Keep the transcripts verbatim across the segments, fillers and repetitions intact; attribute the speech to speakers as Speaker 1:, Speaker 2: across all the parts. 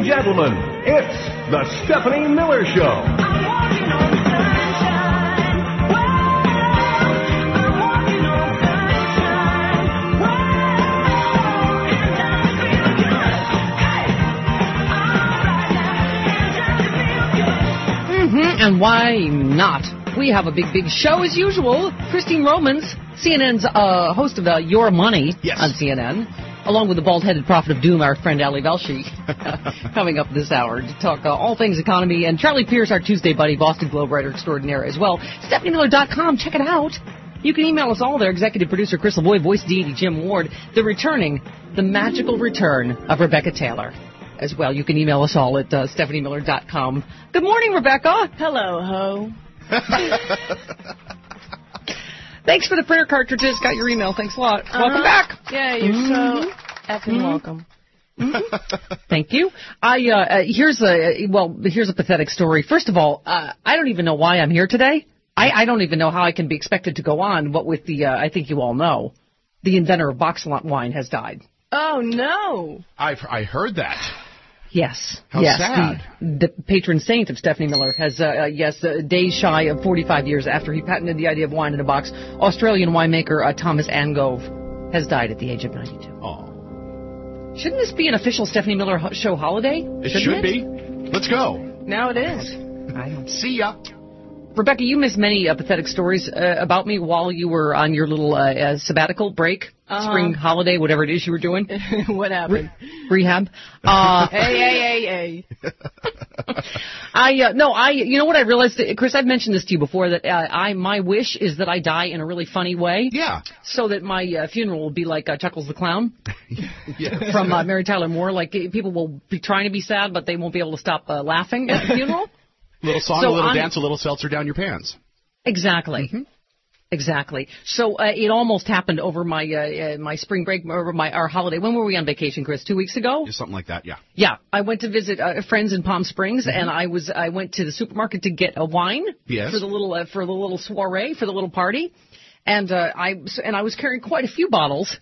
Speaker 1: and gentlemen, it's the Stephanie Miller Show.
Speaker 2: And why not? We have a big, big show as usual. Christine Romans, C N N's uh, host of uh, Your Money
Speaker 3: yes.
Speaker 2: on C N N, along with the bald-headed prophet of doom, our friend Ali Velshi, coming up this hour to talk uh, all things economy. And Charlie Pierce, our Tuesday buddy, Boston Globe writer extraordinaire as well. Stephanie Miller dot com, check it out. You can email us all there. Executive producer Chris LaVoy, voice deity Jim Ward. The returning, the magical return of Rebecca Taylor. As well, you can email us all at uh, Stephanie Miller dot com. Good morning, Rebecca.
Speaker 4: Hello, ho.
Speaker 2: Thanks for the printer cartridges. Got your email. Thanks a lot.
Speaker 4: Uh-huh.
Speaker 2: Welcome back.
Speaker 4: Yeah, you're mm-hmm. so effing mm-hmm. welcome.
Speaker 2: Mm-hmm. Thank you. I uh, uh, here's a well, here's a pathetic story. First of all, uh, I don't even know why I'm here today. I, I don't even know how I can be expected to go on. What with the, uh, I think you all know, the inventor of box wine has died.
Speaker 4: Oh no!
Speaker 3: I've I heard that.
Speaker 2: Yes.
Speaker 3: How
Speaker 2: yes.
Speaker 3: sad.
Speaker 2: The, the patron saint of Stephanie Miller has, uh, uh, yes, uh, days shy of forty-five years after he patented the idea of wine in a box, Australian winemaker uh, Thomas Angove has died at the age of ninety-two.
Speaker 3: Oh.
Speaker 2: Shouldn't this be an official Stephanie Miller ho- show holiday?
Speaker 3: It
Speaker 2: Shouldn't
Speaker 3: should
Speaker 2: it?
Speaker 3: be. Let's go.
Speaker 4: Now it is.
Speaker 2: I don't
Speaker 3: See ya.
Speaker 2: Rebecca, you missed many uh, pathetic stories uh, about me while you were on your little uh, uh, sabbatical break, uh-huh. spring holiday, whatever it is you were doing.
Speaker 4: What happened?
Speaker 2: Re- rehab. Uh,
Speaker 4: hey, hey, hey, hey.
Speaker 2: I uh, no, I. You know what I realized, Chris? I've mentioned this to you before that uh, I my wish is that I die in a really funny way.
Speaker 3: Yeah.
Speaker 2: So that my uh, funeral will be like uh, Chuckles the Clown
Speaker 3: yes.
Speaker 2: from uh, Mary Tyler Moore. Like people will be trying to be sad, but they won't be able to stop uh, laughing at the funeral.
Speaker 3: Little song,
Speaker 2: so
Speaker 3: a little
Speaker 2: I'm,
Speaker 3: dance, a little seltzer down your pants.
Speaker 2: Exactly. Mm-hmm. Exactly. So uh, it almost happened over my uh, uh, my spring break, over my our holiday. When were we on vacation, Chris? Two weeks ago?
Speaker 3: Just something like that, yeah.
Speaker 2: Yeah. I went to visit uh, friends in Palm Springs, mm-hmm. and I was I went to the supermarket to get a wine
Speaker 3: yes.
Speaker 2: for the little uh, for the little soiree, for the little party. And uh, I and I was carrying quite a few bottles.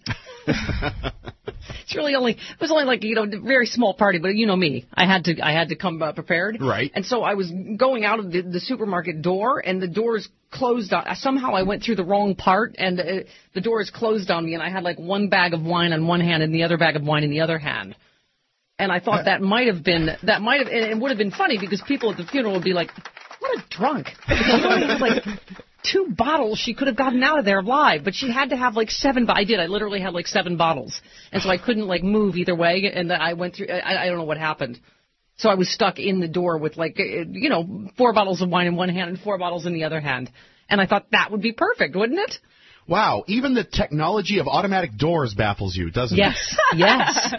Speaker 2: It's really only it was only like you know a very small party, but you know me, I had to I had to come uh, prepared.
Speaker 3: Right.
Speaker 2: And so I was going out of the, the supermarket door, and the doors closed on. Somehow I went through the wrong part, and uh, the doors closed on me, and I had like one bag of wine on one hand and the other bag of wine in the other hand. And I thought that might have been that might have and it would have been funny because people at the funeral would be like, "What a drunk!" She only had like two bottles she could have gotten out of there alive, but she had to have like seven. But I did. I literally had like seven bottles, and so I couldn't like move either way. And I went through. I, I don't know what happened. So I was stuck in the door with like you know four bottles of wine in one hand and four bottles in the other hand. And I thought that would be perfect, wouldn't it?
Speaker 3: Wow, even the technology of automatic doors baffles you, doesn't
Speaker 2: yes. it? Yes,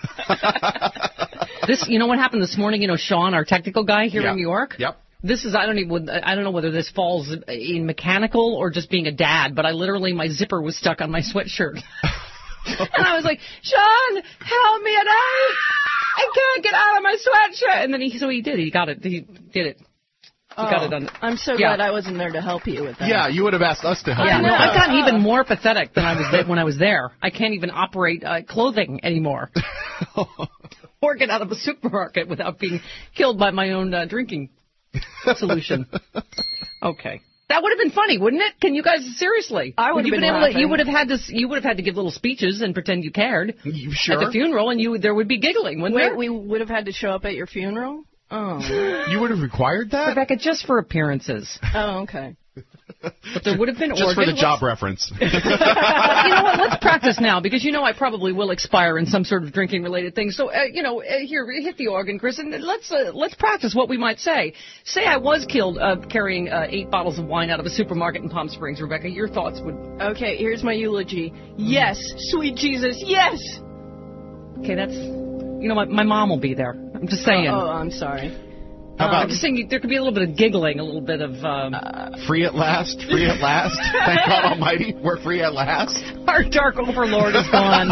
Speaker 2: yes. This, you know what happened this morning? You know, Sean, our technical guy here
Speaker 3: yep.
Speaker 2: in New York.
Speaker 3: Yep.
Speaker 2: This is, I don't even, I don't know whether this falls in mechanical or just being a dad, but I literally, my zipper was stuck on my sweatshirt. And I was like, Sean, help me, and I, I can't get out of my sweatshirt. And then he, so he did, he got it, he did it. He
Speaker 4: oh,
Speaker 2: got it done.
Speaker 4: I'm so
Speaker 2: yeah.
Speaker 4: glad I wasn't there to help you with that.
Speaker 3: Yeah, you would have asked us to help
Speaker 2: yeah,
Speaker 3: you
Speaker 2: no,
Speaker 3: with
Speaker 2: I've
Speaker 3: that.
Speaker 2: gotten even more pathetic than I was there, when I was there. I can't even operate uh, clothing anymore. Or get out of a supermarket without being killed by my own uh, drinking solution. Okay, that would have been funny, wouldn't it? Can you guys seriously?
Speaker 4: I would have been,
Speaker 2: been able
Speaker 4: laughing.
Speaker 2: to, You would have had to. You would have had to give little speeches and pretend you cared.
Speaker 3: You sure?
Speaker 2: At the funeral, and you there would be giggling, wouldn't
Speaker 4: Wait,
Speaker 2: there?
Speaker 4: we would have had to show up at your funeral. Oh,
Speaker 3: you would have required that,
Speaker 2: Rebecca, just for appearances.
Speaker 4: Oh, okay.
Speaker 2: But there would have been
Speaker 3: just
Speaker 2: organ.
Speaker 3: for the
Speaker 2: Let's,
Speaker 3: job reference.
Speaker 2: you know what? Let's practice now because you know I probably will expire in some sort of drinking related thing. So uh, you know, uh, here hit the organ, Chris, and let's uh, let's practice what we might say. Say I was killed uh, carrying uh, eight bottles of wine out of a supermarket in Palm Springs, Rebecca. Your thoughts would.
Speaker 4: Okay, here's my eulogy. Yes, sweet Jesus, yes.
Speaker 2: Okay, that's. You know what? My mom will be there. I'm just saying.
Speaker 4: Oh, oh I'm sorry.
Speaker 3: How about
Speaker 2: I'm just saying there could be a little bit of giggling, a little bit of... Um,
Speaker 3: uh, free at last, free at last. Thank God Almighty, we're free at last.
Speaker 2: Our dark overlord is gone.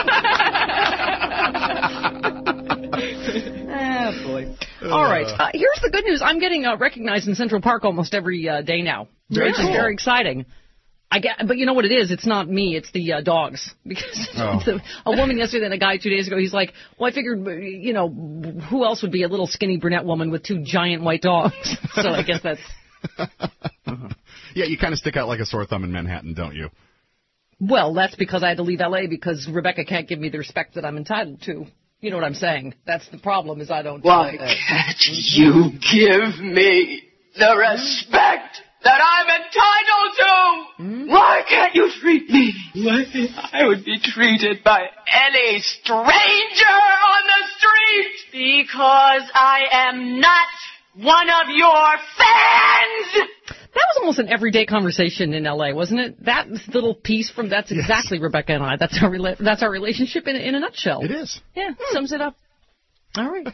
Speaker 2: Ah, boy. All right. Uh, here's the good news. I'm getting uh, recognized in Central Park almost every uh, day now,
Speaker 3: Very
Speaker 2: which
Speaker 3: cool.
Speaker 2: is very exciting. I get, but you know what it is? It's not me. It's the uh, dogs. Because
Speaker 3: Oh.
Speaker 2: the, a woman yesterday and a guy two days ago, he's like, well, I figured, you know, who else would be a little skinny brunette woman with two giant white dogs? So I guess that's...
Speaker 3: Uh-huh. Yeah, you kind of stick out like a sore thumb in Manhattan, don't you?
Speaker 2: Well, that's because I had to leave L A because Rebecca can't give me the respect that I'm entitled to. You know what I'm saying? That's the problem, is I don't...
Speaker 5: Why
Speaker 2: uh,
Speaker 5: can't you give me the respect that I'm entitled to?
Speaker 2: Hmm?
Speaker 5: Why can't you treat me like I would be treated by any stranger on the street? Because I am not one of your fans!
Speaker 2: That was almost an everyday conversation in L A, wasn't it? That little piece from that's
Speaker 3: Yes.
Speaker 2: exactly Rebecca and I. That's our rela- that's our relationship in in a nutshell.
Speaker 3: It is.
Speaker 2: Yeah, sums it up. All right.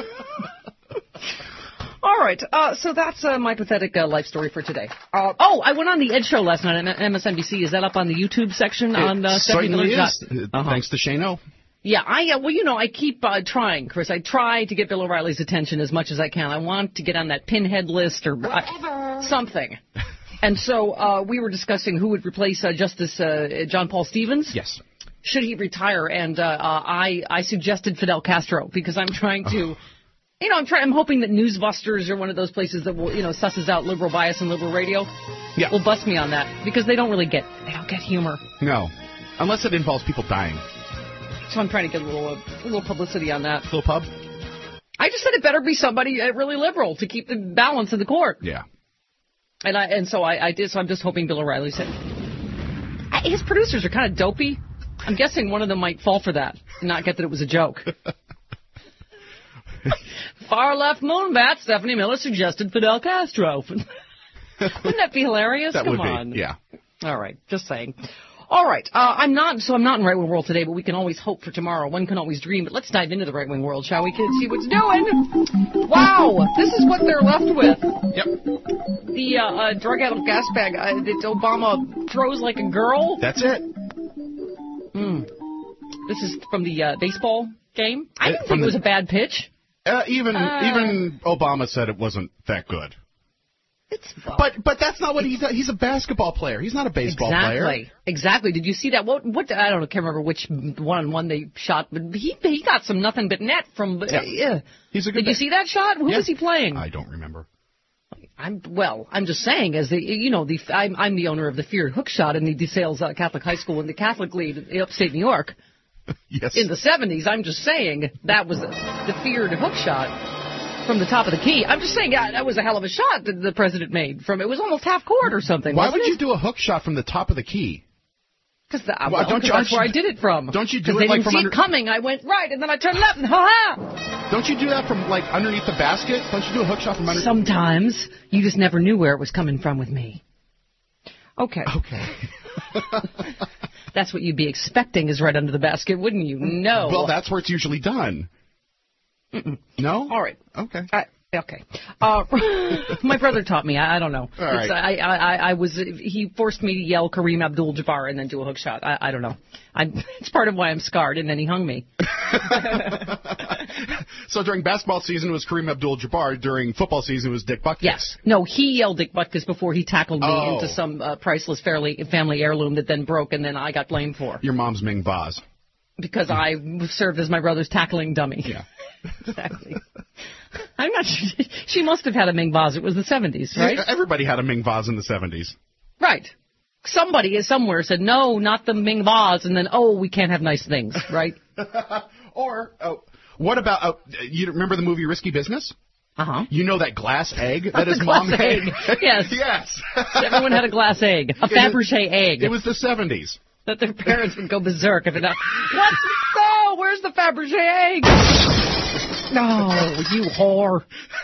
Speaker 2: All right. Uh, so that's uh, my pathetic uh, life story for today. Uh, oh, I went on the Ed Show last night on M S N B C. Is that up on the YouTube section on uh,
Speaker 3: It
Speaker 2: Stephanie
Speaker 3: certainly
Speaker 2: Miller?
Speaker 3: is.
Speaker 2: Uh-huh.
Speaker 3: Thanks to Shane O.
Speaker 2: Yeah, I uh, well, you know, I keep uh, trying, Chris. I try to get Bill O'Reilly's attention as much as I can. I want to get on that pinhead list or uh, something. And so uh, we were discussing who would replace uh, Justice uh, John Paul Stevens.
Speaker 3: Yes.
Speaker 2: Should he retire? And uh, uh, I I suggested Fidel Castro because I'm trying to,
Speaker 3: Oh.
Speaker 2: you know, I'm trying. I'm hoping that Newsbusters are one of those places that will, you know, susses out liberal bias and liberal radio.
Speaker 3: Yeah.
Speaker 2: Will bust me on that because they don't really get they don't get humor.
Speaker 3: No. Unless it involves people dying.
Speaker 2: So I'm trying to get a little uh, a little publicity on that.
Speaker 3: Little pub?
Speaker 2: I just said it better be somebody uh, really liberal to keep the balance in the court.
Speaker 3: Yeah.
Speaker 2: And I and so I, I did. So I'm just hoping Bill O'Reilly said. I- His producers are kind of dopey. I'm guessing one of them might fall for that and not get that it was a joke. Far left moonbat Stephanie Miller suggested Fidel Castro. Wouldn't that be hilarious?
Speaker 3: That
Speaker 2: Come
Speaker 3: would be.
Speaker 2: on.
Speaker 3: Yeah.
Speaker 2: All right, just saying. All right, uh, I'm not. So I'm not in Right Wing World today, but we can always hope for tomorrow. One can always dream. But let's dive into the Right Wing World, shall we, kids? See what's doing. Wow, this is what they're left with.
Speaker 3: Yep.
Speaker 2: The uh, uh, drug out of gas bag uh, that Obama throws like a girl.
Speaker 3: That's it.
Speaker 2: Hmm. This is from the uh, baseball game. I
Speaker 3: Uh,
Speaker 2: didn't
Speaker 3: from
Speaker 2: think it
Speaker 3: the-
Speaker 2: was a bad pitch.
Speaker 3: Uh, even
Speaker 2: Uh.
Speaker 3: even Obama said it wasn't that good.
Speaker 2: It's
Speaker 3: But but that's not what he does. He's a basketball player. He's not a baseball
Speaker 2: exactly,
Speaker 3: player.
Speaker 2: exactly. Did you see that? What? What? I don't know. Can't remember which one on one they shot, but he he got some nothing but net from. Uh,
Speaker 3: Yeah.
Speaker 2: yeah.
Speaker 3: He's a good
Speaker 2: Did you
Speaker 3: ba-
Speaker 2: see that shot? Who
Speaker 3: Yeah.
Speaker 2: was he playing?
Speaker 3: I don't remember.
Speaker 2: I'm well. I'm just saying, as the you know, the I'm I'm the owner of the feared hook shot in the DeSales uh, Catholic High School in the Catholic League in upstate New York
Speaker 3: Yes.
Speaker 2: in the seventies. I'm just saying that was the feared hook shot from the top of the key. I'm just saying yeah, that was a hell of a shot that the president made from. It was almost half court or something.
Speaker 3: Why
Speaker 2: wasn't
Speaker 3: would
Speaker 2: it?
Speaker 3: you do a hook shot from the top of the key?
Speaker 2: Because
Speaker 3: Why,
Speaker 2: well,
Speaker 3: don't you-
Speaker 2: that's
Speaker 3: aren't you-
Speaker 2: where I did it from.
Speaker 3: don't you do
Speaker 2: 'Cause
Speaker 3: it
Speaker 2: they
Speaker 3: like
Speaker 2: didn't
Speaker 3: from
Speaker 2: see
Speaker 3: under-
Speaker 2: it coming. I went right, and then I turned left, and ha-ha!
Speaker 3: Don't you do that from like underneath the basket? Don't you do a hook shot from under?
Speaker 2: Sometimes you just never knew where it was coming from with me. Okay.
Speaker 3: Okay.
Speaker 2: That's what you'd be expecting is right under the basket, wouldn't you? No.
Speaker 3: Well, that's where it's usually done.
Speaker 2: Mm-mm.
Speaker 3: No.
Speaker 2: All right.
Speaker 3: Okay.
Speaker 2: I, okay. Uh, my brother taught me. I, I don't know.
Speaker 3: All right.
Speaker 2: It's, I, I, I was. He forced me to yell Kareem Abdul-Jabbar and then do a hook shot. I, I don't know. I, it's part of why I'm scarred. And then he hung me.
Speaker 3: So during basketball season it was Kareem Abdul-Jabbar. During football season it was Dick Butkus.
Speaker 2: Yes. No, he yelled Dick Butkus before he tackled me
Speaker 3: Oh.
Speaker 2: into some uh, priceless family, family heirloom that then broke, and then I got blamed for
Speaker 3: Your mom's Ming Vaz.
Speaker 2: because I served as my brother's tackling dummy.
Speaker 3: Yeah.
Speaker 2: Exactly. I'm not sure. She must have had a Ming vase. It was the seventies, right?
Speaker 3: Everybody had a Ming Vaz in the seventies.
Speaker 2: Right. Somebody somewhere said, no, not the Ming vase, and then, oh, we can't have nice things, right?
Speaker 3: Or oh, what about? Uh, you remember the movie Risky Business?
Speaker 2: Uh-huh.
Speaker 3: You know that glass egg that
Speaker 2: The
Speaker 3: his
Speaker 2: glass
Speaker 3: mom made?
Speaker 2: egg. Yes.
Speaker 3: Yes.
Speaker 2: Everyone had a glass egg, a
Speaker 3: It was-
Speaker 2: Fabergé egg.
Speaker 3: It was the seventies.
Speaker 2: That their parents would go berserk if it. What's no? Where's the Fabergé egg? No, you whore.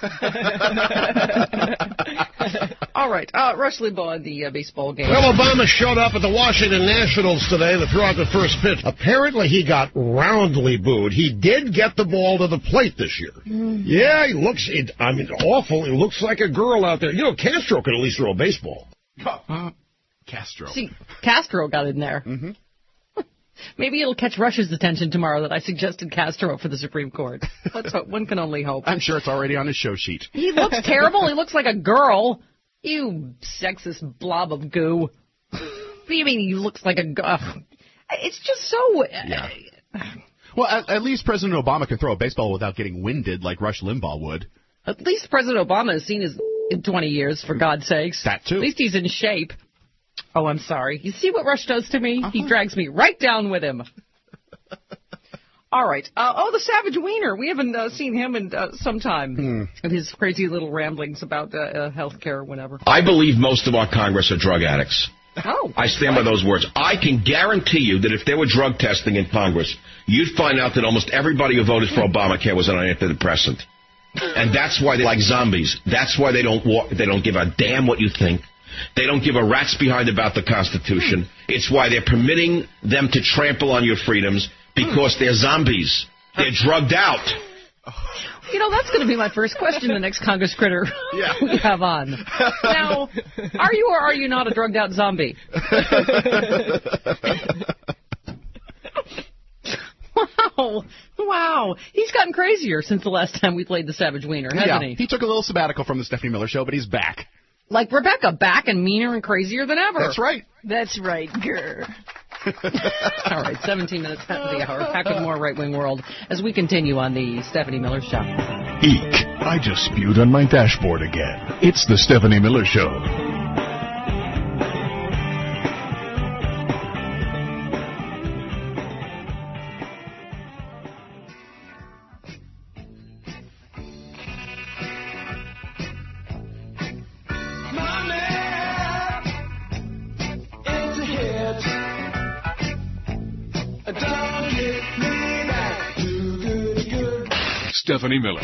Speaker 2: All right, uh, Rush Limbaugh in the uh, baseball game.
Speaker 6: Well, Obama showed up at the Washington Nationals today to throw out the first pitch. Apparently, he got roundly booed. He did get the ball to the plate this year. Mm. Yeah, he looks, it, I mean, awful. He looks like a girl out there. You know, Castro could at least throw a baseball.
Speaker 3: Uh, Castro.
Speaker 2: See, Castro got in there.
Speaker 3: Mm-hmm.
Speaker 2: Maybe it'll catch Rush's attention tomorrow that I suggested Castro for the Supreme Court. Let's hope. One can only hope.
Speaker 3: I'm sure it's already on his show sheet.
Speaker 2: He looks terrible. He looks like a girl. You sexist blob of goo. You mean he looks like a... Uh, it's just so... Uh,
Speaker 3: yeah. Well, at, at least President Obama can throw a baseball without getting winded like Rush Limbaugh would.
Speaker 2: At least President Obama has seen his in twenty years, for God's sakes.
Speaker 3: That, too.
Speaker 2: At least he's in shape. Oh, I'm sorry. You see what Rush does to me?
Speaker 3: Uh-huh.
Speaker 2: He drags me right down with him. All right. Uh, oh, the Savage Wiener. We haven't uh, seen him in uh, some time.
Speaker 6: Hmm.
Speaker 2: And his crazy little ramblings about uh, uh, health care or whatever.
Speaker 7: I believe most of our Congress are drug addicts.
Speaker 2: Oh.
Speaker 7: I stand by those words. I can guarantee you that if there were drug testing in Congress, you'd find out that almost everybody who voted for Obamacare was on an antidepressant. And that's why they're like zombies. That's why they don't walk, they don't give a damn what you think. They don't give a rat's behind about the Constitution. It's why they're permitting them to trample on your freedoms, because they're zombies. They're drugged out.
Speaker 2: You know, that's going to be my first question the next Congress critter
Speaker 3: yeah.
Speaker 2: we have on. Now, are you or are you not a drugged out zombie? Wow. Wow. He's gotten crazier since the last time we played the Savage Wiener, hasn't
Speaker 3: yeah,
Speaker 2: he?
Speaker 3: He took a little sabbatical from the Stephanie Miller Show, but he's back.
Speaker 2: Like Rebecca, back and meaner and crazier than ever.
Speaker 3: That's right.
Speaker 4: That's right, grr.
Speaker 2: All right, seventeen minutes after the hour. Back with more Right Wing World as we continue on the Stephanie Miller Show.
Speaker 1: Eek. I just spewed on my dashboard again. It's the Stephanie Miller Show. Stephanie Miller.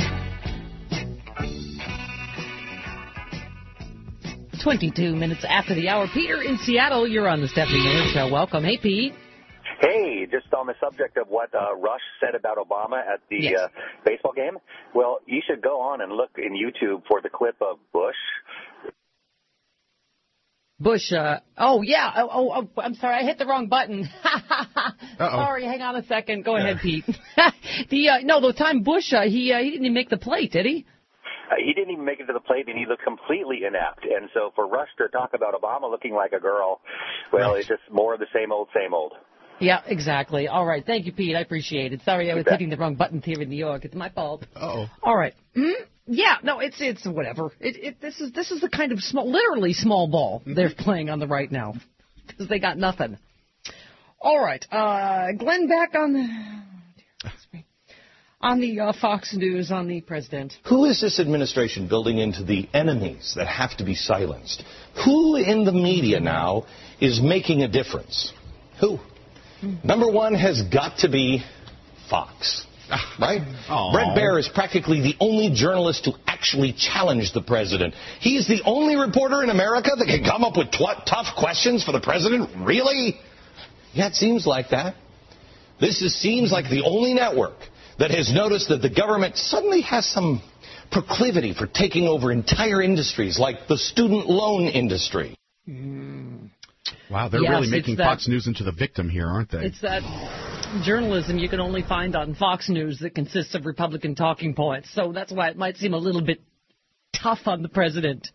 Speaker 2: twenty-two minutes after the hour. Peter in Seattle, you're on the Stephanie Miller Show. Welcome. Hey, Pete.
Speaker 8: Hey, just on the subject of what uh, Rush said about Obama at the
Speaker 2: Yes.
Speaker 8: uh, baseball game, well, you should go on and look in YouTube for the clip of Bush.
Speaker 2: Bush, uh, oh, yeah. Oh, oh, oh, I'm sorry. I hit the wrong button. Sorry. Hang on a second. Go ahead, Pete. the, uh, no, the time Bush, uh, he, uh, he didn't even make the plate, did he?
Speaker 8: Uh, he didn't even make it to the plate, and he looked completely inept. And so for Rush to talk about Obama looking like a girl, well, it's just more of the same old, same old.
Speaker 2: Yeah, exactly. All right. Thank you, Pete. I appreciate it. Sorry I was
Speaker 8: bet.
Speaker 2: hitting the wrong buttons here in New York. It's my fault.
Speaker 3: Uh-oh.
Speaker 2: All right. Mm, yeah, no, it's it's whatever. It, it this is this is the kind of small, literally small ball mm-hmm. they're playing on the right now because they got nothing. All right. Uh, Glenn back on the on the uh, Fox News on the president.
Speaker 9: Who is this administration building into the enemies that have to be silenced? Who in the media now is making a difference? Who? Number one has got to be Fox, right?
Speaker 3: Aww.
Speaker 9: Bret Baier is practically the only journalist to actually challenge the president. He's the only reporter in America that can come up with tw- tough questions for the president? Really? Yeah, it seems like that. This is, seems like the only network that has noticed that the government suddenly has some proclivity for taking over entire industries like the student loan industry.
Speaker 2: Mm.
Speaker 3: Wow, they're
Speaker 2: Yes,
Speaker 3: really making
Speaker 2: that,
Speaker 3: Fox News into the victim here, aren't they?
Speaker 2: It's that journalism you can only find on Fox News that consists of Republican talking points. So that's why it might seem a little bit tough on the president.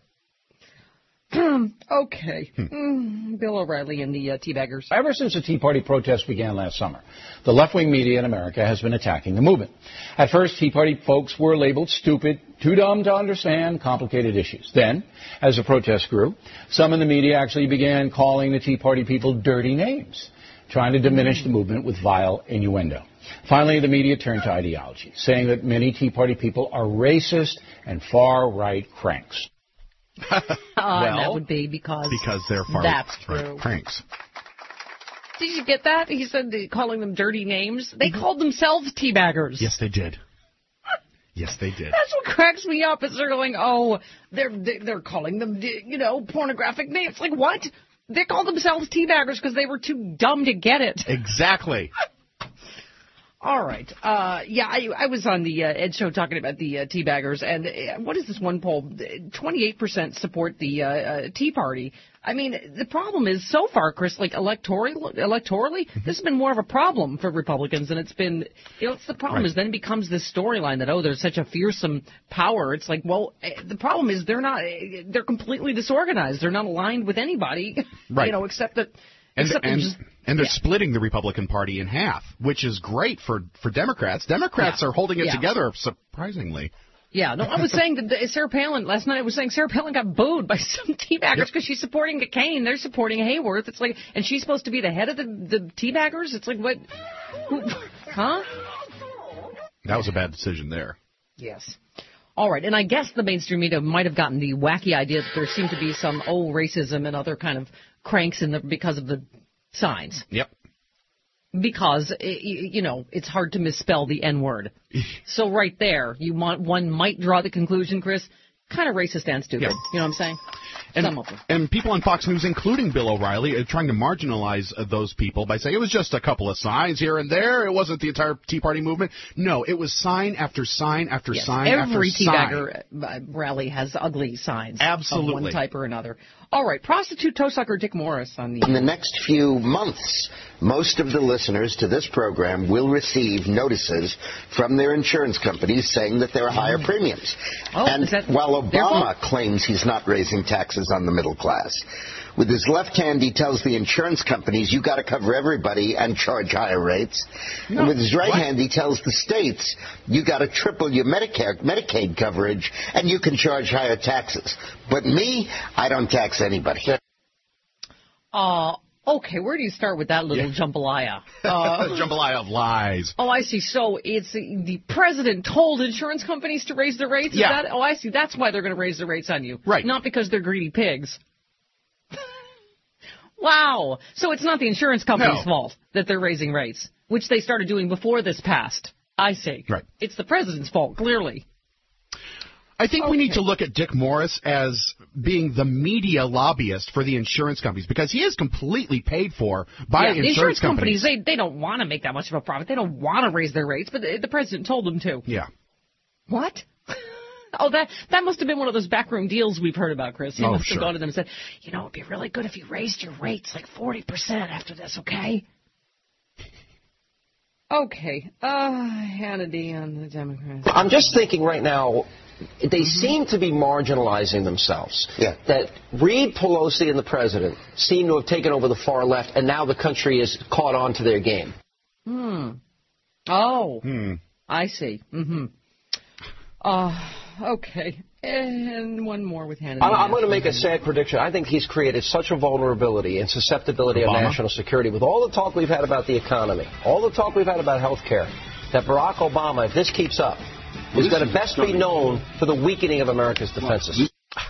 Speaker 2: Okay. Hmm. Bill O'Reilly and the uh, Teabaggers.
Speaker 10: Ever since the Tea Party protests began last summer, the left-wing media in America has been attacking the movement. At first, Tea Party folks were labeled stupid, too dumb to understand complicated issues. Then, as the protests grew, some in the media actually began calling the Tea Party people dirty names, trying to diminish the movement with vile innuendo. Finally, the media turned to ideology, saying that many Tea Party people are racist and far-right cranks.
Speaker 2: uh,
Speaker 3: well,
Speaker 2: that would be because,
Speaker 3: because they're far
Speaker 2: that's
Speaker 3: right
Speaker 2: true.
Speaker 3: cranks.
Speaker 2: Did you get that? He said uh, calling them dirty names. They mm-hmm. called themselves teabaggers.
Speaker 3: Yes, they did. Yes, they did.
Speaker 2: That's what cracks me up. Is they're going, oh, they're they're calling them, you know, pornographic names. Like what? They called themselves teabaggers because they were too dumb to get it.
Speaker 3: Exactly.
Speaker 2: All right. Uh, yeah, I, I was on the uh, Ed Show talking about the uh, teabaggers, and uh, what is this one poll? twenty-eight percent support the uh, uh, Tea Party. I mean, the problem is, so far, Chris, like electorally, electorally, this has been more of a problem for Republicans, and it's been, you know, it's the problem
Speaker 3: Right.
Speaker 2: is then it becomes this storyline that, oh, there's such a fearsome power. It's like, well, eh, the problem is they're not, eh, they're completely disorganized. They're not aligned with anybody,
Speaker 3: Right.
Speaker 2: you know, except that,
Speaker 3: And,
Speaker 2: except
Speaker 3: and,
Speaker 2: just,
Speaker 3: and they're
Speaker 2: yeah.
Speaker 3: splitting the Republican Party in half, which is great for, for Democrats. Democrats
Speaker 2: Yeah.
Speaker 3: are holding it
Speaker 2: Yeah.
Speaker 3: together, surprisingly.
Speaker 2: Yeah, no, I was saying that the, Sarah Palin, last night I was saying Sarah Palin got booed by some teabaggers because she's supporting McCain. They're supporting Hayworth. It's like, and she's supposed to be the head of the, the teabaggers? It's like, what? Who, huh?
Speaker 3: That was a bad decision there.
Speaker 2: Yes. All right, and I guess the mainstream media might have gotten the wacky idea that there seemed to be some, oh, racism and other kind of cranks in the, because of the signs.
Speaker 3: Yep.
Speaker 2: Because, you know, it's hard to misspell the N-word. So right there, you want, one might draw the conclusion, Chris, kind of racist and stupid.
Speaker 3: Yeah.
Speaker 2: You know what I'm saying?
Speaker 3: And,
Speaker 2: Some of them.
Speaker 3: and people on Fox News, including Bill O'Reilly, are trying to marginalize uh, those people by saying it was just a couple of signs here and there. It wasn't the entire Tea Party movement. No, it was sign after sign after
Speaker 2: Yes,
Speaker 3: sign
Speaker 2: every
Speaker 3: after sign.
Speaker 2: teabagger uh, rally has ugly signs
Speaker 3: Absolutely.
Speaker 2: of one type or another. All right, prostitute toe sucker Dick Morris on the...
Speaker 11: In the next few months, most of the listeners to this program will receive notices from their insurance companies saying that there are higher premiums.
Speaker 2: Oh,
Speaker 11: and
Speaker 2: is that
Speaker 11: while
Speaker 2: their
Speaker 11: Obama
Speaker 2: fault?
Speaker 11: claims he's not raising taxes on the middle class, with his left hand he tells the insurance companies, you got to cover everybody and charge higher rates.
Speaker 2: No.
Speaker 11: And with his right
Speaker 3: What?
Speaker 11: hand he tells the states, you got to triple your Medicare, Medicaid coverage and you can charge higher taxes. But me, I don't tax anybody.
Speaker 2: Uh, okay, where do you start with that little
Speaker 3: Yeah.
Speaker 2: jambalaya? Uh,
Speaker 3: Jambalaya of lies.
Speaker 2: oh, I see. So it's the, the president told insurance companies to raise their rates? Is
Speaker 3: Yeah.
Speaker 2: that, oh, I see. That's why they're going to raise the rates on you.
Speaker 3: Right.
Speaker 2: Not because they're greedy pigs. Wow. So it's not the insurance company's
Speaker 3: No.
Speaker 2: fault that they're raising rates, which they started doing before this passed. I see.
Speaker 3: Right.
Speaker 2: It's the president's fault, clearly.
Speaker 3: I think we
Speaker 2: Okay.
Speaker 3: need to look at Dick Morris as being the media lobbyist for the insurance companies because he is completely paid for by
Speaker 2: Yeah, the
Speaker 3: insurance,
Speaker 2: insurance companies, they, they don't want to make that much of a profit. They don't want to raise their rates, but the, the president told them to.
Speaker 3: Yeah.
Speaker 2: What? Oh, that that must have been one of those backroom deals we've heard about, Chris. He
Speaker 3: Oh,
Speaker 2: must
Speaker 3: sure.
Speaker 2: have gone to them and said, you know, it'd be really good if you raised your rates like forty percent after this, okay? Okay. Uh, Hannity on the Democrats.
Speaker 12: I'm just thinking right now, they seem to be marginalizing themselves.
Speaker 11: Yeah.
Speaker 12: That Reed, Pelosi, and the president seem to have taken over the far left, and now the country is caught on to their game.
Speaker 2: Hmm. Oh.
Speaker 3: Hmm.
Speaker 2: I see. Mm-hmm. Uh, okay. And one more with Hannity.
Speaker 12: I'm, I'm going to make a sad prediction. I think he's created such a vulnerability and susceptibility of
Speaker 3: Obama?
Speaker 12: national security with all the talk we've had about the economy, all the talk we've had about health care, that Barack Obama, if this keeps up, is going to best be known for the weakening of America's defenses.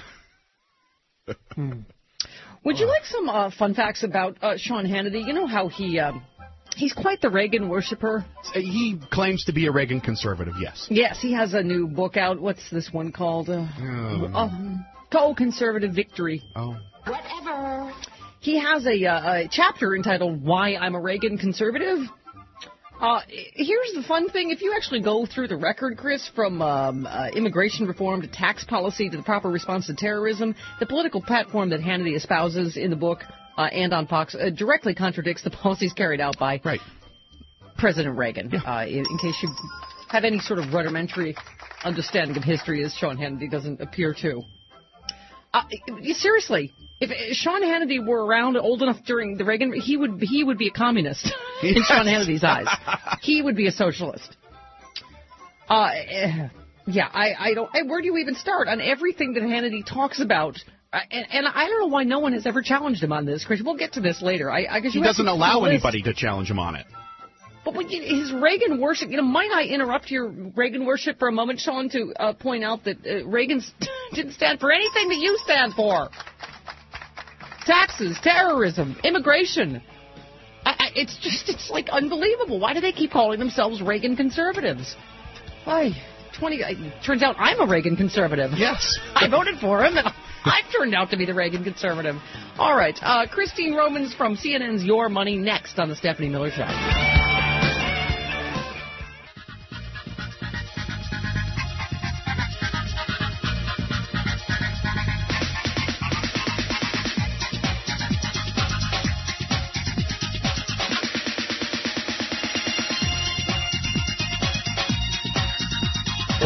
Speaker 2: Hmm. Would you like some uh, fun facts about uh, Sean Hannity? You know how he uh, he's quite the Reagan worshiper.
Speaker 3: He claims to be a Reagan conservative, yes.
Speaker 2: Yes, he has a new book out. What's this one called? Uh,
Speaker 3: Oh.
Speaker 2: um, Go Conservative Victory.
Speaker 3: Oh.
Speaker 2: Whatever. He has a, uh, a chapter entitled Why I'm a Reagan Conservative. Uh, here's the fun thing. If you actually go through the record, Chris, from um, uh, immigration reform to tax policy to the proper response to terrorism, the political platform that Hannity espouses in the book uh, and on Fox uh, directly contradicts the policies carried out by
Speaker 3: right.
Speaker 2: President Reagan. Yeah. Uh, in, in case you have any sort of rudimentary understanding of history, as Sean Hannity doesn't appear to. Uh, seriously, if Sean Hannity were around old enough during the Reagan, he would he would be a communist in Sean Hannity's eyes. He would be a socialist. Uh, yeah, I, I don't. Where do you even start on everything that Hannity talks about? Uh, and, and I don't know why no one has ever challenged him on this, Chris. We'll get to this later. I, I guess
Speaker 3: He
Speaker 2: you have
Speaker 3: doesn't
Speaker 2: to
Speaker 3: allow
Speaker 2: list.
Speaker 3: anybody to challenge him on it.
Speaker 2: But when you, his Reagan worship, you know, might I interrupt your Reagan worship for a moment, Sean, to uh, point out that uh, Reagan didn't stand for anything that you stand for. Taxes, terrorism, immigration. I, I, it's just, it's like unbelievable. Why do they keep calling themselves Reagan conservatives? Why, twenty, it turns out I'm a Reagan conservative.
Speaker 3: Yes.
Speaker 2: I voted for him, and I've turned out to be the Reagan conservative. All right, uh, Christine Romans from C N N's Your Money next on the Stephanie Miller Show.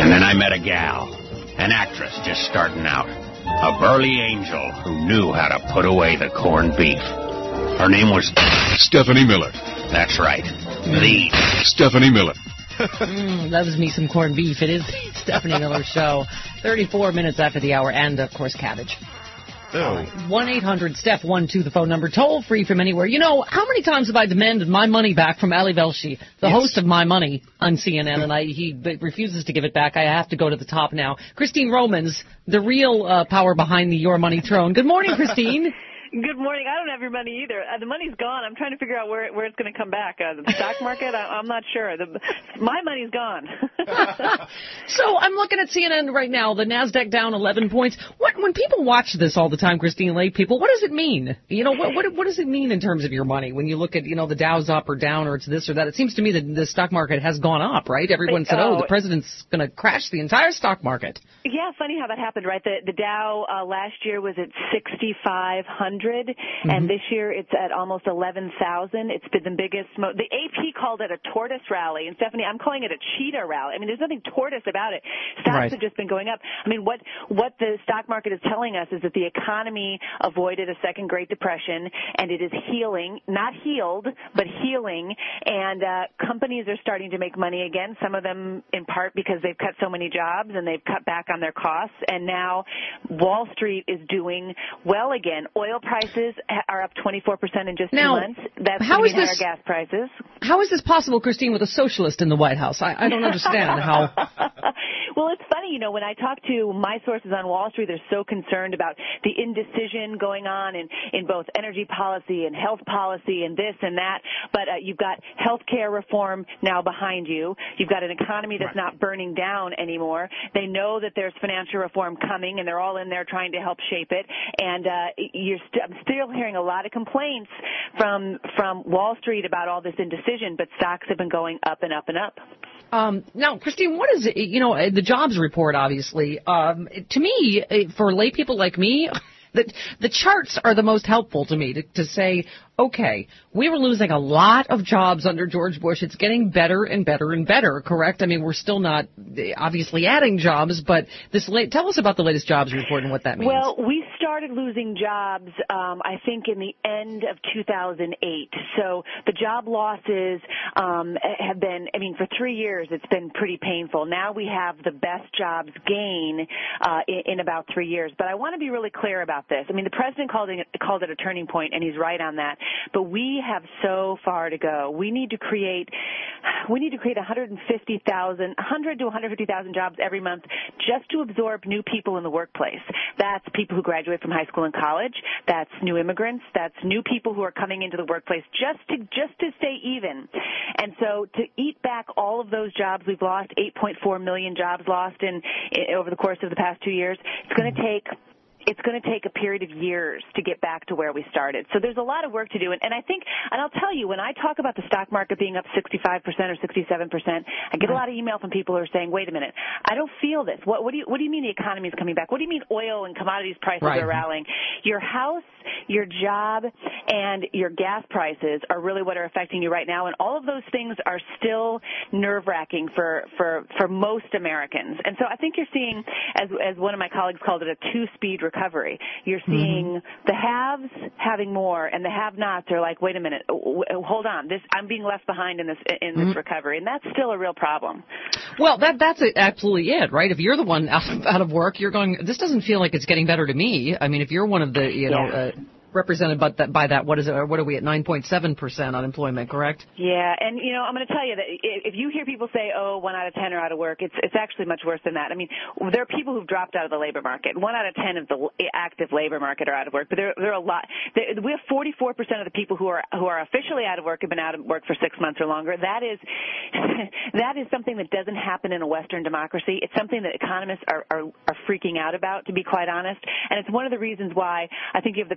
Speaker 13: And then I met a gal, an actress just starting out, a burly angel who knew how to put away the corned beef. Her name was
Speaker 1: Stephanie Miller.
Speaker 13: That's right, the
Speaker 1: Stephanie Miller.
Speaker 2: mm, loves me some corned beef. It is Stephanie Miller's show. thirty-four minutes after the hour, and, of course, cabbage.
Speaker 3: Oh.
Speaker 2: one eight hundred Steph one two, the phone number, toll free from anywhere. You know, how many times have I demanded my money back from Ali Velshi, the
Speaker 3: yes.
Speaker 2: host of My Money on C N N, and I, he refuses to give it back. I have to go to the top now. Christine Romans, the real uh, power behind the Your Money throne. Good morning, Christine.
Speaker 4: Good morning. I don't have your money either. Uh, the money's gone. I'm trying to figure out where where it's going to come back. Uh, the stock market? I, I'm not sure. The, my money's gone.
Speaker 2: So I'm looking at C N N right now. The NASDAQ down eleven points. What, when people watch this all the time, Christine, lay people, what does it mean? You know, what, what what does it mean in terms of your money when you look at, you know, the Dow's up or down or it's this or that? It seems to me that the stock market has gone up, right? Everyone said, oh, the president's going to crash the entire stock market.
Speaker 4: Yeah, funny how that happened, right? The, the Dow uh, last year was at sixty-five hundred. Mm-hmm. And this year it's at almost eleven thousand. It's been the biggest. Mo- the A P called it a tortoise rally. And, Stephanie, I'm calling it a cheetah rally. I mean, there's nothing tortoise about it. Stocks right. have just been going up. I mean, what, what the stock market is telling us is that the economy avoided a second Great Depression, and it is healing, not healed, but healing. And uh, companies are starting to make money again, some of them in part because they've cut so many jobs and they've cut back on their costs. And now Wall Street is doing well again. Oil prices are up twenty-four percent in just
Speaker 2: now,
Speaker 4: two months. That's
Speaker 2: how
Speaker 4: going
Speaker 2: is
Speaker 4: to mean
Speaker 2: this,
Speaker 4: higher gas prices.
Speaker 2: How is this possible, Christine, with a socialist in the White House? I, I don't understand how.
Speaker 4: Well, it's funny, you know, when I talk to my sources on Wall Street, they're so concerned about the indecision going on in, in both energy policy and health policy and this and that. But uh, you've got health care reform now behind you. You've got an economy that's not burning down anymore. They know that there's financial reform coming, and they're all in there trying to help shape it. And uh, you're st- I'm still hearing a lot of complaints from from Wall Street about all this indecision, but stocks have been going up and up and up.
Speaker 2: Um, now, Christine, what is it? You know, the jobs report, obviously. Um, to me, for lay people like me, the the charts are the most helpful to me to, to say, okay, we were losing a lot of jobs under George Bush. It's getting better and better and better, correct? I mean, we're still not obviously adding jobs, but this late, tell us about the latest jobs report and what that means.
Speaker 4: Well, we started losing jobs, um, I think, in the end of two thousand eight. So the job losses um, have been, I mean, for three years it's been pretty painful. Now we have the best jobs gain uh, in, in about three years. But I want to be really clear about this. I mean, the president called it, called it a turning point, and he's right on that. But we have so far to go. We need to create, we need to create one hundred fifty thousand, one hundred to one hundred fifty thousand jobs every month just to absorb new people in the workplace. That's people who graduate from high school and college. That's new immigrants. That's new people who are coming into the workplace just to just to stay even. And so to eat back all of those jobs we've lost, eight point four million jobs lost in, in over the course of the past two years, it's going to take. It's going to take a period of years to get back to where we started. So there's a lot of work to do. And, and I think, and I'll tell you, when I talk about the stock market being up sixty-five percent or sixty-seven percent, I get a lot of email from people who are saying, wait a minute, I don't feel this. What, what do you, what do you mean the economy is coming back? What do you mean oil and commodities prices right. are rallying? Your house, your job, and your gas prices are really what are affecting you right now. And all of those things are still nerve-wracking for, for, for most Americans. And so I think you're seeing, as, as one of my colleagues called it, a two-speed recovery. Recovery. You're seeing mm-hmm. the haves having more, and the have-nots are like, wait a minute, hold on, this I'm being left behind in this in this mm-hmm. recovery, and that's still a real problem.
Speaker 2: Well, that that's absolutely it, right? If you're the one out of, out of work, you're going, this doesn't feel like it's getting better to me. I mean, if you're one of the, you know.
Speaker 4: Yeah.
Speaker 2: Uh, represented by that, by that, what is it, or what are we at, nine point seven percent unemployment, correct?
Speaker 4: Yeah, and, you know, I'm going to tell you that if you hear people say, oh, one out of ten are out of work, it's it's actually much worse than that. I mean, there are people who've dropped out of the labor market. One out of ten of the active labor market are out of work, but there, there are a lot. We have forty-four percent of the people who are who are officially out of work have been out of work for six months or longer. That is that is something that doesn't happen in a Western democracy. It's something that economists are, are, are freaking out about, to be quite honest, and it's one of the reasons why I think you have the president and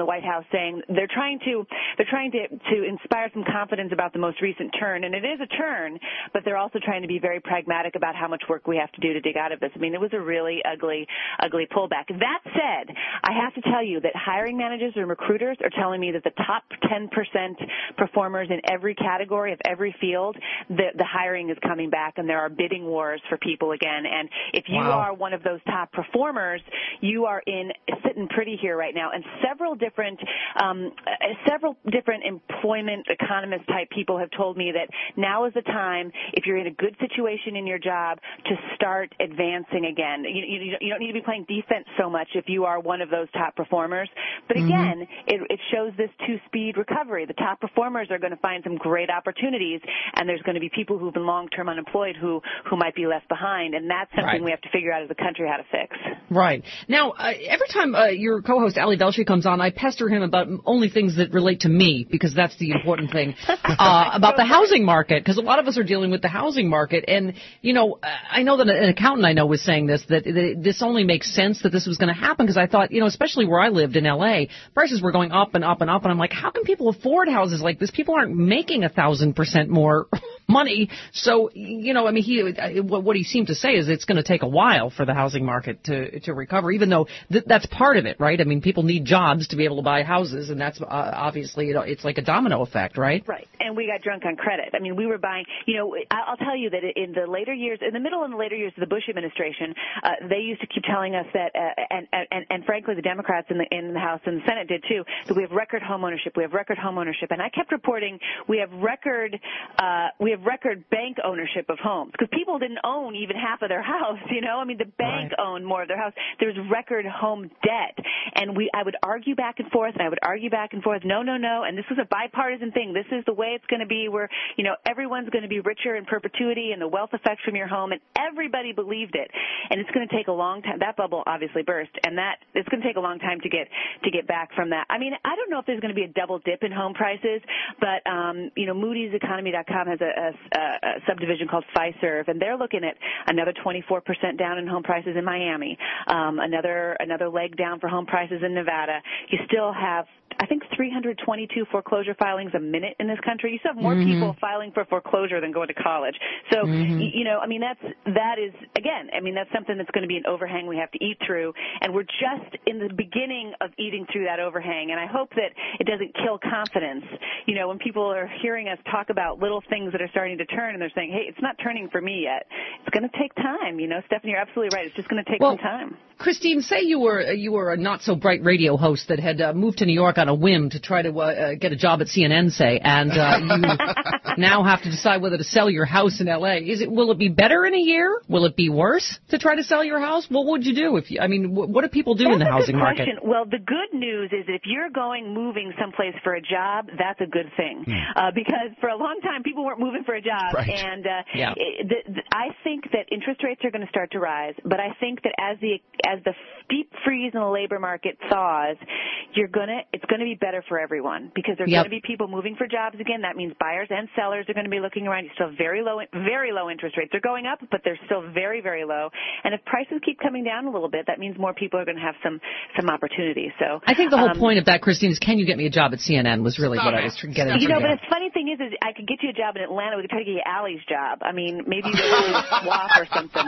Speaker 4: the White House saying they're trying to they're trying to, to inspire some confidence about the most recent turn, and it is a turn, but they're also trying to be very pragmatic about how much work we have to do to dig out of this. I mean, it was a really ugly, ugly pullback. That said, I have to tell you that hiring managers and recruiters are telling me that the top ten percent performers in every category of every field, the, the hiring is coming back, and there are bidding wars for people again. And if you
Speaker 2: Wow.
Speaker 4: are one of those top performers, you are in sitting pretty here right now. And several different um, several different employment economist type people have told me that now is the time, if you're in a good situation in your job, to start advancing again. You, you, you don't need to be playing defense so much if you are one of those top performers. But again, mm-hmm. it, it shows this two-speed recovery. The top performers are going to find some great opportunities, and there's going to be people who've been long-term unemployed who, who might be left behind. And that's something
Speaker 2: Right.
Speaker 4: we have to figure out as a country how to fix.
Speaker 2: Right. Now, uh, every time uh, your co-host, Ali Velshi, comes on, I pester him about only things that relate to me, because that's the important thing, uh, about the housing market, because a lot of us are dealing with the housing market. And, you know, I know that an accountant I know was saying this, that this only makes sense that this was going to happen, because I thought, you know, especially where I lived in L A, prices were going up and up and up, and I'm like, how can people afford houses like this? People aren't making a thousand percent more money. So, you know, I mean, he what he seemed to say is it's going to take a while for the housing market to to recover, even though th- that's part of it, right? I mean, people need jobs to be able to buy houses, and that's uh, obviously, you know, it's like a domino effect, right?
Speaker 4: Right. And we got drunk on credit. I mean, we were buying, you know, I'll tell you that in the later years, in the middle and the later years of the Bush administration, uh, they used to keep telling us that, uh, and, and, and frankly, the Democrats in the, in the House and the Senate did too, that we have record home ownership. We have record home ownership. And I kept reporting we have record, uh, we have record bank ownership of homes, because people didn't own even half of their house, you know? I mean, the bank right. owned more of their house. There's record home debt. And we, I would argue back and forth, and I would argue back and forth, no, no, no, and this is a bipartisan thing. This is the way it's going to be, where, you know, everyone's going to be richer in perpetuity and the wealth effect from your home, and everybody believed it. And it's going to take a long time. That bubble obviously burst, and that it's going to take a long time to get to get back from that. I mean, I don't know if there's going to be a double dip in home prices, but, um, you know, Moody's Economy dot com has a, a, a subdivision called Fiserv, and they're looking at another twenty-four percent down in home prices in Miami, um, another another leg down for home prices in Nevada. You still have, I think, three hundred twenty-two foreclosure filings a minute in this country. You still have more
Speaker 2: mm-hmm.
Speaker 4: people filing for foreclosure than going to college. So,
Speaker 2: mm-hmm.
Speaker 4: y- you know, I mean, that's, that is, again, I mean, that's something that's going to be an overhang we have to eat through, and we're just in the beginning of eating through that overhang, and I hope that it doesn't kill confidence. You know, when people are hearing us talk about little things that are starting to turn, and they're saying, hey, it's not turning for me yet. It's going to take time. You know, Stephanie, you're absolutely right. It's just going to take
Speaker 2: well,
Speaker 4: some time.
Speaker 2: Christine, say you were you were a not-so-bright radio host that had uh, moved to New York on a whim to try to uh, uh, get a job at C N N, say, and uh, you now have to decide whether to sell your house in L A. Is it? Will it be better in a year? Will it be worse to try to sell your house? What would you do if you? I mean, what, what do people do
Speaker 4: that's
Speaker 2: in the housing market?
Speaker 4: Well, the good news is if you're going moving someplace for a job, that's a good thing, hmm. uh, because for a long time people weren't moving for a job,
Speaker 2: right.
Speaker 4: and uh,
Speaker 2: yeah.
Speaker 4: it, the, the, I think that interest rates are going to start to rise, but I think that as the as the deep freeze in the labor market thaws, you're gonna it's going to be better for everyone, because there's
Speaker 2: yep.
Speaker 4: going to be people moving for jobs again. That means buyers and sellers are going to be looking around. You still have very low very low interest rates. They're going up, but they're still very very low. And if prices keep coming down a little bit, that means more people are going to have some some opportunity. So
Speaker 2: I think the whole
Speaker 4: um,
Speaker 2: point of that, Christine, is can you get me a job at C N N was really what I was getting.
Speaker 4: You know, but the funny thing is, is I could get you a job in Atlanta. We could try to get you Allie's job. I mean, maybe you could swap or something.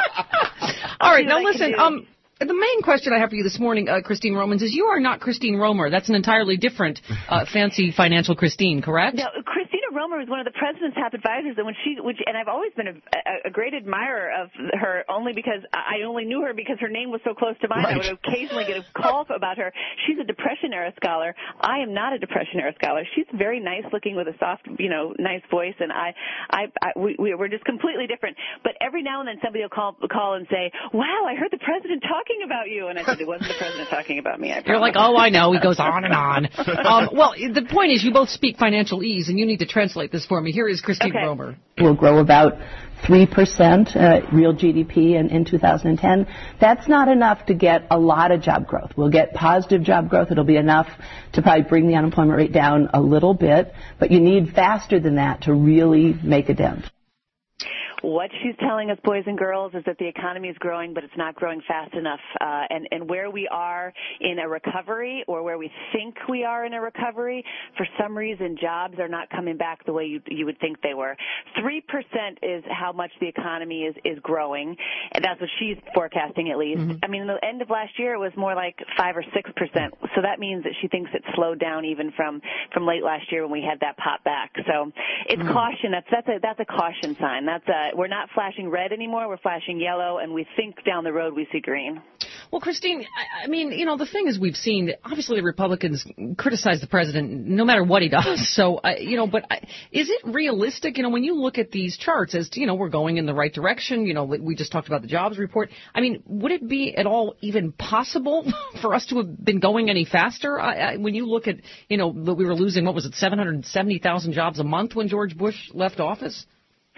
Speaker 2: All right, now listen. Um. The main question I have for you this morning, uh, Christine Romans, is you are not Christine Romer. That's an entirely different, uh, fancy financial Christine, correct?
Speaker 4: No, Christina Romer is one of the president's top advisors, and when she, which, and I've always been a, a, a great admirer of her, only because I only knew her because her name was so close to mine. Right. I would occasionally get a call about her. She's a Depression era scholar. I am not a Depression era scholar. She's very nice looking with a soft, you know, nice voice, and I, I, I we, we're just completely different. But every now and then somebody will call, call and say, "Wow, I heard the president talking about you," and I said, "It wasn't the president talking about me." I
Speaker 2: You're like, "Oh, I know." He goes on and on. Um, well, the point is, you both speak financial ease, and you need to translate this for me. Here is Christine
Speaker 4: okay.
Speaker 2: Romer.
Speaker 14: We'll grow about three percent uh, real G D P in, in two thousand ten. That's not enough to get a lot of job growth. We'll get positive job growth. It'll be enough to probably bring the unemployment rate down a little bit, but you need faster than that to really make a dent.
Speaker 4: what she's telling us, boys and girls, is that the economy is growing, but it's not growing fast enough. Uh, and, and where we are in a recovery, or where we think we are in a recovery, for some reason jobs are not coming back the way you, you would think they were. Three percent is how much the economy is, is growing, and that's what she's forecasting at least. Mm-hmm. I mean, at the end of last year it was more like five or six percent. So that means that she thinks it slowed down even from, from late last year when we had that pop back. So it's mm. caution. That's that's a that's a caution sign. That's a we're not flashing red anymore. We're flashing yellow, and we think down the road we see green.
Speaker 2: Well, Christine, I, I mean, you know, the thing is, we've seen obviously the Republicans criticize the president no matter what he does. So, uh, you know, but I, is it realistic? You know, when you look at these charts, as to, you know, we're going in the right direction. You know, we just talked about the jobs report. I mean, would it be at all even possible for us to have been going any faster? I, I, when you look at, you know, that we were losing, what was it, seven hundred seventy thousand jobs a month when George Bush left office?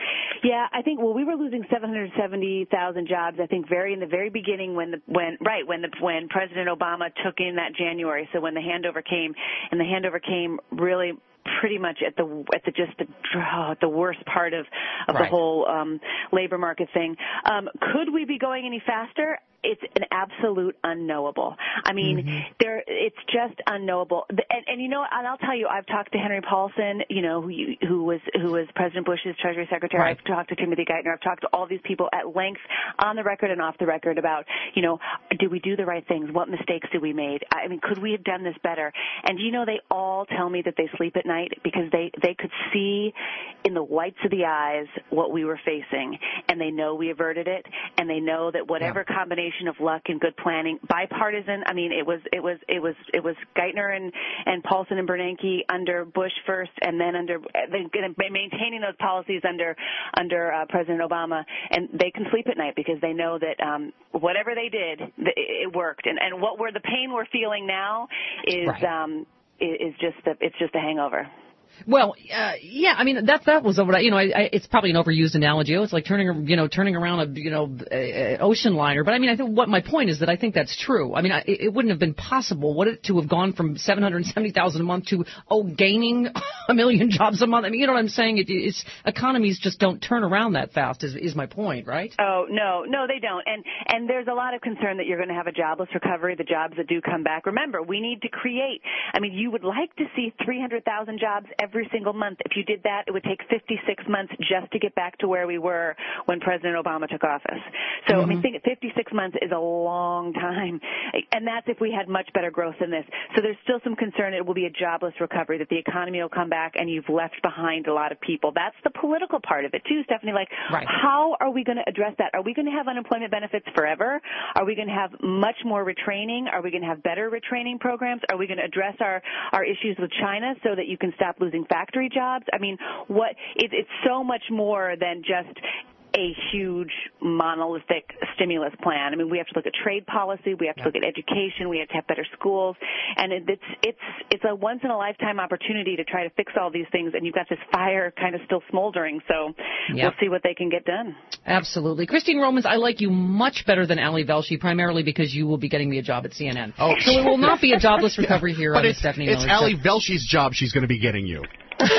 Speaker 4: Yeah, I think well, we were losing seven hundred seventy thousand jobs. I think very in the very beginning when the when right when the when President Obama took in that January. So when the handover came, and the handover came really pretty much at the at the just the, oh, the worst part of of right. the whole um, labor market thing. Um, could we be going any faster? It's an absolute unknowable. I mean, mm-hmm. there it's just unknowable. And, and you know, and I'll tell you, I've talked to Henry Paulson, you know, who, who was who was President Bush's Treasury Secretary. Right. I've talked to Timothy Geithner. I've talked to all these people at length, on the record and off the record, about, you know, did we do the right things? What mistakes did we make? I mean, could we have done this better? And you know, they all tell me that they sleep at night because they they could see in the whites of the eyes what we were facing, and they know we averted it, and they know that whatever yeah. combination of luck and good planning, bipartisan. I mean, it was it was it was it was Geithner and and Paulson and Bernanke under Bush first, and then under maintaining those policies under under uh, President Obama, and they can sleep at night because they know that um, whatever they did, it worked. And and what we're the pain we're feeling now is right. um, is just the it's just a hangover.
Speaker 2: Well, uh, yeah, I mean, that that was what I, you know, I, I, it's probably an overused analogy. Oh, it's like turning, you know, turning around a, you know, a, a ocean liner. But I mean, I think what my point is that I think that's true. I mean, I, it wouldn't have been possible, would it, to have gone from seven hundred seventy thousand a month to, oh, gaining a million jobs a month? I mean, you know what I'm saying? It, it's economies just don't turn around that fast. Is is my point, right?
Speaker 4: Oh no, no, they don't. And and there's a lot of concern that you're going to have a jobless recovery. The jobs that do come back. Remember, we need to create. I mean, you would like to see three hundred thousand jobs every single month. If you did that, it would take fifty-six months just to get back to where we were when President Obama took office. So, mm-hmm. I mean, think fifty-six months is a long time. And that's if we had much better growth than this. So there's still some concern it will be a jobless recovery, that the economy will come back and you've left behind a lot of people. That's the political part of it, too, Stephanie. Like, right. how are we going to address that? Are we going to have unemployment benefits forever? Are we going to have much more retraining? Are we going to have better retraining programs? Are we going to address our, our issues with China so that you can stop losing factory jobs? I mean, what it, it's so much more than just a huge monolithic stimulus plan. I mean, we have to look at trade policy, we have to yeah. look at education, we have to have better schools, and it, it's it's it's a once in a lifetime opportunity to try to fix all these things, and you've got this fire kind of still smoldering, so yep. we'll see what they can get done.
Speaker 2: Absolutely. Christine Romans, I like you much better than Ali Velshi, primarily because you will be getting me a job at C N N. Oh. So it will not be a jobless recovery here
Speaker 3: but
Speaker 2: on the Stephanie Miller
Speaker 3: Show. It's Ali Velshi's job she's going to be getting you.
Speaker 4: This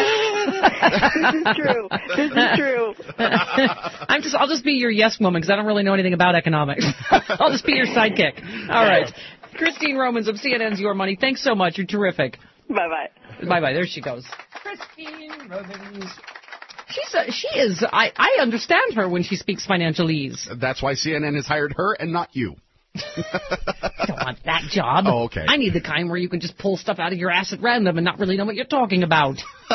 Speaker 4: is true. This is true.
Speaker 2: I'm just, I'll just be your yes woman because I don't really know anything about economics. I'll just be your sidekick. All right. Christine Romans of C N N's Your Money. Thanks so much. You're terrific.
Speaker 4: Bye-bye.
Speaker 2: Bye-bye. There she goes. Christine Romans. She's a, she is, I, I understand her when she speaks financialese.
Speaker 3: That's why C N N has hired her and not you.
Speaker 2: I don't want that job.
Speaker 3: Oh, okay.
Speaker 2: I need the kind where you can just pull stuff out of your ass at random and not really know what you're talking about.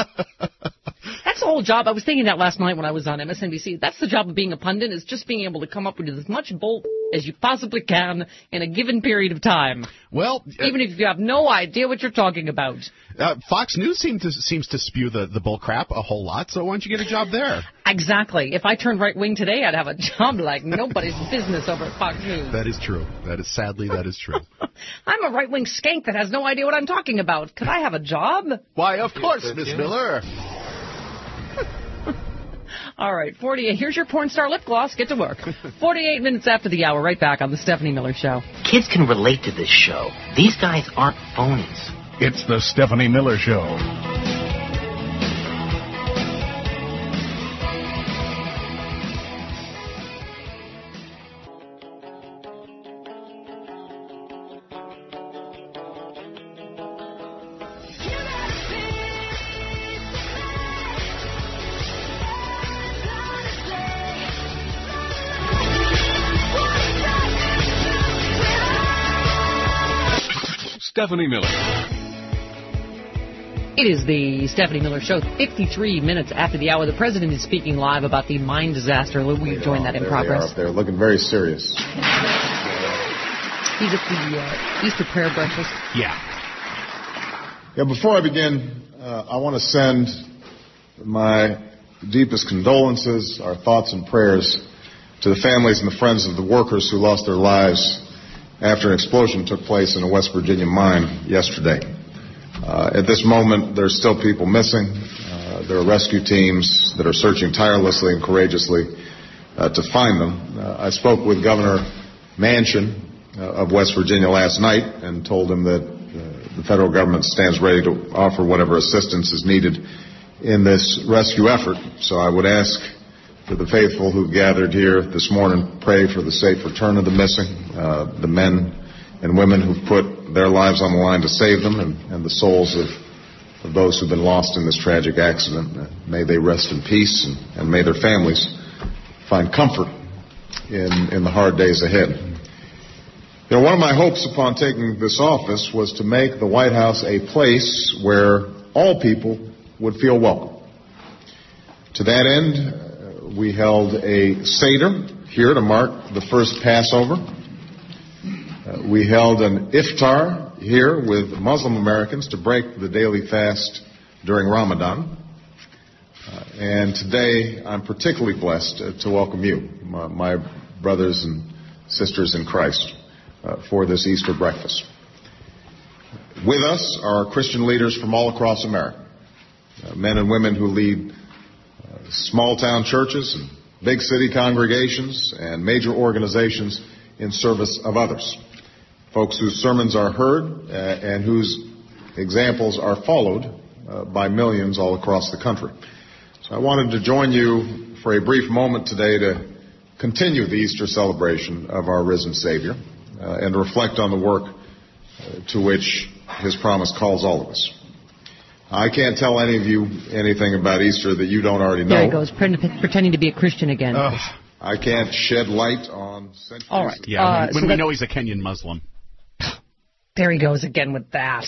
Speaker 2: That's the whole job. I was thinking that last night when I was on M S N B C. That's the job of being a pundit, is just being able to come up with as much bull as you possibly can in a given period of time.
Speaker 3: Well, uh,
Speaker 2: even if you have no idea what you're talking about.
Speaker 3: Uh, Fox News seem to, seems to spew the, the bull crap a whole lot, so why don't you get a job there?
Speaker 2: Exactly. If I turned right-wing today, I'd have a job like nobody's business over at Fox News.
Speaker 3: That is true. That is, sadly, that is true.
Speaker 2: I'm a right-wing skank that has no idea what I'm talking about. Could I have a job?
Speaker 3: Why, of course, Miss Miller.
Speaker 2: All right, forty-eight. Here's your porn star lip gloss. Get to work. forty-eight minutes after the hour, right back on the Stephanie Miller Show.
Speaker 15: Kids can relate to this show. These guys aren't phonies.
Speaker 1: It's the Stephanie Miller Show.
Speaker 16: Stephanie Miller.
Speaker 2: It is the Stephanie Miller Show, fifty-three minutes after the hour. The president is speaking live about the mine disaster. We join that in
Speaker 17: there
Speaker 2: progress.
Speaker 17: They are. They're looking very serious.
Speaker 2: He's at the uh, Easter prayer breakfast.
Speaker 3: Yeah.
Speaker 17: Yeah, before I begin, uh, I want to send my deepest condolences, our thoughts and prayers to the families and the friends of the workers who lost their lives after an explosion took place in a West Virginia mine yesterday. Uh, at this moment, there's still people missing. Uh, there are rescue teams that are searching tirelessly and courageously uh, to find them. Uh, I spoke with Governor Manchin uh, of West Virginia last night and told him that uh, the federal government stands ready to offer whatever assistance is needed in this rescue effort. So I would ask that the faithful who've gathered here this morning pray for the safe return of the missing, uh, the men and women who've put their lives on the line to save them, and, and the souls of, of those who've been lost in this tragic accident. Uh, may they rest in peace, and, and may their families find comfort in, in the hard days ahead. You know, one of my hopes upon taking this office was to make the White House a place where all people would feel welcome. To that end, uh, we held a Seder here to mark the first Passover. Uh, we held an iftar here with Muslim Americans to break the daily fast during Ramadan. Uh, and today, I'm particularly blessed uh, to welcome you, my, my brothers and sisters in Christ, uh, for this Easter breakfast. With us are Christian leaders from all across America, uh, men and women who lead uh, small-town churches and big city congregations and major organizations in service of others. Folks whose sermons are heard uh, and whose examples are followed uh, by millions all across the country. So I wanted to join you for a brief moment today to continue the Easter celebration of our risen Savior uh, and to reflect on the work uh, to which His promise calls all of us. I can't tell any of you anything about Easter that you don't already know.
Speaker 2: There he goes, pretending to be a Christian again.
Speaker 17: Uh, I can't shed light on centuries.
Speaker 2: All right.
Speaker 3: Yeah,
Speaker 2: uh,
Speaker 3: when,
Speaker 2: so
Speaker 3: when we
Speaker 2: that,
Speaker 3: know he's a Kenyan Muslim.
Speaker 2: There he goes again with that.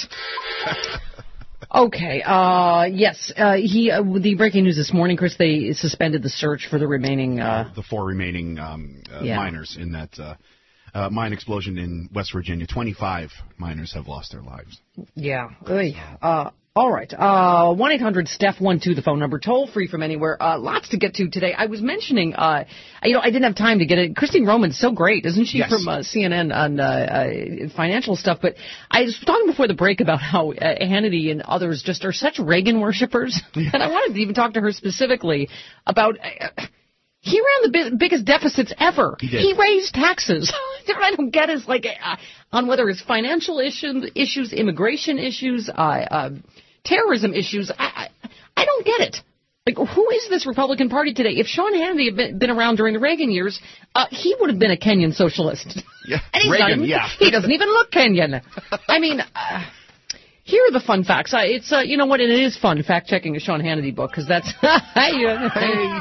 Speaker 2: Okay. Uh, yes. Uh, he. Uh, the breaking news this morning, Chris. They suspended the search for the remaining. Uh,
Speaker 3: the four remaining um, uh,
Speaker 2: yeah.
Speaker 3: miners in that uh, uh, mine explosion in West Virginia. Twenty-five miners have lost their lives.
Speaker 2: Yeah. Uh, all right. Uh, one eight hundred Steph one two, the phone number, toll free from anywhere. Uh, lots to get to today. I was mentioning, uh, you know, I didn't have time to get it. Christine Roman's so great, isn't she,
Speaker 3: yes.
Speaker 2: from uh, C N N on uh, uh, financial stuff? But I was talking before the break about how uh, Hannity and others just are such Reagan worshippers. Yeah. And I wanted to even talk to her specifically about... Uh, He ran the bi- biggest deficits ever.
Speaker 3: He did.
Speaker 2: He raised taxes. What I don't get is like uh, on whether it's financial issues, issues, immigration issues, uh, uh, terrorism issues. I, I I don't get it. Like, who is this Republican Party today? If Sean Hannity had been, been around during the Reagan years, uh, he would have been a Kenyan socialist.
Speaker 3: Yeah,
Speaker 2: and he's
Speaker 3: Reagan.
Speaker 2: not even,
Speaker 3: Yeah,
Speaker 2: he doesn't even look Kenyan. I mean. Uh, Here are the fun facts. Uh, it's uh, you know what? It is fun fact checking a Sean Hannity book because that's. hey.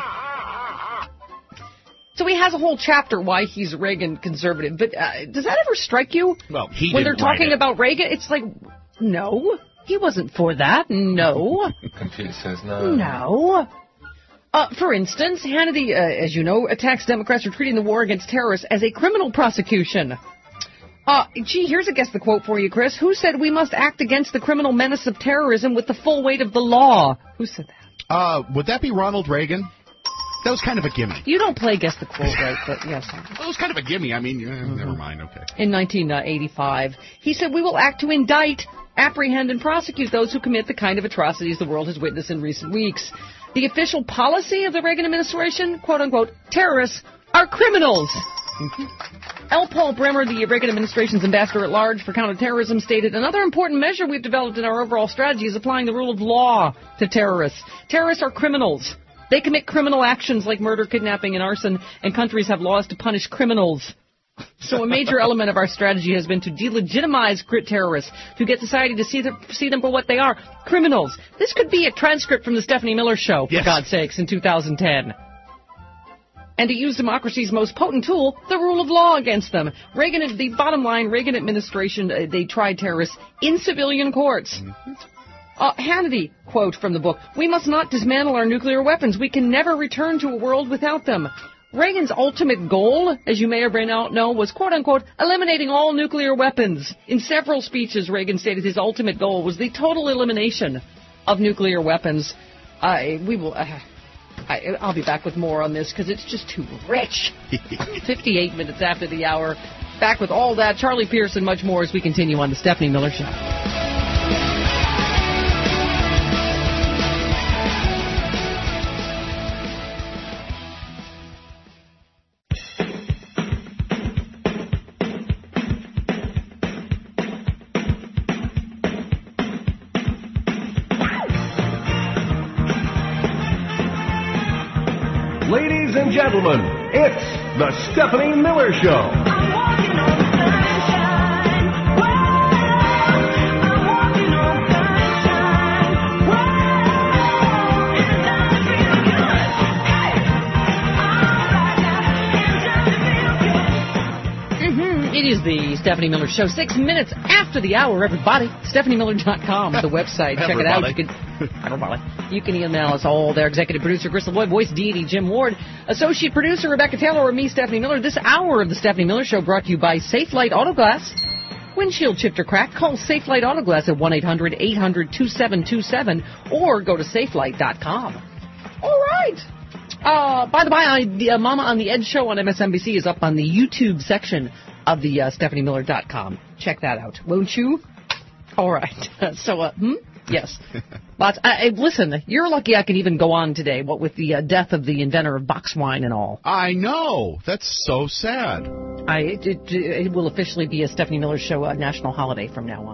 Speaker 2: So he has a whole chapter why he's Reagan conservative. But uh, does that ever strike you?
Speaker 3: Well, he
Speaker 2: when they're
Speaker 3: didn't write
Speaker 2: talking
Speaker 3: it.
Speaker 2: about Reagan, it's like, no, he wasn't for that. No,
Speaker 18: Computer says no.
Speaker 2: no. Uh, for instance, Hannity, uh, as you know, attacks Democrats for treating the war against terrorists as a criminal prosecution. Uh, gee, here's a guess the quote for you, Chris. Who said we must act against the criminal menace of terrorism with the full weight of the law? Who said that?
Speaker 3: Uh, would that be Ronald Reagan? That was kind of a gimme.
Speaker 2: You don't play guess the quote right, but yes.
Speaker 3: That was kind of a gimme. I mean, uh, mm-hmm. never mind. Okay.
Speaker 2: In nineteen eighty-five, he said, we will act to indict, apprehend, and prosecute those who commit the kind of atrocities the world has witnessed in recent weeks. The official policy of the Reagan administration, quote-unquote, terrorists are criminals. L. Paul Bremer, the Reagan administration's ambassador at large for counterterrorism, stated, another important measure we've developed in our overall strategy is applying the rule of law to terrorists. Terrorists are criminals. They commit criminal actions like murder, kidnapping, and arson, and countries have laws to punish criminals. So a major element of our strategy has been to delegitimize terrorists, to get society to see them, see them for what they are, criminals. This could be a transcript from the Stephanie Miller Show, for
Speaker 3: yes.
Speaker 2: God's sakes, in two thousand ten. and to use democracy's most potent tool, the rule of law, against them. Reagan, the bottom line, Reagan administration, uh, they tried terrorists in civilian courts. Uh, Hannity, quote from the book, "We must not dismantle our nuclear weapons. We can never return to a world without them." Reagan's ultimate goal, as you may or may not know, was, quote-unquote, eliminating all nuclear weapons. In several speeches, Reagan stated his ultimate goal was the total elimination of nuclear weapons. I, we will, uh, I, I'll be back with more on this because it's just too rich. fifty-eight minutes after the hour. Back with all that, Charlie Pierce and much more as we continue on The Stephanie Miller Show.
Speaker 16: Ladies and gentlemen, it's the Stephanie Miller Show.
Speaker 2: It is the Stephanie Miller Show. Six minutes after the hour, everybody. Stephanie Miller dot com, the website. Check it out. You can, everybody. You can email us all there. Executive producer, Crystal Boyd. Voice deity, Jim Ward. Associate producer, Rebecca Taylor, or me, Stephanie Miller. This hour of the Stephanie Miller Show brought to you by Safelite Auto Glass. Windshield chipped or cracked? Call Safelite Auto Glass at one eight hundred eight hundred two seven two seven or go to safelite dot com. All right. Uh, by the way, I, the uh, Mama on the Edge show on M S N B C is up on the YouTube section of the uh, Stephanie Miller dot com. Check that out, won't you? All right. so, uh, hmm? Yes. But, uh, listen, you're lucky I can even go on today, what with the uh, death of the inventor of box wine and all.
Speaker 3: I know. That's so sad.
Speaker 2: I, it, it, it will officially be a Stephanie Miller Show uh, national holiday from now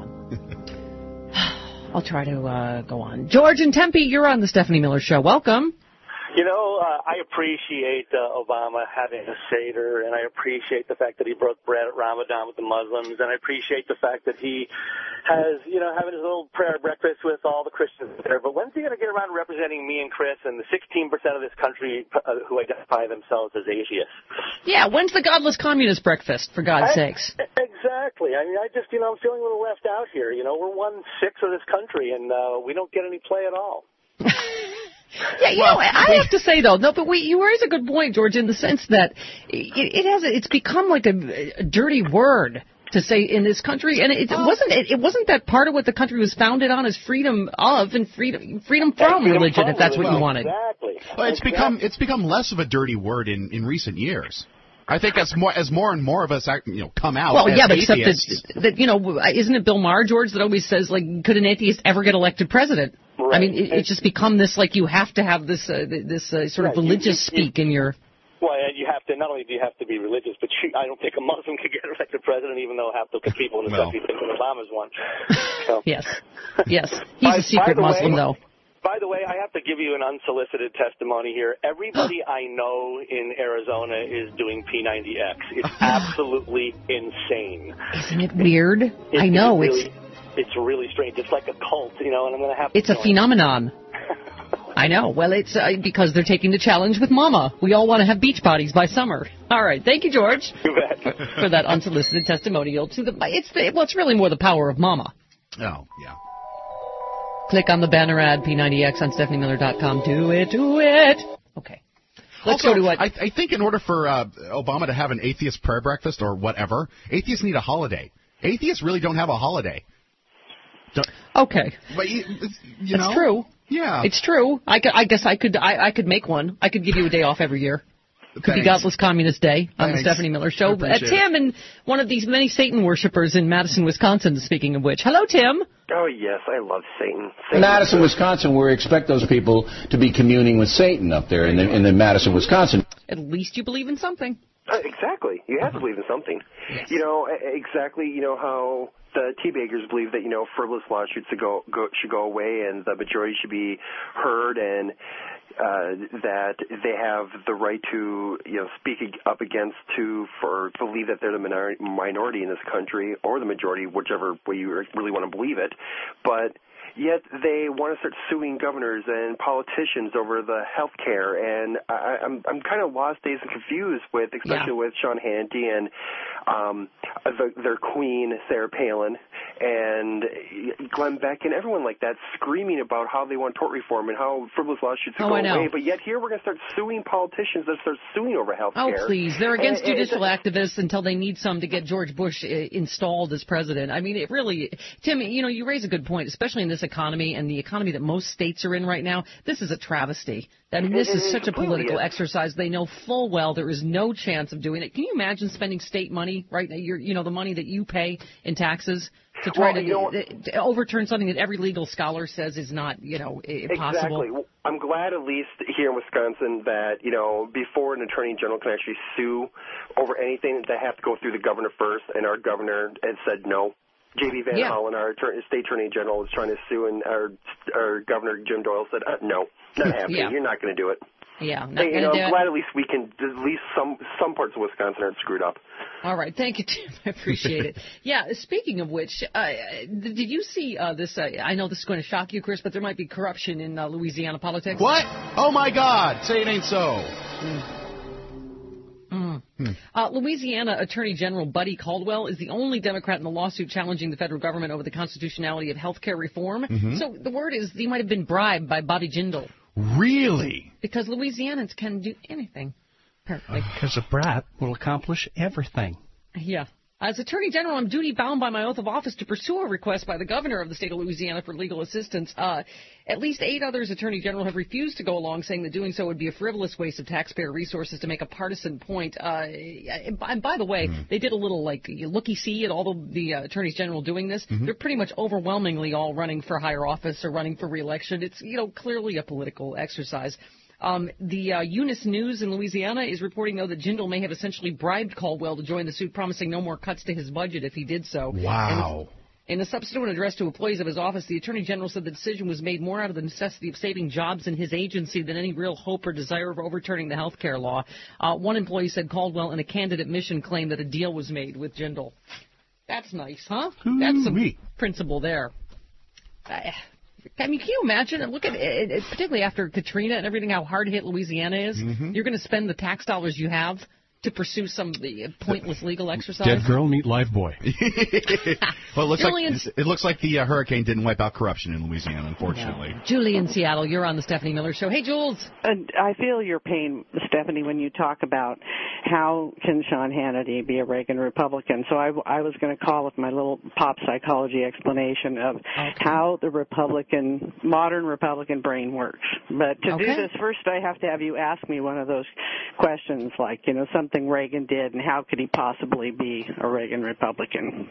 Speaker 2: on. I'll try to uh, go on. George and Tempe, you're on the Stephanie Miller Show. Welcome.
Speaker 18: You know, uh, I appreciate uh, Obama having a Seder, and I appreciate the fact that he broke bread at Ramadan with the Muslims, and I appreciate the fact that he has, you know, having his little prayer breakfast with all the Christians there. But when's he going to get around representing me and Chris and the sixteen percent of this country uh, who identify themselves as atheists?
Speaker 2: Yeah, when's the godless communist breakfast, for God's
Speaker 18: I,
Speaker 2: sakes?
Speaker 18: Exactly. I mean, I just, you know, I'm feeling a little left out here. You know, we're one-sixth of this country, and uh, we don't get any play at all.
Speaker 2: Yeah, you well, know, I have to say though, no, but wait, you raise a good point, George, in the sense that it, it has, it's become like a, a dirty word to say in this country, and it, it wasn't, it, it wasn't that part of what the country was founded on is freedom of and freedom, freedom from freedom religion, from if that's religion. What you wanted.
Speaker 18: Exactly.
Speaker 3: Well, it's exactly. become, it's become less of a dirty word in, in recent years. I think as more as more and more of us, you know, come out.
Speaker 2: Well,
Speaker 3: as
Speaker 2: yeah, but
Speaker 3: atheists.
Speaker 2: except that, that you know, isn't it Bill Maher, George, that always says like, could an atheist ever get elected president? Right. I mean, it, it's just become this like you have to have this uh, this uh, sort right. of religious you, you, speak in your.
Speaker 18: Well, you have to. Not only do you have to be religious, but you, I don't think a Muslim could get elected president, even though half the people in the country think that Obama's one. So.
Speaker 2: Yes, yes, he's by, a secret Muslim,
Speaker 18: way,
Speaker 2: though.
Speaker 18: By the way, I have to give you an unsolicited testimony here. Everybody I know in Arizona is doing P ninety X. It's absolutely insane.
Speaker 2: Isn't it weird?
Speaker 18: It,
Speaker 2: I know.
Speaker 18: It's really,
Speaker 2: it's
Speaker 18: it's really strange. It's like a cult, you know, and I'm going to have to...
Speaker 2: It's a phenomenon. I know. Well, it's uh, because they're taking the challenge with Mama. We all want to have beach bodies by summer. All right. Thank you, George.
Speaker 18: You bet.
Speaker 2: For that unsolicited testimonial to the... It's the, well, it's really more the power of Mama.
Speaker 3: Oh, yeah.
Speaker 2: Click on the banner ad, P ninety X on Stephanie Miller dot com. Do it, do it. Okay. Let's
Speaker 3: also,
Speaker 2: go to what...
Speaker 3: I, I think in order for uh, Obama to have an atheist prayer breakfast or whatever, atheists need a holiday. Atheists really don't have a holiday. Don't,
Speaker 2: okay.
Speaker 3: But you, you
Speaker 2: It's
Speaker 3: know,
Speaker 2: true.
Speaker 3: Yeah.
Speaker 2: It's true. I, could, I guess I could I, I could make one. I could give you a day off every year. Could
Speaker 3: Thanks.
Speaker 2: be Godless Communist Day on
Speaker 3: Thanks.
Speaker 2: the Stephanie Miller Show. Uh, Tim,
Speaker 3: it.
Speaker 2: and one of these many Satan worshippers in Madison, Wisconsin, speaking of which. Hello, Tim.
Speaker 19: Oh, yes, I love Satan. Satan.
Speaker 10: In Madison, Wisconsin, we expect those people to be communing with Satan up there in the, in the Madison, Wisconsin.
Speaker 2: At least you believe in something.
Speaker 19: Uh, exactly. You have to believe in something.
Speaker 2: Yes.
Speaker 19: You know, exactly, you know, how the tea-baggers believe that, you know, frivolous lawsuits should go, go, should go away and the majority should be heard and uh, that they have the right to, you know, speak up against to for believe that they're the minor- minority in this country or the majority, whichever way you really want to believe it. But yet they want to start suing governors and politicians over the health care. And I, I'm I'm kind of lost, dazed, and confused with, especially yeah. with Sean Hannity and um, the, their queen, Sarah Palin, and Glenn Beck, and everyone like that screaming about how they want tort reform and how frivolous lawsuits should
Speaker 2: oh,
Speaker 19: go
Speaker 2: I know.
Speaker 19: away. But yet here we're going to start suing politicians that start suing over health
Speaker 2: Oh,
Speaker 19: care.
Speaker 2: please. They're against
Speaker 19: and,
Speaker 2: judicial
Speaker 19: and,
Speaker 2: activists until they need some to get George Bush uh, installed as president. I mean, it really, Tim, you know, you raise a good point, especially in this economy and the economy that most states are in right now. This is a travesty. I mean, this
Speaker 19: it,
Speaker 2: is
Speaker 19: it
Speaker 2: such a political
Speaker 19: is.
Speaker 2: exercise. They know full well there is no chance of doing it. Can you imagine spending state money, right? You're, you know, the money that you pay in taxes to try
Speaker 19: well,
Speaker 2: to,
Speaker 19: you know,
Speaker 2: to overturn something that every legal scholar says is not, you know, possible.
Speaker 19: Exactly. I'm glad at least here in Wisconsin that, you know, before an attorney general can actually sue over anything, they have to go through the governor first, and our governor had said no. J B Van
Speaker 2: yeah.
Speaker 19: Hollen, our attorney, state attorney general, was trying to sue, and our, our governor, Jim Doyle, said, uh, no, not happening.
Speaker 2: yeah.
Speaker 19: You're not going to do it.
Speaker 2: Yeah, not
Speaker 19: hey, you know,
Speaker 2: do
Speaker 19: I'm
Speaker 2: it.
Speaker 19: glad at least we can, at least some some parts of Wisconsin aren't screwed up.
Speaker 2: All right, thank you, Tim. I appreciate it. Yeah, speaking of which, uh, did you see uh, this? Uh, I know this is going to shock you, Chris, but there might be corruption in uh, Louisiana politics.
Speaker 3: What? Oh my God! Say it ain't so.
Speaker 2: Mm. Mm. Hmm. Uh, Louisiana Attorney General Buddy Caldwell is the only Democrat in the lawsuit challenging the federal government over the constitutionality of health care reform.
Speaker 3: Mm-hmm.
Speaker 2: So the word is he might have been bribed by Bobby Jindal.
Speaker 3: Really?
Speaker 2: Because Louisianans can do anything, apparently.
Speaker 20: Because a brat will accomplish everything.
Speaker 2: Yeah. As Attorney General, I'm duty bound by my oath of office to pursue a request by the governor of the state of Louisiana for legal assistance. Uh, at least eight others Attorney General have refused to go along, saying that doing so would be a frivolous waste of taxpayer resources to make a partisan point. Uh, and by the way, mm. they did a little, like, looky-see at all the, the uh, Attorneys General doing this. Mm-hmm. They're pretty much overwhelmingly all running for higher office or running for re-election. It's, you know, clearly a political exercise. Um, the uh, Eunice News in Louisiana is reporting, though, that Jindal may have essentially bribed Caldwell to join the suit, promising no more cuts to his budget if he did so.
Speaker 3: Wow.
Speaker 2: And in a subsequent address to employees of his office, the Attorney General said the decision was made more out of the necessity of saving jobs in his agency than any real hope or desire of overturning the health care law. Uh, one employee said Caldwell, in a candid admission, claimed that a deal was made with Jindal. That's nice, huh?
Speaker 3: Ooh,
Speaker 2: That's some
Speaker 3: wee.
Speaker 2: principle there. Uh, I mean, can you imagine? Look at it, particularly after Katrina and everything, how hard hit Louisiana is. Mm-hmm. You're going to spend the tax dollars you have to pursue some pointless legal exercise.
Speaker 20: Dead girl, meet live boy.
Speaker 3: Well, it looks
Speaker 2: Julian's,
Speaker 3: like it looks like the uh, hurricane didn't wipe out corruption in Louisiana, unfortunately.
Speaker 2: No. Julie in Seattle, you're on the Stephanie Miller Show. Hey, Jules.
Speaker 21: And I feel your pain, Stephanie, when you talk about how can Sean Hannity be a Reagan Republican. So I, I was going to call with my little pop psychology explanation of okay. how the Republican, modern Republican brain works. But to
Speaker 2: okay.
Speaker 21: do this, first I have to have you ask me one of those questions like, you know, something Reagan did and how could he possibly be a Reagan Republican?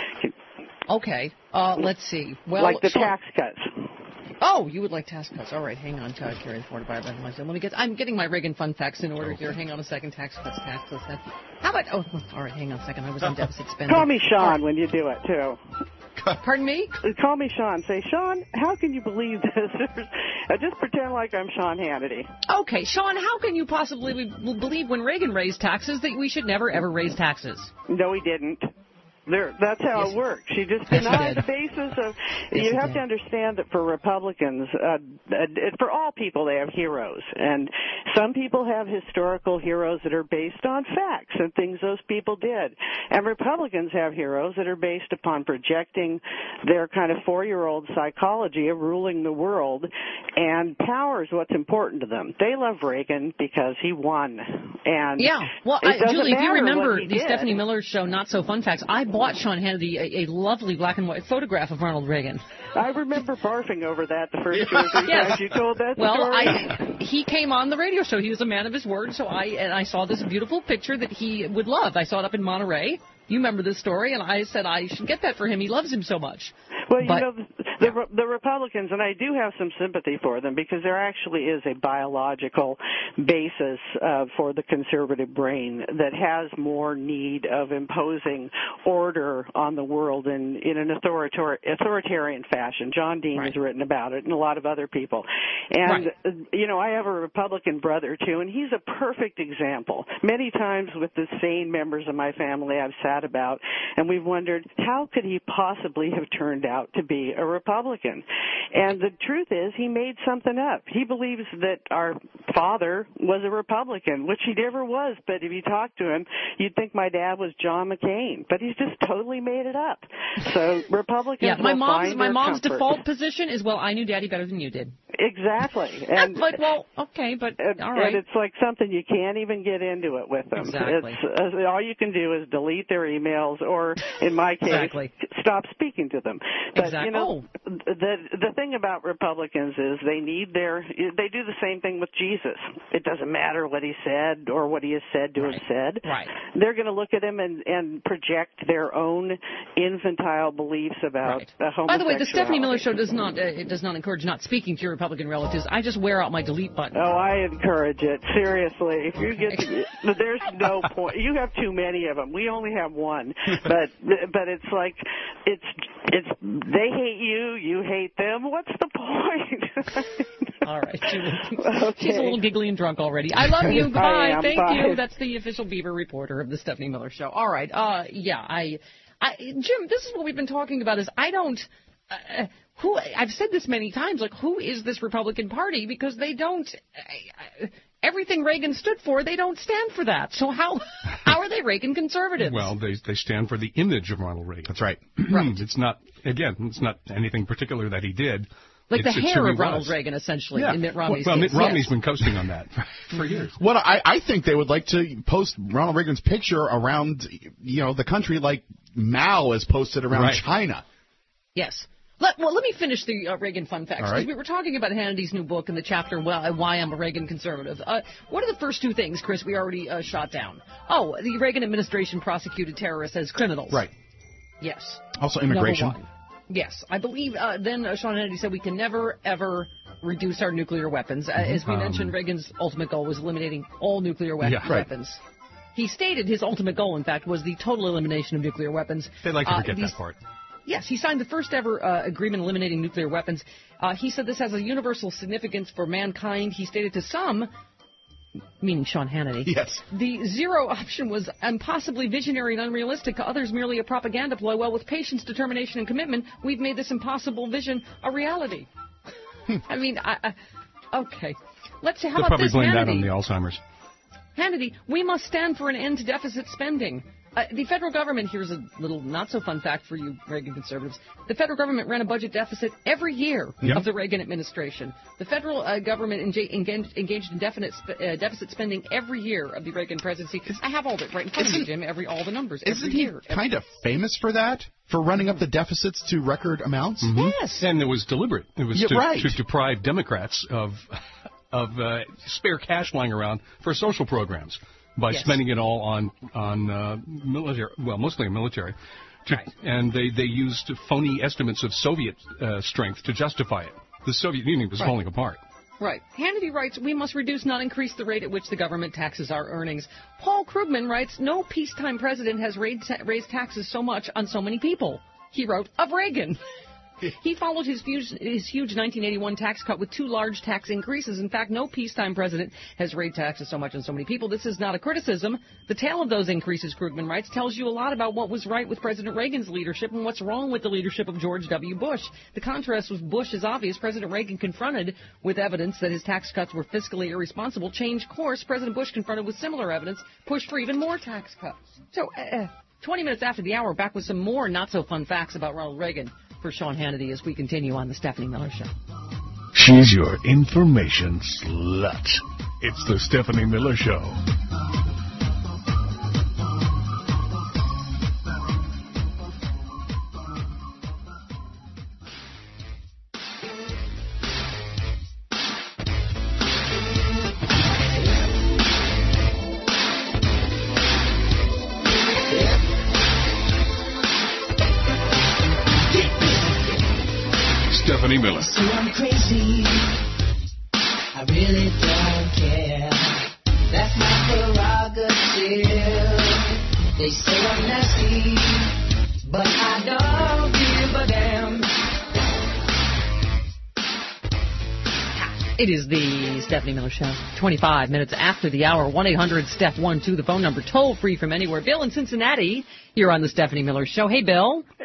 Speaker 2: Okay, uh, let's see. Well,
Speaker 21: like the
Speaker 2: Sean,
Speaker 21: tax cuts.
Speaker 2: Oh, you would like tax cuts. All right, hang on. Child care informed by Let me get. I'm getting my Reagan fun facts in order okay. here. Hang on a second. Tax cuts, tax cuts. How about? Oh, all right. Hang on a second. I was on deficit spending.
Speaker 21: Call me Sean right. when you do it too.
Speaker 2: Pardon me?
Speaker 21: Call me Sean. Say, Sean, how can you believe this? Just pretend like I'm Sean Hannity.
Speaker 2: Okay, Sean, how can you possibly believe when Reagan raised taxes that we should never ever raise taxes?
Speaker 21: No, he didn't. There, that's how yes. it works. She just denied the basis of. Yes, you have did. to understand that for Republicans, uh, uh, for all people, they have heroes, and some people have historical heroes that are based on facts and things those people did, and Republicans have heroes that are based upon projecting their kind of four-year-old psychology of ruling the world, and power is what's important to them. They love Reagan because he won, and
Speaker 2: yeah. Well, I, Julie, if you remember the
Speaker 21: did.
Speaker 2: Stephanie Miller Show, Not So Fun Facts, I bought Sean Hannity a, a lovely black and white photograph of Ronald Reagan.
Speaker 21: I remember barfing over that the first two or three
Speaker 2: yes.
Speaker 21: times you told that
Speaker 2: well,
Speaker 21: story.
Speaker 2: Well, he came on the radio show. He was a man of his word, so I and I saw this beautiful picture that he would love. I saw it up in Monterey. You remember this story, and I said I should get that for him. He loves him so much.
Speaker 21: Well,
Speaker 2: but,
Speaker 21: you know, the, the, the Republicans, and I do have some sympathy for them because there actually is a biological basis uh, for the conservative brain that has more need of imposing order on the world in, in an authoritar- authoritarian fashion. John Dean right. has written about it, and a lot of other people. And, right. you know, I have a Republican brother, too, and he's a perfect example. Many times with the sane members of my family I've sat about, and we've wondered, how could he possibly have turned out out to be a Republican. And the truth is, he made something up. He believes that our father was a Republican, which he never was. But if you talk to him, you'd think my dad was John McCain. But he's just totally made it up. So Republicans
Speaker 2: yeah, my
Speaker 21: will
Speaker 2: mom's
Speaker 21: find
Speaker 2: my
Speaker 21: their
Speaker 2: mom's
Speaker 21: comfort.
Speaker 2: default position is, well, I knew Daddy better than you did.
Speaker 21: Exactly. And
Speaker 2: like, well, okay, but
Speaker 21: and,
Speaker 2: all right.
Speaker 21: And it's like something you can't even get into it with them.
Speaker 2: Exactly.
Speaker 21: It's, uh, all you can do is delete their emails, or in my case,
Speaker 2: exactly.
Speaker 21: stop speaking to them. But
Speaker 2: exactly.
Speaker 21: you know,
Speaker 2: oh.
Speaker 21: the the thing about Republicans is they need their they do the same thing with Jesus. It doesn't matter what he said or what he is said to
Speaker 2: right.
Speaker 21: have said.
Speaker 2: Right.
Speaker 21: They're going to look at him and and project their own infantile beliefs about
Speaker 2: right.
Speaker 21: uh, homosexuality.
Speaker 2: By the way, the Stephanie Miller Show does not uh, it does not encourage not speaking to your Republican relatives. I just wear out my delete button.
Speaker 21: Oh, I encourage it. Seriously, if you get, to, there's no point. You have too many of them. We only have one, but but it's like it's it's they hate you, you hate them. What's the point?
Speaker 2: All right, Julie.
Speaker 21: Okay.
Speaker 2: She's a little giggly and drunk already. I love you. Goodbye.
Speaker 21: am,
Speaker 2: Thank
Speaker 21: bye.
Speaker 2: you. That's the official Beaver reporter of the Stephanie Miller Show. All right. Uh, yeah. I, I, Jim. This is what we've been talking about. Is I don't. Uh, who I've said this many times. Like, who is this Republican Party? Because they don't. Uh, everything Reagan stood for, they don't stand for that. So how how are they Reagan conservatives?
Speaker 20: Well, they they stand for the image of Ronald Reagan.
Speaker 3: That's right.
Speaker 2: Right.
Speaker 20: It's not again. It's not anything particular that he did.
Speaker 2: Like
Speaker 20: it's,
Speaker 2: the
Speaker 20: it's
Speaker 2: hair of
Speaker 20: was.
Speaker 2: Ronald Reagan, essentially,
Speaker 20: yeah.
Speaker 2: in Mitt Romney's
Speaker 20: well, well,
Speaker 2: case.
Speaker 20: Mitt Romney's
Speaker 2: yes.
Speaker 20: been coasting on that for, for years.
Speaker 3: Well, I, I think they would like to post Ronald Reagan's picture around, you know, the country like Mao is posted around
Speaker 20: right.
Speaker 3: China.
Speaker 2: Yes. Let, well, let me finish the uh, Reagan fun facts, because
Speaker 3: right.
Speaker 2: we were talking about Hannity's new book in the chapter, well, Why I'm a Reagan Conservative. Uh, what are the first two things, Chris, we already uh, shot down? Oh, the Reagan administration prosecuted terrorists as criminals.
Speaker 3: Right.
Speaker 2: Yes.
Speaker 3: Also immigration.
Speaker 2: Number one. Yes. I believe uh, then uh, Sean Hannity said we can never, ever reduce our nuclear weapons. Uh, as we um, mentioned, Reagan's ultimate goal was eliminating all nuclear we-
Speaker 20: yeah, right.
Speaker 2: weapons. He stated his ultimate goal, in fact, was the total elimination of nuclear weapons.
Speaker 20: They like to forget
Speaker 2: uh, these,
Speaker 20: that part.
Speaker 2: Yes, he signed the first ever uh, agreement eliminating nuclear weapons. Uh, he said this has a universal significance for mankind. He stated to some, meaning Sean Hannity,
Speaker 3: yes.
Speaker 2: the zero option was impossibly visionary and unrealistic. To others, merely a propaganda ploy. Well, with patience, determination, and commitment, we've made this impossible vision a reality. I mean, I, I, okay. Let's see. How
Speaker 20: They'll
Speaker 2: about
Speaker 20: probably
Speaker 2: this,
Speaker 20: blame
Speaker 2: Hannity?
Speaker 20: that on the Alzheimer's.
Speaker 2: Hannity, we must stand for an end to deficit spending. Uh, the federal government, here's a little not-so-fun fact for you Reagan conservatives. The federal government ran a budget deficit every year
Speaker 20: yep.
Speaker 2: of the Reagan administration. The federal uh, government enga- engaged, engaged in definite sp- uh, deficit spending every year of the Reagan presidency. I have all that right in front of me, Jim, every, all the numbers.
Speaker 3: Isn't
Speaker 2: every
Speaker 3: he
Speaker 2: year.
Speaker 3: kind of famous for that? For running up the deficits to record amounts?
Speaker 20: Mm-hmm.
Speaker 2: Yes.
Speaker 20: And it was deliberate. It was
Speaker 3: yeah,
Speaker 20: to,
Speaker 3: right.
Speaker 20: to deprive Democrats of, of uh, spare cash lying around for social programs. By
Speaker 2: yes.
Speaker 20: spending it all on on uh, military, well, mostly military, to,
Speaker 2: right.
Speaker 20: and they, they used phony estimates of Soviet uh, strength to justify it. The Soviet Union was
Speaker 2: right.
Speaker 20: falling apart.
Speaker 2: Right. Hannity writes, we must reduce, not increase the rate at which the government taxes our earnings. Paul Krugman writes, no peacetime president has raised, raised taxes so much on so many people. He wrote, of Reagan. He followed his huge, his huge nineteen eighty-one tax cut with two large tax increases. In fact, no peacetime president has raised taxes so much on so many people. This is not a criticism. The tale of those increases, Krugman writes, tells you a lot about what was right with President Reagan's leadership and what's wrong with the leadership of George W. Bush. The contrast with Bush is obvious. President Reagan, confronted with evidence that his tax cuts were fiscally irresponsible, changed course. President Bush, confronted with similar evidence, pushed for even more tax cuts. So, uh, twenty minutes after the hour, back with some more not-so-fun facts about Ronald Reagan for Sean Hannity as we continue on the Stephanie Miller Show.
Speaker 1: She's your information slut. It's the Stephanie Miller Show. Stephanie Miller.
Speaker 5: So I'm crazy. I really don't care. That's my prerogative. They say I'm nasty, but I don't give a damn.
Speaker 2: It is the Stephanie Miller Show. twenty-five minutes after the hour. one eight hundred Steph one two, the phone number, toll free from anywhere. Bill in Cincinnati, here on the Stephanie Miller Show. Hey, Bill.
Speaker 22: Hey,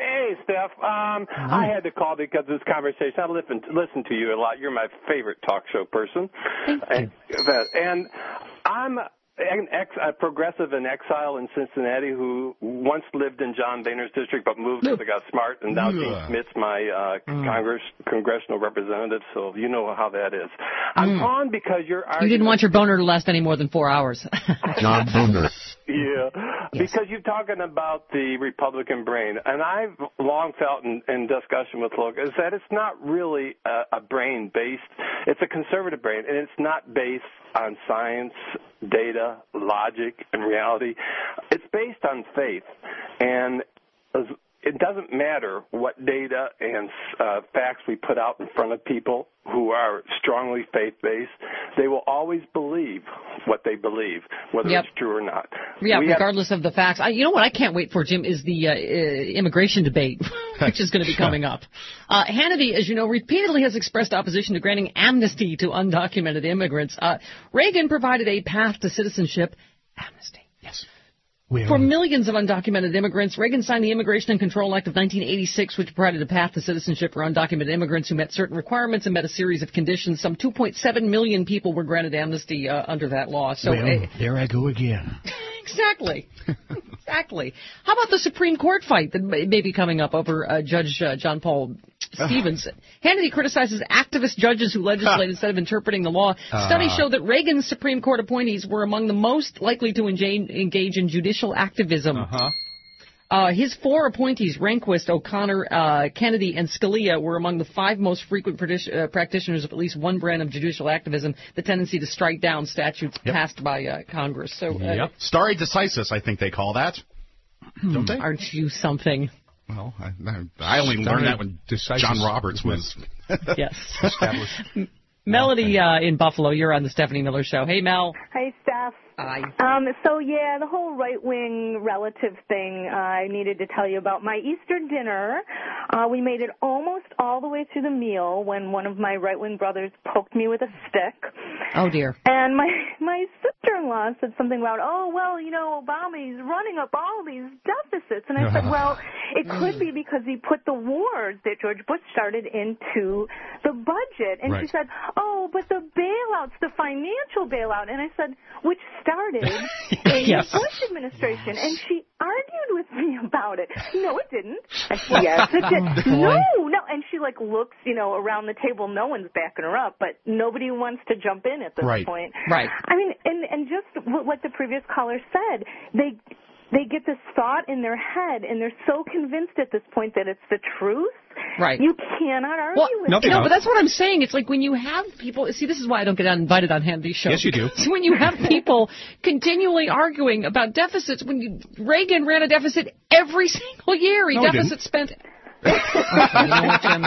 Speaker 6: Steph. Um, I had to call because of this conversation. I listen, listen to you a lot. You're my favorite talk show person.
Speaker 2: Thank you.
Speaker 6: And, and I'm an ex, a progressive in exile in Cincinnati who once lived in John Boehner's district but moved because I got smart, and now Gene Smith's my uh,
Speaker 2: Mm.
Speaker 6: Congress congressional representative, so you know how that is. I'm
Speaker 2: Mm.
Speaker 6: on because you're
Speaker 2: You
Speaker 6: arguing...
Speaker 2: didn't want your boner to last any more than four hours.
Speaker 3: John Boehner.
Speaker 6: Yeah, because you're talking about the Republican brain, and I've long felt in, in discussion with folks is that it's not really a, a brain based, it's a conservative brain, and it's not based on science, data, logic, and reality. It's based on faith, and as it doesn't matter what data and uh, facts we put out in front of people who are strongly faith-based. They will always believe what they believe, whether
Speaker 2: Yep.
Speaker 6: it's true or not.
Speaker 2: Yeah,
Speaker 6: We have-
Speaker 2: regardless of the facts. I, you know what I can't wait for, Jim, is the uh, uh, immigration debate, which is going to be coming up. Uh, Hannity, as you know, repeatedly has expressed opposition to granting amnesty to undocumented immigrants. Uh, Reagan provided a path to citizenship. Amnesty.
Speaker 3: Yes.
Speaker 2: For millions of undocumented immigrants, Reagan signed the Immigration and Control Act of nineteen eighty-six, which provided a path to citizenship for undocumented immigrants who met certain requirements and met a series of conditions. Some two point seven million people were granted amnesty uh, under that law. So,
Speaker 1: well,
Speaker 2: uh,
Speaker 1: there I go again.
Speaker 2: exactly. Exactly. How about the Supreme Court fight that may may be coming up over uh, Judge uh, John Paul Stevens? Hannity criticizes activist judges who legislate instead of interpreting the law.
Speaker 1: Uh.
Speaker 2: Studies show that Reagan's Supreme Court appointees were among the most likely to engage, engage in judicial activism.
Speaker 20: Uh-huh.
Speaker 2: Uh, his four appointees, Rehnquist, O'Connor, uh, Kennedy, and Scalia, were among the five most frequent practice- uh, practitioners of at least one brand of judicial activism, the tendency to strike down statutes
Speaker 3: Yep.
Speaker 2: passed by uh, Congress. So, uh,
Speaker 3: Yep. Stare decisis, I think they call that. Don't they?
Speaker 2: Aren't you something?
Speaker 3: Well, I, I only learned that when
Speaker 20: Decisis
Speaker 3: John Roberts was
Speaker 2: Yes.
Speaker 20: established.
Speaker 2: Melody uh, in Buffalo, you're on the Stephanie Miller Show. Hey, Mel.
Speaker 22: Hey, Steph.
Speaker 2: Hi.
Speaker 22: Um, so, yeah, the whole right-wing relative thing uh, I needed to tell you about. My Easter dinner, uh, we made it almost all the way through the meal when one of my right-wing brothers poked me with a stick.
Speaker 2: Oh, dear.
Speaker 22: And my my sister-in-law said something about, oh, well, you know, Obama, he's running up all these deficits. And I said, well, it could be because he put the wars that George Bush started into the budget. And she
Speaker 23: Right.
Speaker 22: said, oh, but the bailouts, the financial bailout. And I said, which started in
Speaker 2: Yes.
Speaker 22: the Bush administration. And she argued with me about it. No, it didn't. I said, yes, it did.
Speaker 2: Oh, boy.
Speaker 22: No, no. And she, like, looks, you know, around the table. No one's backing her up, but nobody wants to jump in at this
Speaker 2: Right.
Speaker 22: point.
Speaker 2: Right.
Speaker 22: I mean, and and just what what the previous caller said, they they get this thought in their head, and they're so convinced at this point that it's the truth.
Speaker 2: Right.
Speaker 22: You cannot argue
Speaker 2: Well,
Speaker 22: with
Speaker 2: no,
Speaker 22: it.
Speaker 2: but that's what I'm saying. It's like when you have people. See, this is why I don't get invited on Hannity's show.
Speaker 20: Yes, you do.
Speaker 2: So when you have people continually arguing about deficits, when you, Reagan ran a deficit every single year, he
Speaker 20: No, he
Speaker 2: deficit
Speaker 20: didn't.
Speaker 2: spent. You know what, Jim?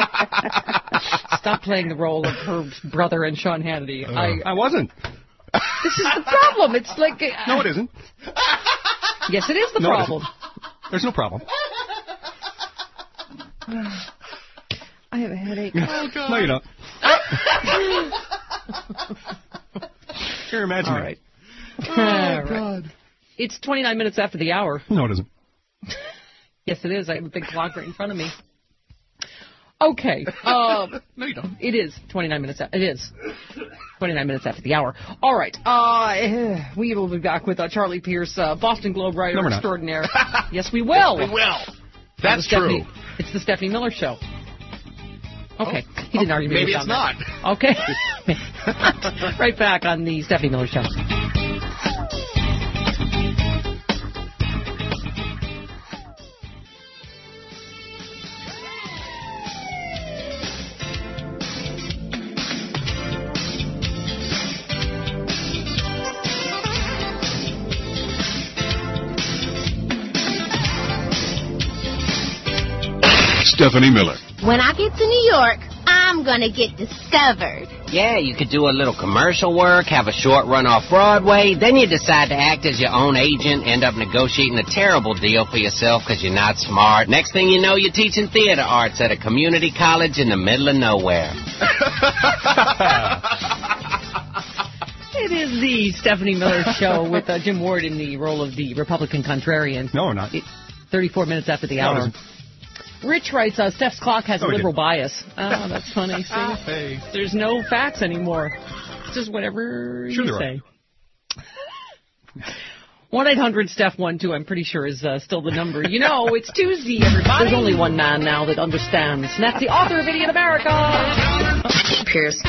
Speaker 2: Stop playing the role of Herb's brother and Sean Hannity.
Speaker 20: Uh,
Speaker 2: I,
Speaker 20: I wasn't.
Speaker 2: this is the problem. It's like. Uh,
Speaker 20: No, it isn't.
Speaker 2: Yes, it is the
Speaker 20: No, it
Speaker 2: problem.
Speaker 20: isn't. There's no problem.
Speaker 2: I have a headache.
Speaker 20: Oh, God. No, you don't. You're imagining.
Speaker 2: All right. All right. It's twenty-nine minutes after the hour.
Speaker 20: No, it isn't.
Speaker 2: Yes, it is. I have a big clock right in front of me. Okay. Uh,
Speaker 20: no, you don't.
Speaker 2: It is twenty-nine minutes. A- it is twenty-nine minutes after the hour. All right. Uh, we will be back with uh, Charlie Pierce, uh, Boston Globe writer
Speaker 20: No, we're not.
Speaker 2: extraordinaire. Yes, we will.
Speaker 3: We will.
Speaker 2: It's
Speaker 3: That's
Speaker 2: the Stephanie-
Speaker 3: true.
Speaker 2: It's the Stephanie Miller Show. Okay.
Speaker 3: Oh,
Speaker 2: he didn't
Speaker 3: oh,
Speaker 2: argue.
Speaker 3: maybe
Speaker 2: with
Speaker 3: it's
Speaker 2: me on that. Okay. Right back on the Stephanie Miller Show.
Speaker 1: Stephanie Miller.
Speaker 24: When I get to New York, I'm gonna get discovered.
Speaker 25: Yeah, you could do a little commercial work, have a short run off Broadway, then you decide to act as your own agent, end up negotiating a terrible deal for yourself because you're not smart. Next thing you know, you're teaching theater arts at a community college in the middle of nowhere.
Speaker 2: It is the Stephanie Miller Show with uh, Jim Ward in the role of the Republican contrarian.
Speaker 20: No, we're not.
Speaker 2: It, thirty-four minutes after the
Speaker 20: No, it
Speaker 2: hour.
Speaker 20: isn't.
Speaker 2: Rich writes, uh, Steph's clock has
Speaker 3: No,
Speaker 2: a
Speaker 3: he
Speaker 2: liberal
Speaker 3: didn't.
Speaker 2: bias. Oh, that's funny. See?
Speaker 3: Hey.
Speaker 2: There's no facts anymore. It's just whatever
Speaker 3: Sure
Speaker 2: you
Speaker 3: there
Speaker 2: say. one eight hundred Steph one two, I'm pretty sure, is uh, still the number. You know, it's Tuesday, everybody. There's only one man now that understands, and that's the author of Idiot America.
Speaker 7: Pierce.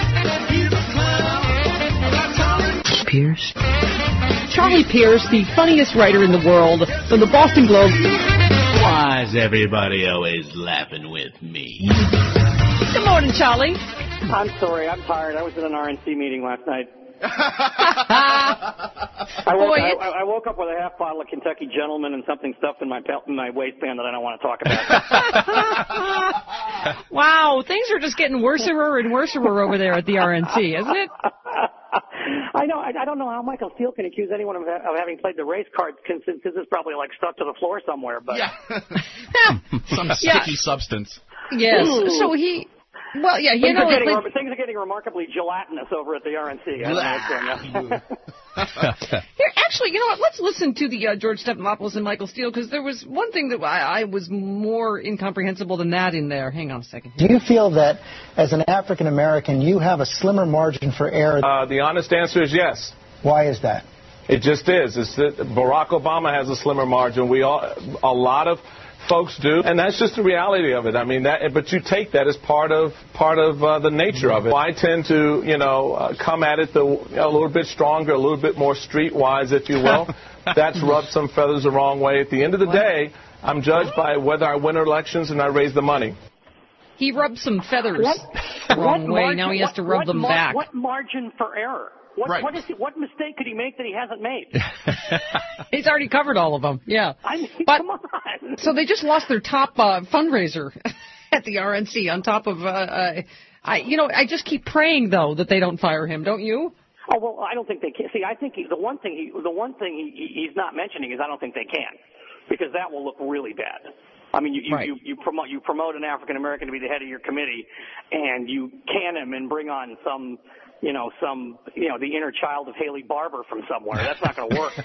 Speaker 7: Pierce.
Speaker 2: Charlie Pierce, the funniest writer in the world, from the Boston Globe.
Speaker 13: Why is everybody always laughing with me?
Speaker 2: Good morning, Charlie.
Speaker 8: I'm sorry, I'm tired. I was at an R N C meeting last night. I, woke,
Speaker 2: Boy,
Speaker 8: I,
Speaker 2: it's-
Speaker 8: I woke up with a half bottle of Kentucky Gentleman and something stuffed in my pel- in my waistband that I don't want to talk about.
Speaker 2: Wow, things are just getting worser and worser over there at the R N C, isn't it?
Speaker 8: I know. I, I don't know how Michael Steele can accuse anyone of, ha- of having played the race card, since since this is probably like stuck to the floor somewhere. But
Speaker 3: yeah. Some
Speaker 2: Yeah.
Speaker 3: sticky substance.
Speaker 2: Yes. So he, well, yeah, you
Speaker 8: things,
Speaker 2: know,
Speaker 8: are getting,
Speaker 2: it-
Speaker 8: re- things are getting remarkably gelatinous over at the R N C. I don't know what's going on.
Speaker 2: Here, actually, you know what? Let's listen to the uh, George Stephanopoulos and Michael Steele, because there was one thing that I, I was more incomprehensible than that in there. Hang on a second.
Speaker 9: Do you feel that, as an African American, you have a slimmer margin for error?
Speaker 11: Uh, the honest answer is yes.
Speaker 9: Why is that?
Speaker 11: It just is. It's that Barack Obama has a slimmer margin. We all, a lot of folks do, and that's just the reality of it. I mean, that. But you take that as part of part of uh, the nature of it. I tend to, you know, uh, come at it the, you know, a little bit stronger, a little bit more streetwise, if you will. That's rubbed some feathers the wrong way. At the end of the day, I'm judged by whether I win elections and I raise the money.
Speaker 2: He rubbed some feathers the wrong
Speaker 8: What
Speaker 2: way.
Speaker 8: margin-
Speaker 2: Now he has
Speaker 8: what-
Speaker 2: to rub
Speaker 8: what
Speaker 2: them
Speaker 8: mar-
Speaker 2: back.
Speaker 8: What margin for error? What,
Speaker 2: Right.
Speaker 8: what, is he, what mistake could he make that he hasn't made?
Speaker 2: He's already covered all of them. Yeah.
Speaker 8: I mean,
Speaker 2: But-
Speaker 8: come on.
Speaker 2: So they just lost their top uh, fundraiser at the R N C on top of, uh, uh, I, you know, I just keep praying, though, that they don't fire him, don't you?
Speaker 8: Oh well, I don't think they can. See, I think he, the one thing he, the one thing he, he's not mentioning is I don't think they can, because that will look really bad. I mean, you you,
Speaker 2: Right.
Speaker 8: you, you promote you promote an African American to be the head of your committee, and you can him and bring on some, you know, some, you know, the inner child of Haley Barber from somewhere. That's not going to work.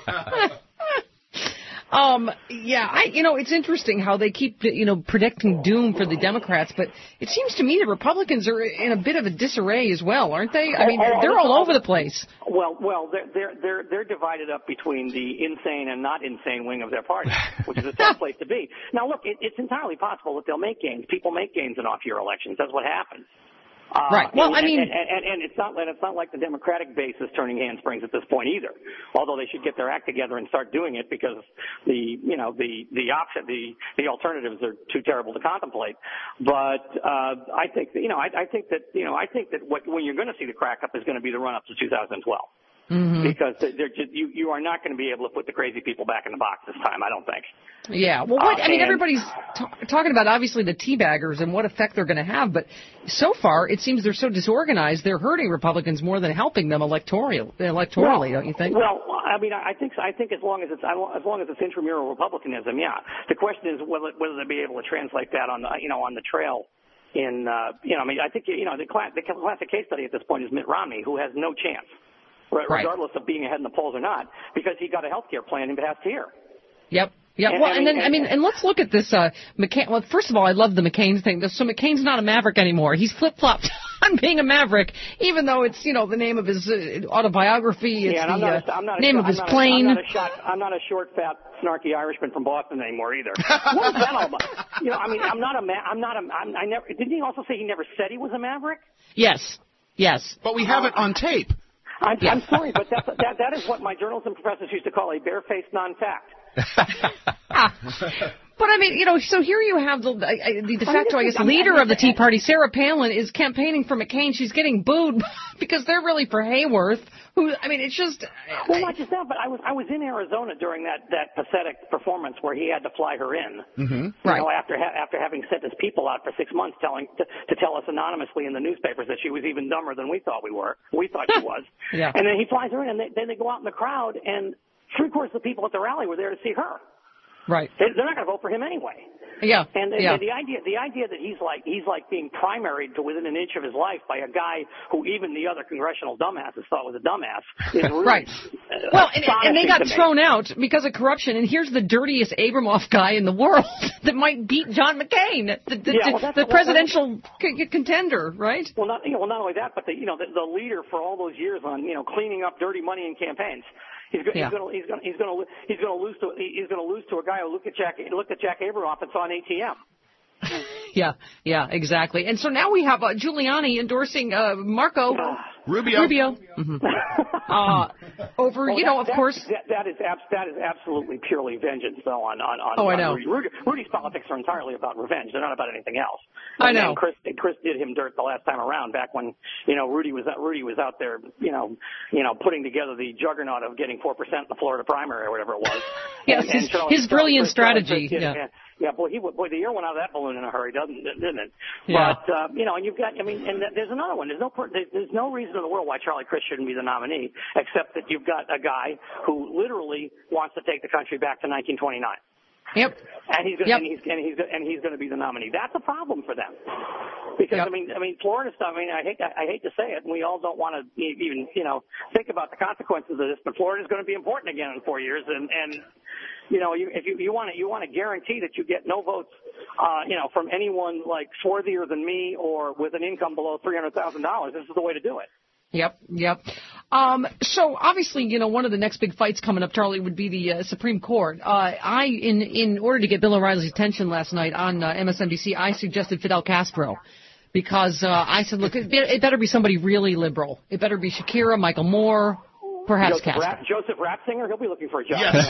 Speaker 2: Um, yeah, I, you know, it's interesting how they keep, you know, predicting doom for the Democrats, but it seems to me the Republicans are in a bit of a disarray as well, aren't they? I mean,
Speaker 8: Oh, oh,
Speaker 2: they're all
Speaker 8: oh,
Speaker 2: over the place.
Speaker 8: Well, well, they're they're they're they're divided up between the insane and not insane wing of their party, which is a tough place to be. Now, look, it, it's entirely possible that they'll make gains. People make gains in off-year elections. That's what happens. Uh,
Speaker 2: Right. Well,
Speaker 8: and,
Speaker 2: I mean-
Speaker 8: and, and, and, and it's not and it's not like the Democratic base is turning handsprings at this point either. Although they should get their act together and start doing it, because the you know the the option the the alternatives are too terrible to contemplate. But uh, I think that, you know I, I think that you know I think that what when you're going to see the crack up is going to be the run up to two thousand twelve.
Speaker 2: Mm-hmm.
Speaker 8: Because they're just, you you are not going to be able to put the crazy people back in the box this time. I don't think.
Speaker 2: Yeah. Well, what,
Speaker 8: Uh,
Speaker 2: I mean,
Speaker 8: and-
Speaker 2: everybody's t- talking about obviously the teabaggers and what effect they're going to have, but so far it seems they're so disorganized they're hurting Republicans more than helping them electoral, electorally, don't you think?
Speaker 8: Well, I mean, I think I think as long as it's as long as it's intramural republicanism, yeah. The question is whether whether they'll be able to translate that on the you know on the trail. In uh, you know, I mean, I think you know the, class, the classic case study at this point is Mitt Romney, who has no chance, right,
Speaker 2: Right.
Speaker 8: regardless of being ahead in the polls or not, because he got a health care plan in past year.
Speaker 2: Yep. Yeah,
Speaker 8: And-
Speaker 2: well,
Speaker 8: I
Speaker 2: and
Speaker 8: mean,
Speaker 2: then, I mean, and let's look at this, uh, McCain, well, first of all, I love the McCain thing. So McCain's not a maverick anymore. He's flip-flopped on being a maverick, even though it's, you know, the name of his uh, autobiography, it's
Speaker 8: yeah, and I'm
Speaker 2: the
Speaker 8: not, a,
Speaker 2: uh,
Speaker 8: I'm not a,
Speaker 2: name
Speaker 8: I'm
Speaker 2: of his
Speaker 8: not
Speaker 2: plane.
Speaker 8: A, I'm, not a shot, I'm not a short, fat, snarky Irishman from Boston anymore either. What was that all about? You know, I mean, I'm not a, ma- I'm not a, I'm, I never, didn't he also say he never said he was a maverick?
Speaker 2: Yes, yes.
Speaker 3: But we have it on tape.
Speaker 8: I'm,
Speaker 2: Yeah.
Speaker 8: I'm sorry, but that's, that, that is what my journalism professors used to call a barefaced non-fact.
Speaker 2: But I mean, you know, so here you have the, I- I- the de
Speaker 8: I mean,
Speaker 2: facto, I
Speaker 8: this
Speaker 2: guess,
Speaker 8: is- I mean,
Speaker 2: leader
Speaker 8: I
Speaker 2: of the
Speaker 8: mean,
Speaker 2: Tea Party, Sarah Palin, is campaigning for McCain. She's getting booed because they're really for Hayworth, who, I mean, it's just...
Speaker 8: Well, not just that, but I was I was in Arizona during that, that pathetic performance where he had to fly her in.
Speaker 3: Mm-hmm.
Speaker 8: You know, after ha- after having sent his people out for six months, telling to, to tell us anonymously in the newspapers that she was even dumber than we thought we were. We thought she was.
Speaker 2: Yeah.
Speaker 8: And then he flies her in, and they, then they go out in the crowd, and three quarters of the people at the rally were there to see her.
Speaker 2: Right.
Speaker 8: They- They're not going to vote for him anyway.
Speaker 2: Yeah.
Speaker 8: And the,
Speaker 2: yeah.
Speaker 8: the idea, the idea that he's like he's like being primaried to within an inch of his life by a guy who even the other congressional dumbasses thought was a dumbass is really
Speaker 2: right.
Speaker 8: Uh,
Speaker 2: well, and, and they got
Speaker 8: to me.
Speaker 2: thrown out because of corruption. And here's the dirtiest Abramoff guy in the world that might beat John McCain, the, the,
Speaker 8: Yeah, well, that's-
Speaker 2: the
Speaker 8: well,
Speaker 2: presidential c- contender, right?
Speaker 8: Well, not you know, well, not only that, but the you know the, the leader for all those years on you know cleaning up dirty money in campaigns. He's going
Speaker 2: Yeah.
Speaker 8: to he's going he's going to he's going to lose to he's going to lose to a guy who looked at Jack looked at Jack Abramoff and saw an A T M.
Speaker 2: Yeah, yeah, exactly. And so now we have uh, Giuliani endorsing uh, Marco
Speaker 3: Rubio.
Speaker 2: Rubio. Mm-hmm. uh, over,
Speaker 8: Well,
Speaker 2: you
Speaker 8: that,
Speaker 2: know, of
Speaker 8: that,
Speaker 2: course.
Speaker 8: that, that is abs- that is absolutely purely vengeance, though. On on, on
Speaker 2: Oh, I
Speaker 8: on
Speaker 2: know.
Speaker 8: Rudy. Rudy, Rudy's politics are entirely about revenge. They're not about anything else.
Speaker 2: I
Speaker 8: And,
Speaker 2: know.
Speaker 8: and Chris Chris did him dirt the last time around, back when you know Rudy was Rudy was out there, you know, you know, putting together the juggernaut of getting four percent in the Florida primary or whatever it was.
Speaker 2: Yes,
Speaker 8: And-
Speaker 2: his,
Speaker 8: and Charlie-
Speaker 2: his
Speaker 8: Charlie
Speaker 2: brilliant
Speaker 8: Chris- Charlie
Speaker 2: strategy.
Speaker 8: Chris did it,
Speaker 2: Yeah.
Speaker 8: man. Yeah, boy, he boy, the air went out of that balloon in a hurry, doesn't didn't it?
Speaker 2: Yeah.
Speaker 8: But uh, you know, and you've got, I mean, and there's another one. There's no per- there's, there's no reason in the world why Charlie Crist shouldn't be the nominee, except that you've got a guy who literally wants to take the country back to nineteen twenty-nine.
Speaker 2: Yep.
Speaker 8: And he's gonna,
Speaker 2: Yep.
Speaker 8: and he's and he's and he's going to be the nominee. That's a problem for them. Because
Speaker 2: Yep.
Speaker 8: I mean, I mean, Florida stuff. I mean, I hate I hate to say it, and we all don't want to even you know think about the consequences of this. But Florida is going to be important again in four years, and and you know, you, if you you want to you want to guarantee that you get no votes, uh, you know, from anyone like swarthier than me or with an income below three hundred thousand dollars. This is the way to do it.
Speaker 2: Yep, yep. Um, so obviously, you know, one of the next big fights coming up, Charlie, would be the uh, Supreme Court. Uh, I, in in order to get Bill O'Reilly's attention last night on uh, M S N B C, I suggested Fidel Castro because uh, I said, look, it, be- it better be somebody really liberal. It better be Shakira, Michael Moore, perhaps
Speaker 8: Joseph,
Speaker 2: Castro.
Speaker 8: Rat, Joseph Ratzinger, he'll be looking for a job.
Speaker 4: Yes.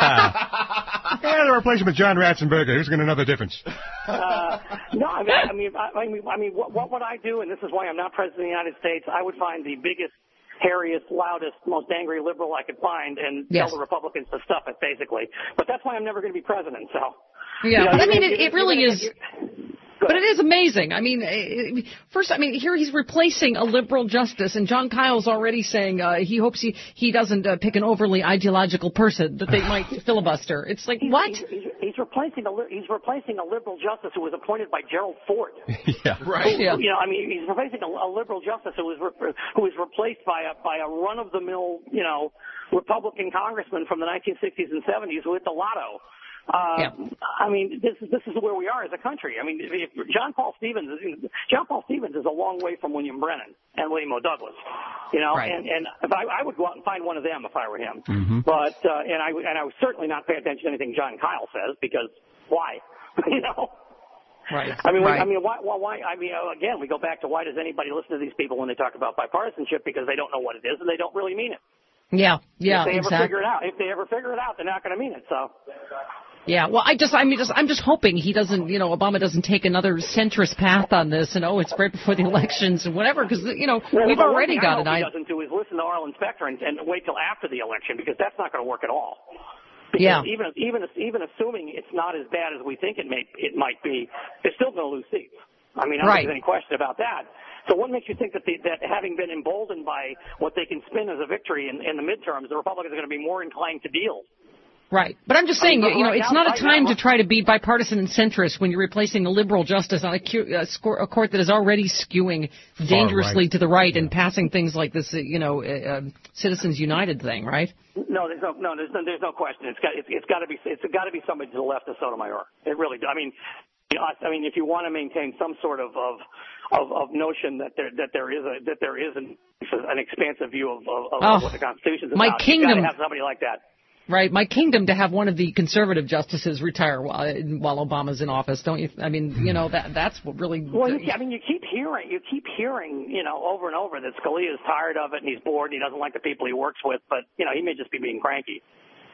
Speaker 4: Yeah, the replacement with John Ratzenberger. Who's going to know the difference?
Speaker 8: Uh, no, I mean, I mean, I mean, I mean, what, what would I do? And this is why I'm not president of the United States. I would find the biggest, hairiest, loudest, most angry liberal I could find, and
Speaker 2: Yes.
Speaker 8: tell the Republicans to stuff it, basically. But that's why I'm never going to be president. So.
Speaker 2: Yeah,
Speaker 8: You know,
Speaker 2: but I
Speaker 8: you're
Speaker 2: mean,
Speaker 8: gonna-
Speaker 2: it,
Speaker 8: you're
Speaker 2: it really
Speaker 8: gonna-
Speaker 2: is.
Speaker 8: you're-
Speaker 2: But it is amazing. I mean, eh, first, I mean, here he's replacing a liberal justice, and John Kyle's already saying uh, he hopes he he doesn't uh, pick an overly ideological person that they might filibuster. It's like
Speaker 8: He's,
Speaker 2: what?
Speaker 8: He's, he's, he's replacing a li- he's replacing a liberal justice who was appointed by Gerald Ford.
Speaker 4: Yeah,
Speaker 2: right.
Speaker 8: Who,
Speaker 2: Yeah.
Speaker 8: You know, I mean, he's replacing a, a liberal justice who was re- who was replaced by a by a run of the mill, you know, Republican congressman from the nineteen sixties and seventies who hit the lotto. Uh,
Speaker 2: Yeah.
Speaker 8: I mean, this is this is where we are as a country. I mean, if John Paul Stevens is John Paul Stevens is a long way from William Brennan and William O. Douglas, you know.
Speaker 2: Right.
Speaker 8: And and if I, I would go out and find one of them if I were him.
Speaker 4: Mm-hmm.
Speaker 8: But uh, and I and I would certainly not pay attention to anything John Kyle says because why, you know.
Speaker 2: Right.
Speaker 8: I mean,
Speaker 2: right.
Speaker 8: I mean, why, why, why? I mean, uh, again, we go back to why does anybody listen to these people when they talk about bipartisanship? Because they don't know what it is and they don't really mean it.
Speaker 2: yeah, yeah,
Speaker 8: if they ever
Speaker 2: exactly.
Speaker 8: figure it out, if they ever figure it out, they're not going to mean it. So.
Speaker 2: Yeah, well, I just, I mean, just, I'm just hoping he doesn't, you know, Obama doesn't take another centrist path on this, and oh, it's right before the elections and whatever, because you know
Speaker 8: Well,
Speaker 2: we've
Speaker 8: the one
Speaker 2: already
Speaker 8: thing
Speaker 2: got
Speaker 8: I
Speaker 2: it.
Speaker 8: hope he
Speaker 2: I,
Speaker 8: doesn't do is listen to Arlen Specter and, and wait till after the election because that's not going to work at all. Because
Speaker 2: Yeah.
Speaker 8: even even even assuming it's not as bad as we think it may it might be, they're still going to lose seats. I mean, I don't
Speaker 2: Right.
Speaker 8: think there's any question about that. So what makes you think that the, that having been emboldened by what they can spin as a victory in, in the midterms, the Republicans are going to be more inclined to deal?
Speaker 2: Right, but I'm just
Speaker 8: I mean,
Speaker 2: saying, you know,
Speaker 8: right
Speaker 2: it's
Speaker 8: now-
Speaker 2: not a
Speaker 8: right
Speaker 2: time
Speaker 8: now-
Speaker 2: to try to be bipartisan and centrist when you're replacing a liberal justice on a, cu- a, score, a court that is already skewing dangerously
Speaker 4: right.
Speaker 2: to the right and passing things like this, uh, you know, uh, uh, Citizens United thing, right?
Speaker 8: No, there's no, no, there's no, there's no question. It's got, it's, it's got to be, it's got to be somebody to the left of Sotomayor. It really, I mean, you know, I mean, if you want to maintain some sort of of, of, of notion that there that there is a that there is an, an expansive view of, of, of
Speaker 2: Oh,
Speaker 8: what the Constitution is
Speaker 2: my
Speaker 8: about,
Speaker 2: kingdom.
Speaker 8: you got to have somebody like that.
Speaker 2: Right, my kingdom to have one of the conservative justices retire while, while Obama's in office, don't you? I mean, you know, that that's what really.
Speaker 8: Well, you, I mean, you keep hearing, you keep hearing, you know, over and over that Scalia is tired of it and he's bored and he doesn't like the people he works with, but you know, he may just be being cranky.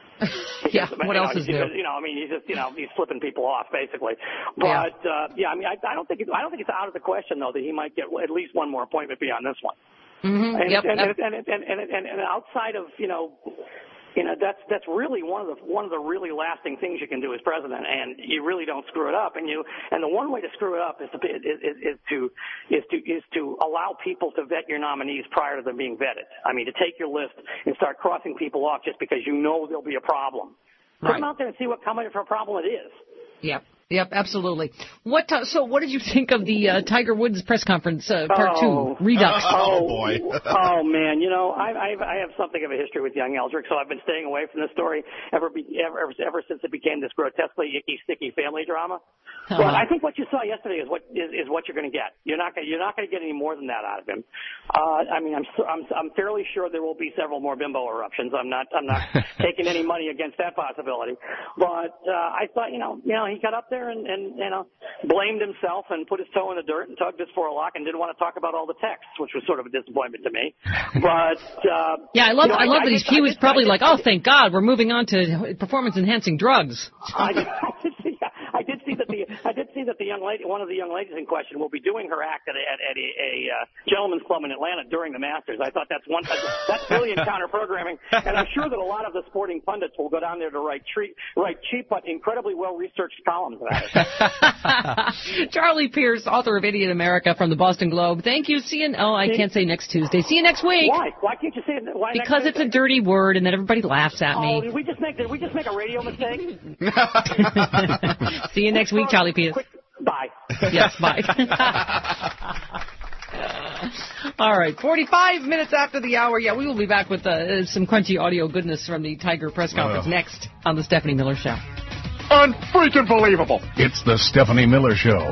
Speaker 2: Yeah,
Speaker 8: Because,
Speaker 2: what
Speaker 8: you
Speaker 2: else
Speaker 8: know,
Speaker 2: is
Speaker 8: he's
Speaker 2: new?
Speaker 8: just, You know, I mean, he's just, you know, he's flipping people off basically. But yeah, uh, yeah I mean, I, I don't think it, I don't think it's out of the question though that he might get at least one more appointment beyond this one.
Speaker 2: Mm-hmm.
Speaker 8: And,
Speaker 2: Yep.
Speaker 8: and,
Speaker 2: yep.
Speaker 8: and, and, and, and, and, and outside of, you know, you know, that's that's really one of the one of the really lasting things you can do as president, and you really don't screw it up. And you and the one way to screw it up is to is, is, is to is to is to allow people to vet your nominees prior to them being vetted. I mean, to take your list and start crossing people off just because you know there'll be a problem. Put them out there and see what kind of a problem it is.
Speaker 2: Yep. Yep, absolutely. What? Uh, so, what did you think of the uh, Tiger Woods press conference, uh, part
Speaker 8: oh.
Speaker 2: two, Redux?
Speaker 8: Oh,
Speaker 3: boy.
Speaker 8: oh, man. You know, I, I, I have something of a history with young Eldrick, so I've been staying away from this story ever, be, ever, ever, ever since it became this grotesquely icky, sticky family drama.
Speaker 2: Uh-huh.
Speaker 8: But I think what you saw yesterday is what is, is what you're going to get. You're not going you're not going to get any more than that out of him. Uh, I mean, I'm, I'm I'm fairly sure there will be several more bimbo eruptions. I'm not I'm not taking any money against that possibility. But uh, I thought, you know, you know, he got up there and, and you know blamed himself and put his toe in the dirt and tugged his forelock and didn't want to talk about all the texts, which was sort of a disappointment to me. But uh,
Speaker 2: yeah, I love
Speaker 8: you know,
Speaker 2: I love
Speaker 8: I,
Speaker 2: that
Speaker 8: I,
Speaker 2: he
Speaker 8: I,
Speaker 2: was
Speaker 8: I,
Speaker 2: probably
Speaker 8: I,
Speaker 2: like, oh, thank God, we're moving on to performance enhancing drugs.
Speaker 8: I, I did see I did see that the I did see that the young lady, one of the young ladies in question, will be doing her act at a, at, at a, a uh, gentleman's club in Atlanta during the Masters. I thought that's one that's brilliant counter programming, and I'm sure that a lot of the sporting pundits will go down there to write treat, write cheap but incredibly well researched columns about
Speaker 2: it. Charlie Pierce, author of Idiot America from the Boston Globe. Thank you. See you. Oh, I can't say next Tuesday. See you next week.
Speaker 8: Why? Why can't you say it? Why
Speaker 2: because
Speaker 8: next
Speaker 2: it's a dirty word, and then everybody laughs at me.
Speaker 8: Oh, did we just make did we just make a radio mistake?
Speaker 2: See you next week, Charlie Pierce.
Speaker 8: Quick, bye.
Speaker 2: Yes, bye. All right, forty-five minutes after the hour. Yeah, we will be back with uh, some crunchy audio goodness from the Tiger press conference uh. next on the Stephanie Miller Show.
Speaker 1: Unfreaking believable. It's the Stephanie Miller Show.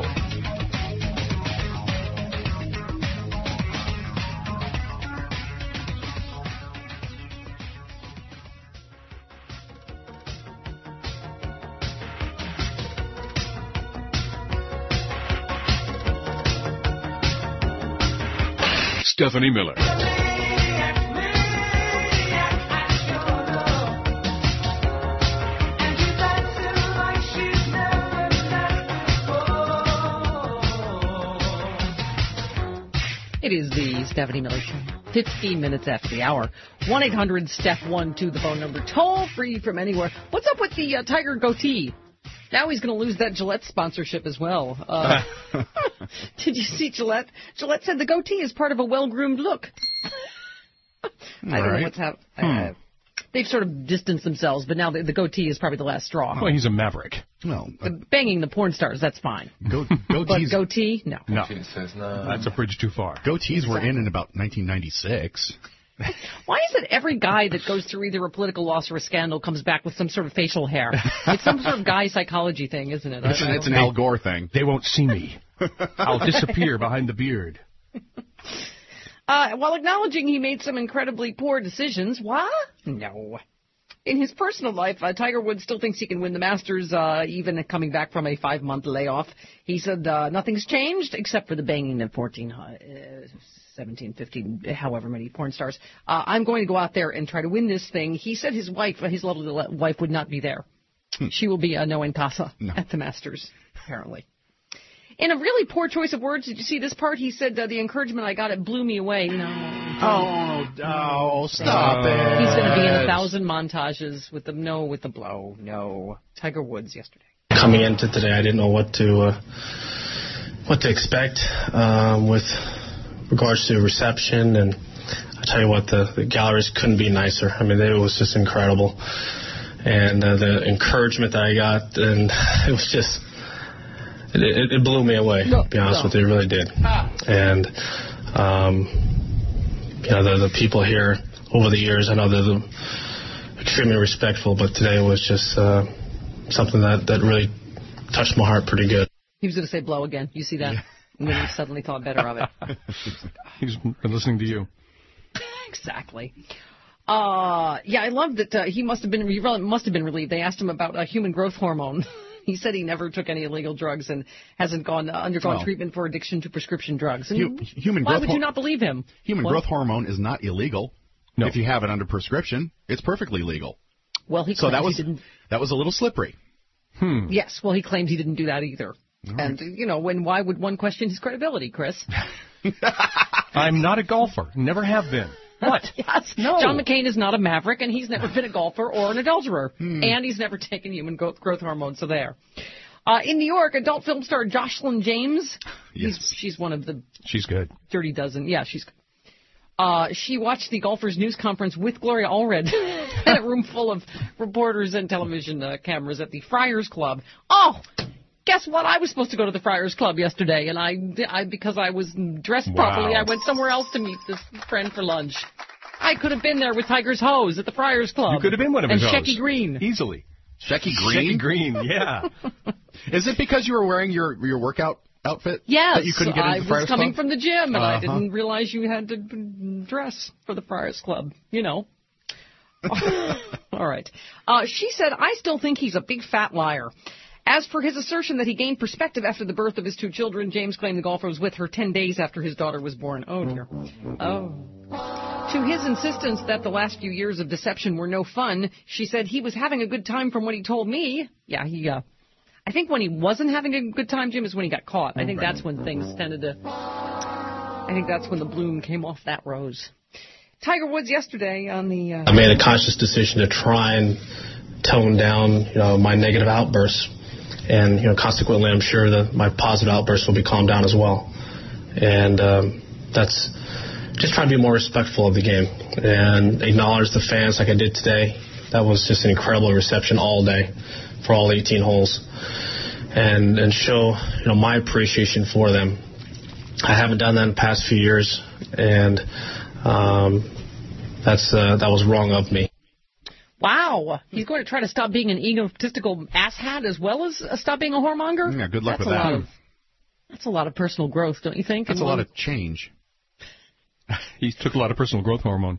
Speaker 1: Stephanie Miller.
Speaker 2: It is the Stephanie Miller Show. fifteen minutes after the hour. one eight hundred Steph one two, the phone number. Toll free from anywhere. What's up with the uh, Tiger goatee? Now he's going to lose that Gillette sponsorship as well. Uh, did you see Gillette? Gillette said the goatee is part of a well-groomed look. I don't
Speaker 20: right.
Speaker 2: know what's happening.
Speaker 20: Hmm.
Speaker 2: Uh, they've sort of distanced themselves, but now the, the goatee is probably the last straw.
Speaker 20: Well, he's a maverick.
Speaker 3: Well,
Speaker 2: uh, banging the porn stars, that's fine.
Speaker 3: Go,
Speaker 2: but goatee, no.
Speaker 20: No. That's a bridge too far.
Speaker 3: Goatees
Speaker 2: exactly.
Speaker 3: were in in about nineteen ninety-six.
Speaker 2: Why is it every guy that goes through either a political loss or a scandal comes back with some sort of facial hair? It's some sort of guy psychology thing, isn't it?
Speaker 3: It's, it's an Al Gore thing.
Speaker 20: They won't see me. I'll disappear behind the beard.
Speaker 2: Uh, while acknowledging he made some incredibly poor decisions, what? No. In his personal life, uh, Tiger Woods still thinks he can win the Masters, uh, even coming back from a five-month layoff. He said uh, nothing's changed except for the banging of fourteen, uh, seventeen, fifteen, however many porn stars. Uh, I'm going to go out there and try to win this thing. He said his wife, his lovely wife, would not be there. Hmm. She will be uh, no en casa no. at the Masters, apparently. In a really poor choice of words, did you see this part? He said, uh, the encouragement I got, it blew me away. No.
Speaker 3: Oh, oh, stop uh, it.
Speaker 2: He's going to be in a thousand montages with the no, with the blow. No. Tiger Woods yesterday.
Speaker 12: Coming into today, I didn't know what to uh, what to expect um, with regards to reception. And I tell you what, the, the galleries couldn't be nicer. I mean, they, it was just incredible. And uh, the encouragement that I got, and it was just... It, it blew me away, no, to be honest no. with you. It really did. Ah. And, um, you know, the, the people here over the years, I know they're the extremely respectful, but today was just uh, something that, that really touched my heart pretty good.
Speaker 2: He was going to say blow again. You see that? Yeah. And then he suddenly thought better of it.
Speaker 20: He's been listening to you.
Speaker 2: Exactly. Uh, yeah, I love that uh, he must have been, he must have been relieved. They asked him about uh, human growth hormone. He said he never took any illegal drugs and hasn't gone uh, undergone well, treatment for addiction to prescription drugs. And
Speaker 3: hu- human
Speaker 2: why
Speaker 3: growth
Speaker 2: would you not believe him?
Speaker 3: Human
Speaker 2: what?
Speaker 3: growth hormone is not illegal.
Speaker 20: No.
Speaker 3: If you have it under prescription, it's perfectly legal.
Speaker 2: Well, he
Speaker 3: so that was
Speaker 2: he didn't.
Speaker 3: That was a little slippery.
Speaker 20: Hmm.
Speaker 2: Yes. Well, he claimed he didn't do that either. Right. And you know, when why would one question his credibility, Chris?
Speaker 20: I'm not a golfer. Never have been. What?
Speaker 2: Yes.
Speaker 20: No.
Speaker 2: John McCain is not a maverick, and he's never been a golfer or an adulterer. Hmm. And he's never taken human growth, growth hormone, so there. Uh, in New York, adult film star Jocelyn James.
Speaker 3: Yes.
Speaker 2: She's one of the...
Speaker 20: She's good.
Speaker 2: Dirty dozen. Yeah, she's good. Uh, she watched the golfers' news conference with Gloria Allred in a room full of reporters and television uh, cameras at the Friars Club. Oh, guess what? I was supposed to go to the Friars Club yesterday, and I, I because I was dressed
Speaker 20: Wow.
Speaker 2: properly, I went somewhere else to meet this friend for lunch. I could have been there with Tiger's Hose at the Friars Club.
Speaker 20: You could have been one of his
Speaker 2: and
Speaker 20: hoes.
Speaker 2: Shecky Green.
Speaker 20: Easily.
Speaker 3: Shecky Green?
Speaker 20: Shecky Green, yeah.
Speaker 3: Is it because you were wearing your, your workout outfit?
Speaker 2: Yes,
Speaker 3: That you couldn't get into
Speaker 2: I
Speaker 3: the
Speaker 2: was
Speaker 3: Friars
Speaker 2: coming
Speaker 3: Club?
Speaker 2: from the gym, and
Speaker 3: Uh-huh.
Speaker 2: I didn't realize you had to dress for the Friars Club. You know. All right. Uh, she said, I still think he's a big fat liar. As for his assertion that he gained perspective after the birth of his two children, James claimed the golfer was with her ten days after his daughter was born. Oh, dear. Oh. To his insistence that the last few years of deception were no fun, she said he was having a good time from what he told me. Yeah, he, uh, I think when he wasn't having a good time, Jim, is when he got caught. I think that's when things tended to, I think that's when the bloom came off that rose. Tiger Woods yesterday on the... Uh,
Speaker 12: I made a conscious decision to try and tone down, you know, my negative outbursts. And, you know, consequently, I'm sure that my positive outbursts will be calmed down as well. And um, that's just trying to be more respectful of the game and acknowledge the fans like I did today. That was just an incredible reception all day for all eighteen holes. And and show, you know, my appreciation for them. I haven't done that in the past few years, and um, that's uh, that was wrong of me.
Speaker 2: Wow. He's going to try to stop being an egotistical asshat as well as uh, stop being a whoremonger?
Speaker 3: Yeah, good luck
Speaker 2: that's
Speaker 3: with
Speaker 2: a
Speaker 3: that.
Speaker 2: Lot of, that's a lot of personal growth, don't you think?
Speaker 3: That's a lot of change.
Speaker 20: He took a lot of personal growth hormone.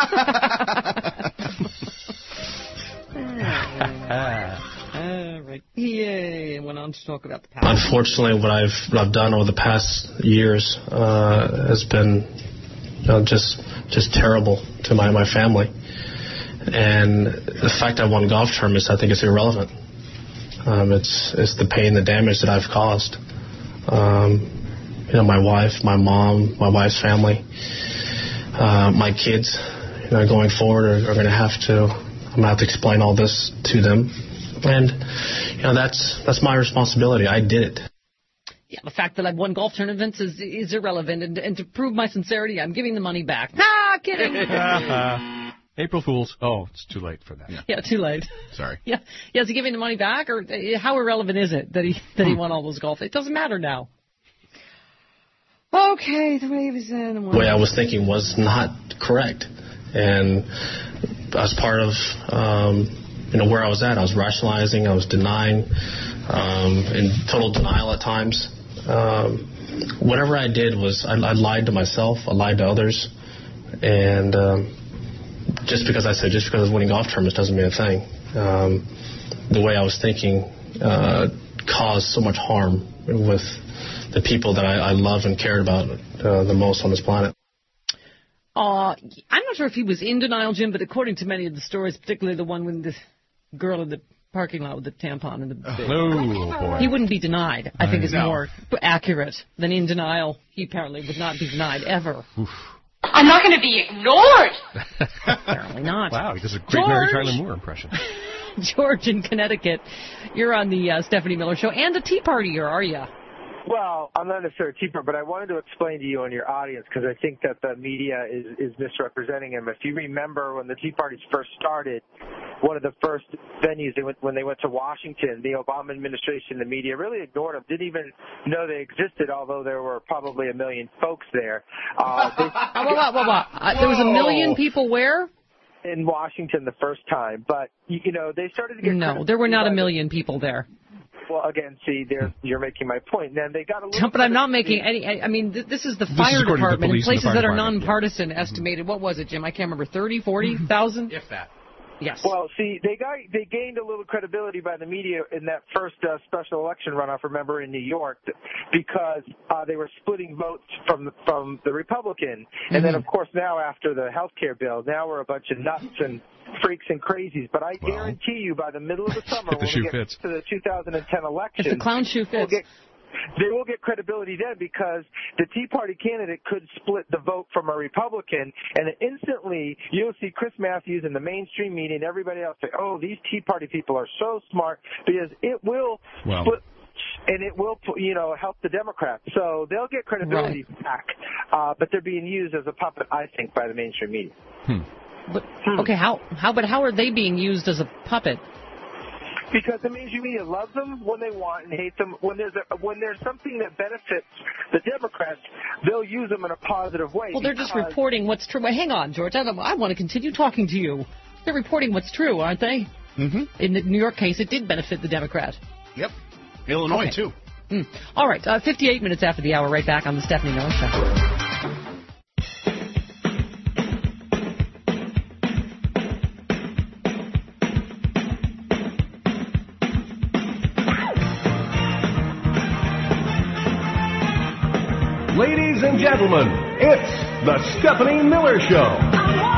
Speaker 2: All right. Yay. Went on to talk about the past.
Speaker 12: Unfortunately, what I've what I've done over the past years uh, has been, you know, just just terrible to my my family. And the fact I won golf tournaments, I think, is irrelevant. Um, it's it's the pain, the damage that I've caused. Um, you know, my wife, my mom, my wife's family, uh, my kids. You know, going forward, are, are going to have to. I'm going to have to explain all this to them, and you know, that's that's my responsibility. I did it.
Speaker 2: Yeah, the fact that I've won golf tournaments is is irrelevant, and, and to prove my sincerity, I'm giving the money back. Nah, kidding.
Speaker 20: April Fools. Oh, it's too late for that.
Speaker 2: Yeah, yeah too late.
Speaker 3: Sorry.
Speaker 2: Yeah, yeah. Is he giving the money back, or uh, how irrelevant is it that he that he won all those golf? It doesn't matter now. Okay, the way he was in.
Speaker 12: The way I was thinking was not correct, and as part of um, you know where I was at, I was rationalizing, I was denying, um, in total denial at times. Um, whatever I did was I, I lied to myself, I lied to others, and. Um, Just because I said, just because I was winning golf tournaments doesn't mean a thing. Um, the way I was thinking uh, caused so much harm with the people that I, I love and cared about uh, the most on this planet.
Speaker 2: Uh, I'm not sure if he was in denial, Jim, but according to many of the stories, particularly the one with the girl in the parking lot with the tampon and the
Speaker 20: oh, boy.
Speaker 2: He wouldn't be denied, I think, is
Speaker 3: No.
Speaker 2: more accurate than in denial. He apparently would not be denied ever.
Speaker 20: Oof.
Speaker 24: I'm not going to be ignored.
Speaker 2: Apparently not.
Speaker 20: Wow, he does a great Mary Tyler Moore impression.
Speaker 2: George in Connecticut, you're on the uh, Stephanie Miller Show and a Tea Partier, are you?
Speaker 14: Well, I'm not necessarily a keeper, but I wanted to explain to you and your audience because I think that the media is, is misrepresenting him. If you remember when the Tea Parties first started, one of the first venues they went, when they went to Washington, the Obama administration, the media really ignored them, didn't even know they existed, although there were probably a million folks there. Uh, they,
Speaker 2: uh, whoa, whoa, whoa, whoa. Uh, there was a million people where?
Speaker 14: In Washington the first time, but, you, you know, they started to get...
Speaker 2: No, there were not a million people there.
Speaker 14: Well, again, see, there you're making my point. Then they got a little.
Speaker 2: But I'm not making any. I, I mean, th- this is the
Speaker 20: This
Speaker 2: fire
Speaker 20: is
Speaker 2: department in places that are
Speaker 20: department,
Speaker 2: nonpartisan.
Speaker 20: Yeah.
Speaker 2: Estimated. What was it, Jim? I can't remember. Thirty, forty thousand.
Speaker 3: If that.
Speaker 2: Yes.
Speaker 14: Well, see, they got they gained a little credibility by the media in that first uh, special election runoff. Remember in New York, because uh, they were splitting votes from from the Republican, and mm-hmm. then of course now after the health care bill, now we're a bunch of nuts and freaks and crazies. But I well, guarantee you, by the middle of the summer, when we get
Speaker 20: fits.
Speaker 14: to the two thousand ten election,
Speaker 2: if the clown shoe fits.
Speaker 14: We'll get, they will get credibility then because the Tea Party candidate could split the vote from a Republican, and instantly you'll see Chris Matthews in the mainstream media and everybody else say, oh, these Tea Party people are so smart because it will
Speaker 20: well.
Speaker 14: split and it will, you know, help the Democrats. So they'll get credibility
Speaker 2: right.
Speaker 14: back. uh, but they're being used as a puppet, I think, by the mainstream media.
Speaker 20: Hmm.
Speaker 2: But, okay, how how but how are they being used as a puppet?
Speaker 14: Because the mainstream media loves them when they want and hates them. When there's a, when there's something that benefits the Democrats, they'll use them in a positive way.
Speaker 2: Well, they're just reporting what's true. Well, hang on, George. I, don't, I want to continue talking to you. They're reporting what's true, aren't they?
Speaker 3: Mm-hmm.
Speaker 2: In the New York case, it did benefit the Democrat.
Speaker 3: Yep. Illinois,
Speaker 2: okay.
Speaker 3: too.
Speaker 2: Mm. All right, uh, fifty-eight minutes after the hour, right back on the Stephanie Miller Show.
Speaker 15: Ladies and gentlemen, it's the Stephanie Miller Show.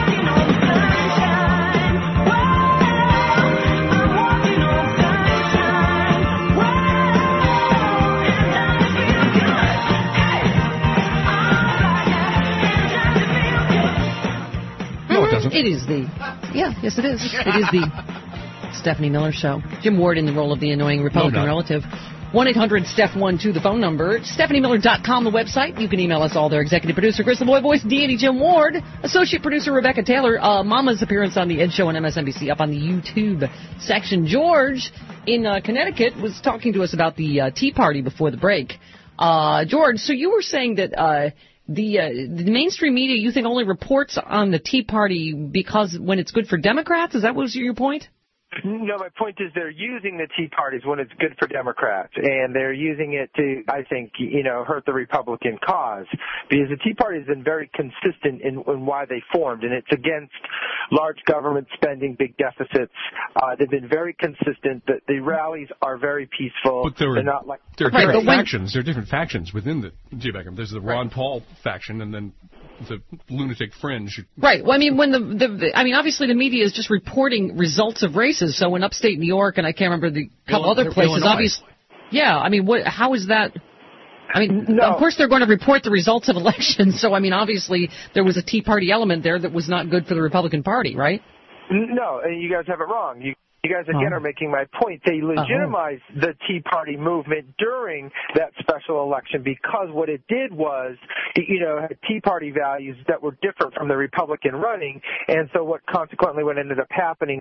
Speaker 20: No, it doesn't.
Speaker 2: It is the, yeah, yes it is. It is the Stephanie Miller Show. Jim Ward in the role of the annoying Republican
Speaker 20: no,
Speaker 2: relative. one eight hundred Steph one two, the phone number. Stephanie Miller dot com, the website. You can email us all there. Executive producer Chris the Boy Voice, Deity Jim Ward. Associate producer Rebecca Taylor. Uh, Mama's appearance on the Ed Show on M S N B C up on the YouTube section. George in uh, Connecticut was talking to us about the uh, Tea Party before the break. Uh, George, so you were saying that uh, the uh, the mainstream media, you think, only reports on the Tea Party because when it's good for Democrats? Is that what was your point?
Speaker 14: No, my point is they're using the Tea Parties when it's good for Democrats, and they're using it to, I think, you know, hurt the Republican cause, because the Tea Party has been very consistent in, in why they formed, and it's against large government spending, big deficits. Uh, they've been very consistent. The, the rallies are very peaceful.
Speaker 20: But they're,
Speaker 14: they're not like
Speaker 20: there are
Speaker 2: right,
Speaker 20: different
Speaker 2: when,
Speaker 20: factions. There are different factions within the Tea Party. There's the Ron right. Paul faction, and then the lunatic fringe.
Speaker 2: Right. Well, I mean, when the, the I mean, obviously the media is just reporting results of races. So in upstate New York, and I can't remember the couple
Speaker 20: Illinois,
Speaker 2: other places,
Speaker 20: Illinois.
Speaker 2: obviously. Yeah. I mean, what? How is that? I mean,
Speaker 14: no.
Speaker 2: of course they're going to report the results of elections. So I mean, obviously there was a Tea Party element there that was not good for the Republican Party, right?
Speaker 14: No, and you guys have it wrong. You You guys, again,
Speaker 2: oh.
Speaker 14: are making my point. They legitimized oh. the Tea Party movement during that special election because what it did was, you know, had Tea Party values that were different from the Republican running, and so what consequently what ended up happening,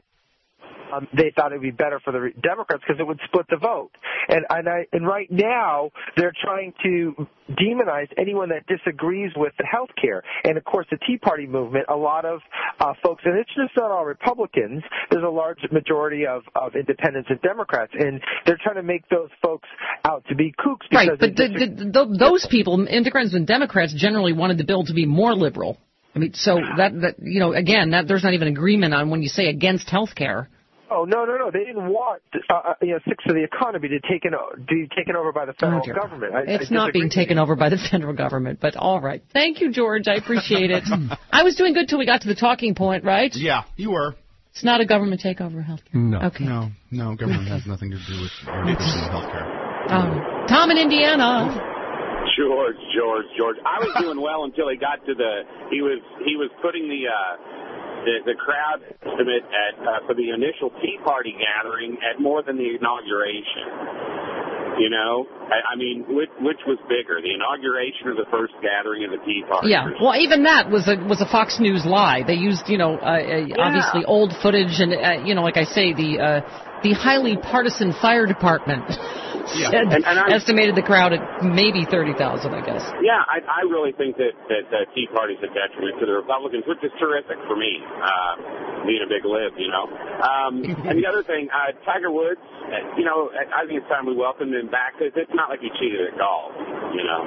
Speaker 14: um, they thought it would be better for the Democrats because it would split the vote. And and, I, and right now, they're trying to demonize anyone that disagrees with the health care. And, of course, the Tea Party movement, a lot of uh, folks, and it's just not all Republicans, there's a large majority of, of independents and Democrats, and they're trying to make those folks out to be kooks. Because
Speaker 2: right, but the, the, the, those people, independents and Democrats, generally wanted the bill to be more liberal. I mean, so that, that you know, again, that there's not even agreement on when you say against health care.
Speaker 14: Oh, no, no, no. They didn't want, uh, you know, six of the economy to, taken, to be taken over by the federal
Speaker 2: oh,
Speaker 14: government. I,
Speaker 2: it's
Speaker 14: I
Speaker 2: not being taken over by the federal government, but all right. Thank you, George. I appreciate it. I was doing good till we got to the talking point, right?
Speaker 3: Yeah, you were.
Speaker 2: It's not a government takeover of health care.
Speaker 20: No.
Speaker 2: Okay.
Speaker 3: No, no, government has nothing to do with health care.
Speaker 2: Um, Tom in Indiana.
Speaker 16: George, George, George. I was doing well until he got to the, he was, he was putting the, uh, The, the crowd estimate at uh, for the initial Tea Party gathering at more than the inauguration. You know, I, I mean, which, which was bigger, the inauguration or the first gathering of the Tea Party?
Speaker 2: Yeah, well, even that was a was a Fox News lie. They used, you know, uh,
Speaker 16: yeah.
Speaker 2: obviously old footage, and uh, you know, like I say, the uh, the highly partisan fire department
Speaker 16: yeah.
Speaker 2: said,
Speaker 16: and, and I,
Speaker 2: estimated the crowd at maybe thirty thousand, I guess.
Speaker 16: Yeah, I, I really think that that uh, Tea Party's a detriment to the Republicans, which is terrific for me, uh, being a big lib, you know. Um, and the other thing, uh, Tiger Woods, uh, you know, I think it's time we welcome him back because it's not like he cheated at golf, you know.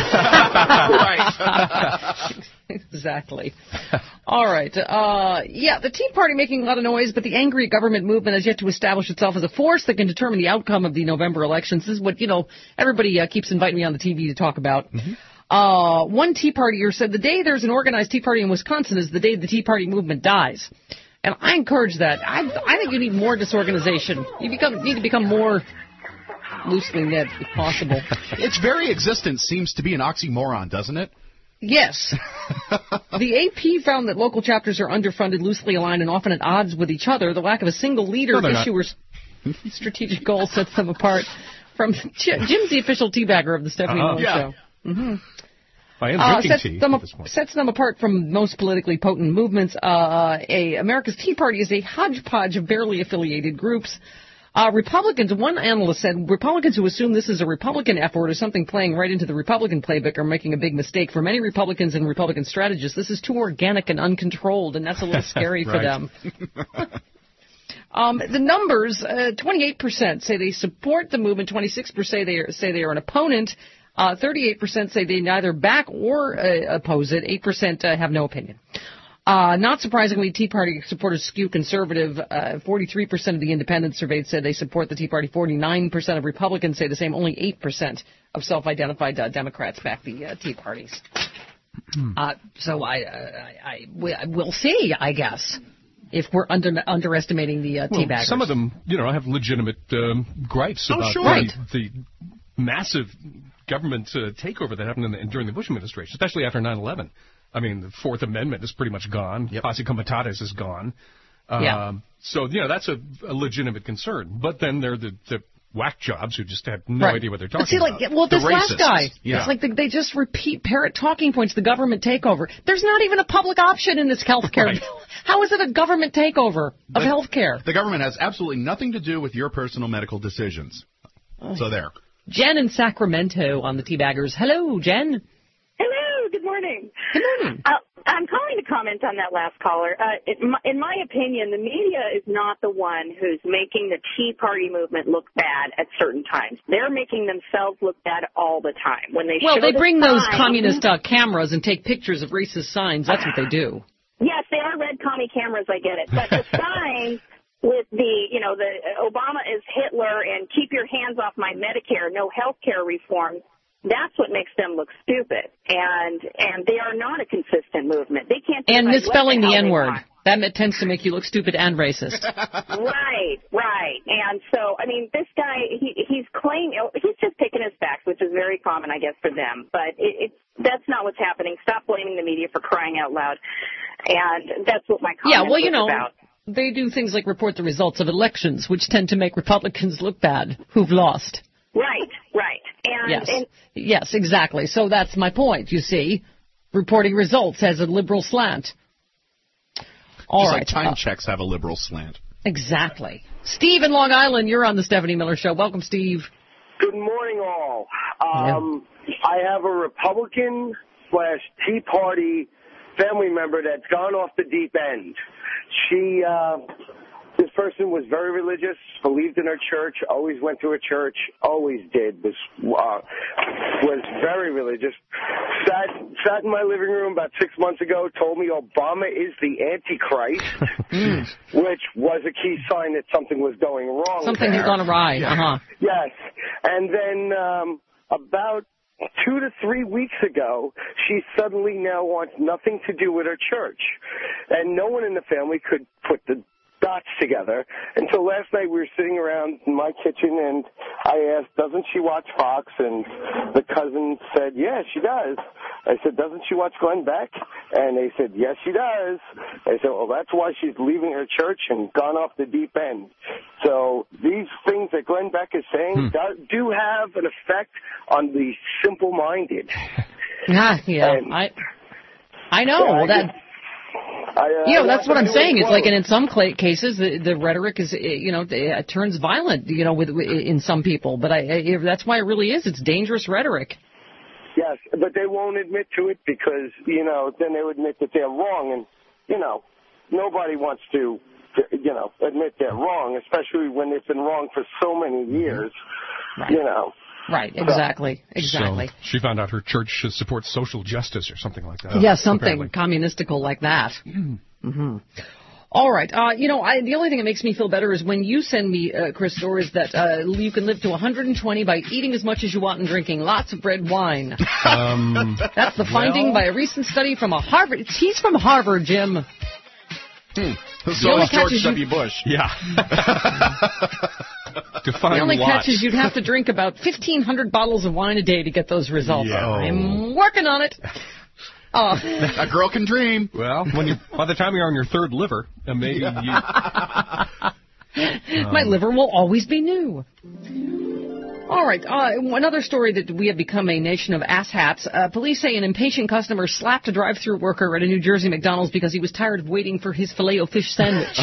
Speaker 2: Right. Exactly. All right. Uh, yeah, the Tea Party making a lot of noise, but the angry government movement has yet to establish itself as a force that can determine the outcome of the November elections. This is what, you know, everybody uh, keeps inviting me on the T V to talk about. Mm-hmm. Uh, one Tea Partier said the day there's an organized Tea Party in Wisconsin is the day the Tea Party movement dies. And I encourage that. I, I think you need more disorganization. You become need to become more loosely knit, if possible.
Speaker 3: Its very existence seems to be an oxymoron, doesn't it?
Speaker 2: Yes. The A P found that local chapters are underfunded, loosely aligned, and often at odds with each other. The lack of a single leader,
Speaker 20: no,
Speaker 2: issuer's strategic goal sets them apart from Jim's the official teabagger of the Stephanie
Speaker 3: uh-huh.
Speaker 2: Miller
Speaker 3: yeah.
Speaker 2: Show. Mm-hmm.
Speaker 20: I am
Speaker 2: uh,
Speaker 20: drinking
Speaker 2: sets
Speaker 20: tea
Speaker 2: them,
Speaker 20: at this point.
Speaker 2: Sets them apart from most politically potent movements. Uh, a America's Tea Party is a hodgepodge of barely affiliated groups. Uh, Republicans, one analyst said, Republicans who assume this is a Republican effort or something playing right into the Republican playbook are making a big mistake. For many Republicans and Republican strategists, this is too organic and uncontrolled, and that's a little scary for them. Um, the numbers, uh, twenty-eight percent say they support the movement, twenty-six percent say they are, say they are an opponent, uh, thirty-eight percent say they neither back or uh, oppose it, eight percent uh, have no opinion. Uh, not surprisingly, Tea Party supporters skew conservative. Uh, forty-three percent of the independents surveyed said they support the Tea Party. forty-nine percent of Republicans say the same. Only eight percent of self-identified uh, Democrats back the uh, Tea Parties. Uh, so I, I, I, we, we'll see, I guess, if we're under, underestimating the uh,
Speaker 20: well,
Speaker 2: tea baggers.
Speaker 20: Some of them, you know, have legitimate um, gripes
Speaker 2: oh,
Speaker 20: about
Speaker 2: sure.
Speaker 20: the,
Speaker 2: right.
Speaker 20: the massive government uh, takeover that happened in the, during the Bush administration, especially after nine eleven. I mean, the Fourth Amendment is pretty much gone. Yep. Posse Comitatus is gone.
Speaker 2: Yeah.
Speaker 20: Um, so, you know, that's a, a legitimate concern. But then there are the, the whack jobs who just have no
Speaker 2: right.
Speaker 20: idea what they're talking
Speaker 2: but see,
Speaker 20: about.
Speaker 2: Like, well, this
Speaker 20: the
Speaker 2: last
Speaker 20: racists.
Speaker 2: guy,
Speaker 20: yeah.
Speaker 2: it's like the, they just repeat parrot talking points, the government takeover. There's not even a public option in this health care
Speaker 3: Right.
Speaker 2: bill. How is it a government takeover of
Speaker 3: the,
Speaker 2: health care?
Speaker 3: The government has absolutely nothing to do with your personal medical decisions. So there.
Speaker 2: Jen in Sacramento on the Teabaggers. Hello, Jen.
Speaker 10: Hello, good morning.
Speaker 2: Good morning.
Speaker 10: Uh, I'm calling to comment on that last caller. Uh, it, in my opinion, the media is not the one who's making the Tea Party movement look bad at certain times. They're making themselves look bad all the time. When they
Speaker 2: well,
Speaker 10: show
Speaker 2: they
Speaker 10: the
Speaker 2: bring
Speaker 10: sign,
Speaker 2: those communist uh, cameras and take pictures of racist signs. That's what they do.
Speaker 10: Yes, they are red commie cameras, I get it. But the signs with the, you know, the Obama is Hitler and keep your hands off my Medicare, no health care reform, that's what makes them look stupid. And and they are not a consistent movement. They can't
Speaker 2: And misspelling the,
Speaker 10: the
Speaker 2: N-word. That tends to make you look stupid and racist.
Speaker 10: Right, right. And so, I mean, this guy, he, he's claiming, he's just taking his facts, which is very common, I guess, for them. But it, it's that's not what's happening. Stop blaming the media for crying out loud. And that's what my comment
Speaker 2: yeah, well, you
Speaker 10: was
Speaker 2: know,
Speaker 10: about.
Speaker 2: They do things like report the results of elections, which tend to make Republicans look bad who've lost.
Speaker 10: Right, right. And,
Speaker 2: yes,
Speaker 10: and
Speaker 2: yes, exactly. So that's my point, you see. Reporting results has a liberal slant. All
Speaker 3: Just
Speaker 2: right.
Speaker 3: like time
Speaker 2: uh,
Speaker 3: checks have a liberal slant.
Speaker 2: Exactly. Steve in Long Island, you're on the Stephanie Miller Show. Welcome, Steve.
Speaker 17: Good morning, all. Um, yeah. I have a Republican slash Tea Party family member that's gone off the deep end. She, uh, this person was very religious, believed in her church, always went to a church, always did, was, uh, was very religious. Sat, sat in my living room about six months ago, told me Obama is the Antichrist, which was a key sign that something was going wrong.
Speaker 2: Something had gone awry, uh-huh.
Speaker 17: Yes. And then, um, about two to three weeks ago, she suddenly now wants nothing to do with her church. And no one in the family could put the dots together until last night we were sitting around in my kitchen and I asked, doesn't she watch Fox? And the cousin said, yeah, she does. I said, doesn't she watch Glenn Beck? And they said, yes, she does. I said, well, that's why she's leaving her church and gone off the deep end. So these things that Glenn Beck is saying hmm. do have an effect on the simple-minded.
Speaker 2: Ah, yeah, and, I, I know.
Speaker 17: Yeah,
Speaker 2: well,
Speaker 17: I
Speaker 2: that.
Speaker 17: Just, I, uh,
Speaker 2: you know, that's what I'm saying. It's
Speaker 17: quote.
Speaker 2: like, and in some cases, the, the rhetoric is, you know, it turns violent, you know, with in some people. But I, I, that's why it really is. It's dangerous rhetoric.
Speaker 17: Yes, but they won't admit to it because, you know, then they would admit that they're wrong. And, you know, nobody wants to, you know, admit they're wrong, especially when they've been wrong for so many years,
Speaker 2: right.
Speaker 17: you know.
Speaker 2: Right, exactly, exactly.
Speaker 20: So she found out her church should support social justice or something like that.
Speaker 2: Yeah, something
Speaker 20: apparently.
Speaker 2: communistical like that. Mm-hmm. All right. Uh, you know, I, the only thing that makes me feel better is when you send me, uh, Chris, stories that uh, you can live to one hundred twenty by eating as much as you want and drinking lots of red wine.
Speaker 20: Um,
Speaker 2: That's the finding
Speaker 20: well,
Speaker 2: by a recent study from a Harvard. He's from Harvard, Jim.
Speaker 3: Hmm.
Speaker 17: So
Speaker 3: is George W.
Speaker 2: You,
Speaker 3: Bush.
Speaker 20: Yeah. Define
Speaker 2: the only
Speaker 20: lots.
Speaker 2: catch is you'd have to drink about fifteen hundred bottles of wine a day to get those results.
Speaker 3: Yeah.
Speaker 2: I'm working on it. Uh,
Speaker 3: a girl can dream.
Speaker 20: Well, when you by the time you're on your third liver, uh, maybe
Speaker 2: yeah.
Speaker 20: you.
Speaker 2: um, My liver will always be new. All right. Uh, another story that we have become a nation of asshats. Uh, police say an impatient customer slapped a drive-thru worker at a New Jersey McDonald's because he was tired of waiting for his Filet-O-Fish sandwich.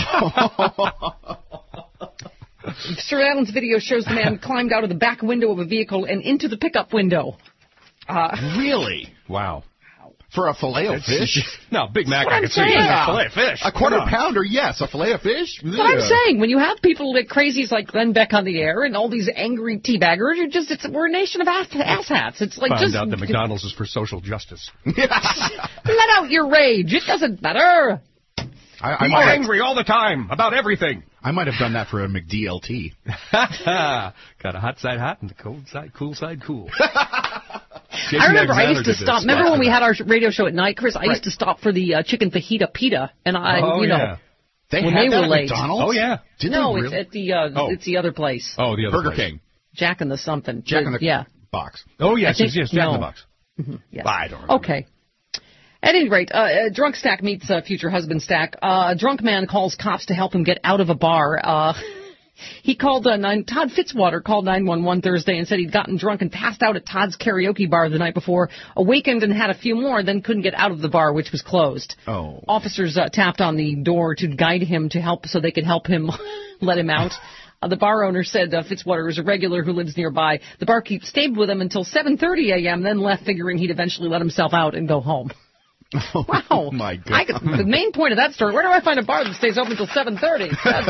Speaker 2: Surveillance video shows the man climbed out of the back window of a vehicle and into the pickup window. Uh,
Speaker 3: really?
Speaker 20: Wow.
Speaker 3: For a Filet-O-Fish?
Speaker 20: No, Big Mac,
Speaker 2: I
Speaker 20: can see.
Speaker 2: Yeah.
Speaker 20: A Filet-O-Fish.
Speaker 3: A quarter pounder, yes. A Filet-O-Fish?
Speaker 2: But I'm saying, when you have people like crazies like Glenn Beck on the air and all these angry teabaggers, you're just, it's, we're a nation of ass, asshats. It's like
Speaker 20: Found
Speaker 2: just...
Speaker 20: out that McDonald's is for social justice.
Speaker 2: Let out your rage. It doesn't matter.
Speaker 3: I, I
Speaker 20: Be
Speaker 3: might
Speaker 20: angry all the time about everything.
Speaker 3: I might have done that for a McDLT.
Speaker 20: Got a hot side hot and the cold side, cool side cool.
Speaker 2: I remember I used to stop. Remember when we had our radio show at night, Chris? I
Speaker 20: Right.
Speaker 2: used to stop for the uh, chicken fajita pita, and I,
Speaker 20: oh,
Speaker 2: you know,
Speaker 20: yeah.
Speaker 3: They
Speaker 2: when
Speaker 3: had
Speaker 2: they
Speaker 3: that
Speaker 2: were
Speaker 3: at
Speaker 2: late.
Speaker 3: McDonald's?
Speaker 20: Oh, yeah.
Speaker 3: Did
Speaker 2: no,
Speaker 3: they
Speaker 2: it's
Speaker 3: really?
Speaker 2: at the uh,
Speaker 20: Oh.
Speaker 2: it's the other place.
Speaker 20: Oh, the other
Speaker 3: Burger
Speaker 20: place.
Speaker 3: King.
Speaker 2: Jack and the something.
Speaker 3: Jack
Speaker 2: the,
Speaker 3: in the
Speaker 2: yeah.
Speaker 3: box.
Speaker 20: Oh, yes,
Speaker 2: I think-
Speaker 20: yes, yes, Jack in
Speaker 2: no.
Speaker 20: the Box.
Speaker 2: Mm-hmm. Yes.
Speaker 20: I don't remember.
Speaker 2: Okay. At any rate, uh, uh, drunk Stack meets uh, future husband Stack. Uh, a drunk man calls cops to help him get out of a bar. Uh, he called uh, nine, Todd Fitzwater called nine one one Thursday and said he'd gotten drunk and passed out at Todd's karaoke bar the night before, awakened and had a few more, then couldn't get out of the bar, which was closed.
Speaker 3: Oh.
Speaker 2: Officers uh, tapped on the door to guide him to help so they could help him let him out. Uh, the bar owner said uh, Fitzwater is a regular who lives nearby. The barkeep stayed with him until seven thirty a.m., then left, figuring he'd eventually let himself out and go home.
Speaker 3: Oh,
Speaker 2: wow.
Speaker 3: my God.
Speaker 2: I could, the main point of that story, where do I find a bar that stays open until seven thirty?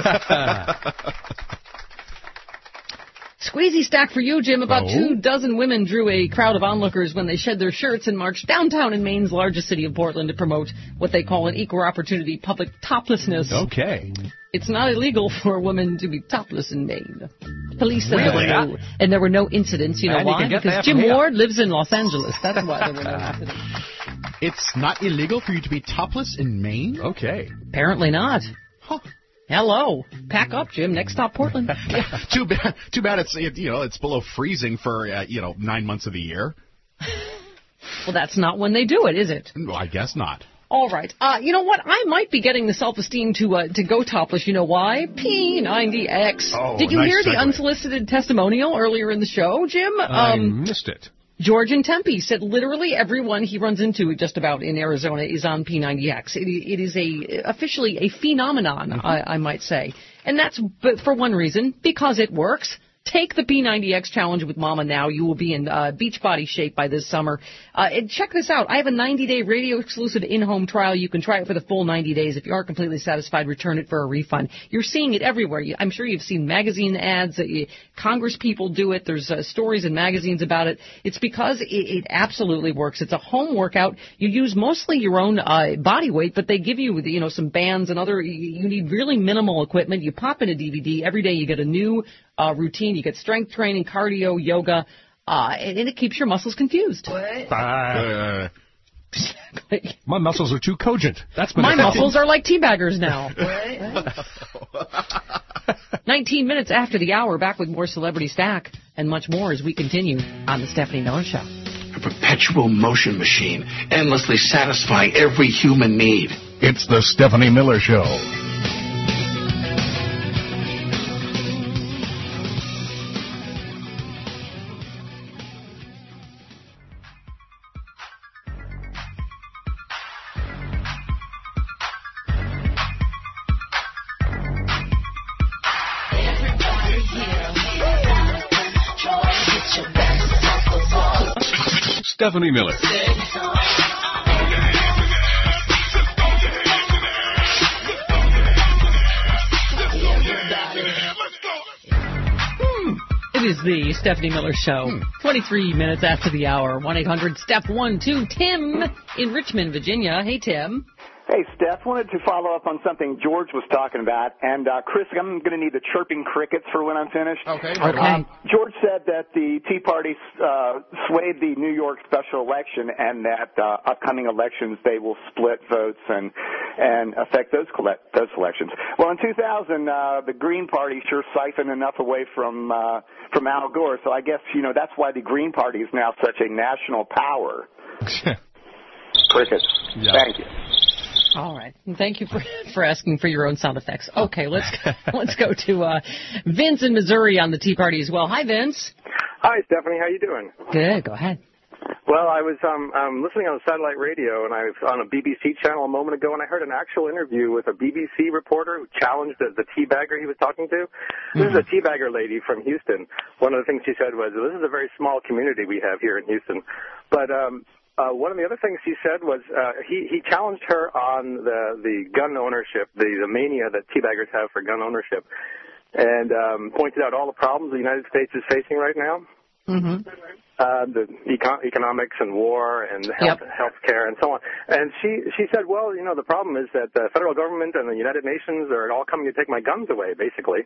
Speaker 2: Squeezy Stack for you, Jim. About
Speaker 20: Oh.
Speaker 2: two dozen women drew a crowd of onlookers when they shed their shirts and marched downtown in Maine's largest city of Portland to promote what they call an equal opportunity public toplessness.
Speaker 20: Okay.
Speaker 2: It's not illegal for a woman to be topless in Maine. Police said
Speaker 20: Really?
Speaker 2: there were no, and there were no incidents. You know
Speaker 20: And you
Speaker 2: why?
Speaker 20: can get
Speaker 2: Because
Speaker 20: that
Speaker 2: Jim
Speaker 20: from here.
Speaker 2: Ward lives in Los Angeles. That's why there were no incidents.
Speaker 3: It's not illegal for you to be topless in Maine?
Speaker 20: Okay.
Speaker 2: Apparently not.
Speaker 3: Huh.
Speaker 2: Hello. Pack up, Jim. Next stop, Portland.
Speaker 3: Too bad. Too bad. It's it, you know it's below freezing for uh, you know nine months of the year.
Speaker 2: Well, that's not when they do it, is it?
Speaker 3: Well, I guess not.
Speaker 2: All right. Uh, you know what? I might be getting the self-esteem to uh, to go topless. You know why? P ninety X.
Speaker 20: Oh,
Speaker 2: Did you
Speaker 20: nice
Speaker 2: hear the
Speaker 20: segue.
Speaker 2: unsolicited testimonial earlier in the show, Jim?
Speaker 20: I
Speaker 2: Um,
Speaker 20: missed it.
Speaker 2: George in Tempe said literally everyone he runs into just about in Arizona is on P ninety X. It, it is a officially a phenomenon,
Speaker 20: Mm-hmm.
Speaker 2: I, I might say. And that's but for one reason, because it works. Take the P ninety X challenge with Mama now. You will be in uh, beach body shape by this summer. Uh, and check this out. I have a ninety-day radio-exclusive in-home trial. You can try it for the full ninety days. If you aren't completely satisfied, return it for a refund. You're seeing it everywhere. You, I'm sure you've seen magazine ads. Uh, you, Congress people do it. There's uh, stories in magazines about it. It's because it, it absolutely works. It's a home workout. You use mostly your own uh, body weight, but they give you, you know, some bands and other. You, you need really minimal equipment. You pop in a D V D every day. You get a new Uh, routine. You get strength training, cardio, yoga, uh, and, and it keeps your muscles confused.
Speaker 20: Uh, my muscles are too cogent. That's been
Speaker 2: My
Speaker 20: a-
Speaker 2: muscles are like teabaggers now. nineteen minutes after the hour, back with more Celebrity Stack and much more as we continue on the Stephanie Miller Show.
Speaker 5: A perpetual motion machine, endlessly satisfying every human need.
Speaker 1: It's the Stephanie Miller Show.
Speaker 20: Stephanie Miller.
Speaker 2: It is the Stephanie Miller Show. twenty-three minutes after the hour. one eight hundred step one two. Tim in Richmond, Virginia. Hey, Tim.
Speaker 18: Hey, Steph, wanted to follow up on something George was talking about. And, uh, Chris, I'm going to need the chirping crickets for when I'm finished.
Speaker 3: Okay.
Speaker 2: Okay.
Speaker 18: Um, George said that the Tea Party uh, swayed the New York special election and that uh, upcoming elections they will split votes and and affect those collect- those elections. Well, in two thousand, uh, the Green Party sure siphoned enough away from uh, from Al Gore. So I guess, you know, that's why the Green Party is now such a national power. Crickets.
Speaker 20: Yeah.
Speaker 18: Thank you.
Speaker 2: All right. Thank you for for asking for your own sound effects. Okay, let's let's go to uh, Vince in Missouri on the Tea Party as well. Hi, Vince.
Speaker 6: Hi, Stephanie. How you doing?
Speaker 2: Good. Go ahead.
Speaker 6: Well, I was um, um, listening on satellite radio, and I was on a B B C channel a moment ago, and I heard an actual interview with a B B C reporter who challenged the, the teabagger he was talking to. Mm-hmm. This is a teabagger lady from Houston. One of the things she said was, this is a very small community we have here in Houston. But um, uh, one of the other things she said was uh, he, he challenged her on the, the gun ownership, the, the mania that teabaggers have for gun ownership, and um, pointed out all the problems the United States is facing right now.
Speaker 2: Mm-hmm.
Speaker 6: Uh, the econ- economics and war and health,
Speaker 2: yep.
Speaker 6: health care and so on. And she, she said, well, you know, the problem is that the federal government and the United Nations are all coming to take my guns away, basically.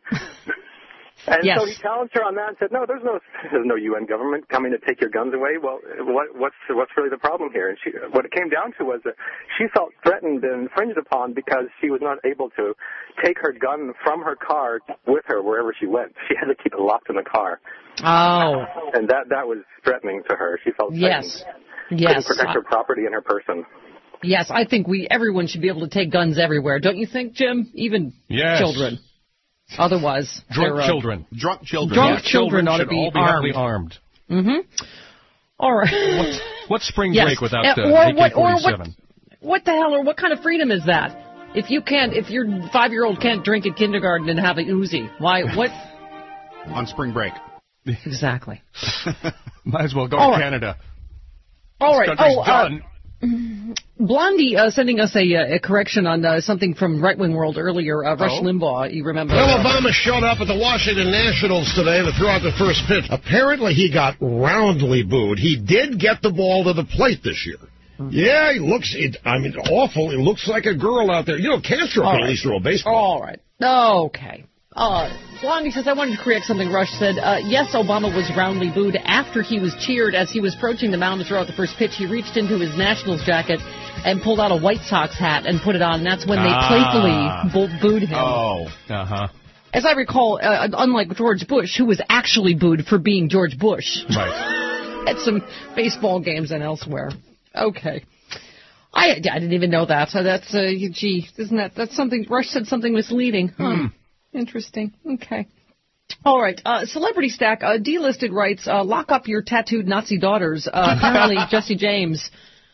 Speaker 6: And
Speaker 2: yes.
Speaker 6: so he challenged her on that and said, no, there's no there's no U N government coming to take your guns away. Well, what, what's what's really the problem here? And she, what it came down to was that she felt threatened and infringed upon because she was not able to take her gun from her car with her wherever she went. She had to keep it locked in the car.
Speaker 2: Oh.
Speaker 6: And that, that was threatening to her. She felt
Speaker 2: yes.
Speaker 6: threatened.
Speaker 2: Yes.
Speaker 6: Couldn't protect her property and her person.
Speaker 2: Yes, I think we everyone should be able to take guns everywhere. Don't you think, Jim? Even
Speaker 20: yes.
Speaker 2: children. Otherwise,
Speaker 20: drunk
Speaker 2: uh,
Speaker 20: children,
Speaker 3: drunk children,
Speaker 2: drunk
Speaker 20: yeah,
Speaker 2: children,
Speaker 20: children
Speaker 2: ought to
Speaker 20: should
Speaker 2: be
Speaker 20: all be
Speaker 2: armed.
Speaker 20: heavily armed.
Speaker 2: Mm-hmm. All right.
Speaker 20: What's, what's spring
Speaker 2: yes.
Speaker 20: break without uh,
Speaker 2: or,
Speaker 20: A K
Speaker 2: what, or
Speaker 20: forty-seven?
Speaker 2: what? What the hell? Or what kind of freedom is that? If you can't, if your five-year-old can't drink at kindergarten and have a Uzi, why? What?
Speaker 3: On spring break.
Speaker 2: Exactly.
Speaker 20: Might as well go
Speaker 2: all
Speaker 20: to
Speaker 2: right.
Speaker 20: Canada.
Speaker 2: All
Speaker 20: this
Speaker 2: right.
Speaker 20: country's
Speaker 2: Oh,
Speaker 20: done.
Speaker 2: Uh, Blondie uh, sending us a, a correction on uh, something from Right Wing World earlier. Uh, Rush
Speaker 19: oh.
Speaker 2: Limbaugh, you remember?
Speaker 19: Well, Obama showed up at the Washington Nationals today to throw out the first pitch. Apparently, he got roundly booed. He did get the ball to the plate this year. Mm-hmm. Yeah, he looks, it, I mean, awful. He looks like a girl out there. You know, Castro can at least throw a baseball.
Speaker 2: All right. Okay. Uh, Blondie says, I wanted to correct something Rush said. Uh, yes, Obama was roundly booed after he was cheered as he was approaching the mound to throw out the first pitch. He reached into his Nationals jacket and pulled out a White Sox hat and put it on. And that's when they
Speaker 20: ah.
Speaker 2: playfully bo- booed him.
Speaker 20: Oh, uh-huh.
Speaker 2: As I recall, uh, unlike George Bush, who was actually booed for being George Bush.
Speaker 20: Right.
Speaker 2: At some baseball games and elsewhere. Okay. I, I didn't even know that. So that's, uh, gee, isn't that, that's something, Rush said something misleading. Huh.
Speaker 20: Hmm.
Speaker 2: Interesting. Okay. All right. Uh, Celebrity Stack, uh, delisted writes, uh, lock up your tattooed Nazi daughters. Uh, apparently Jesse James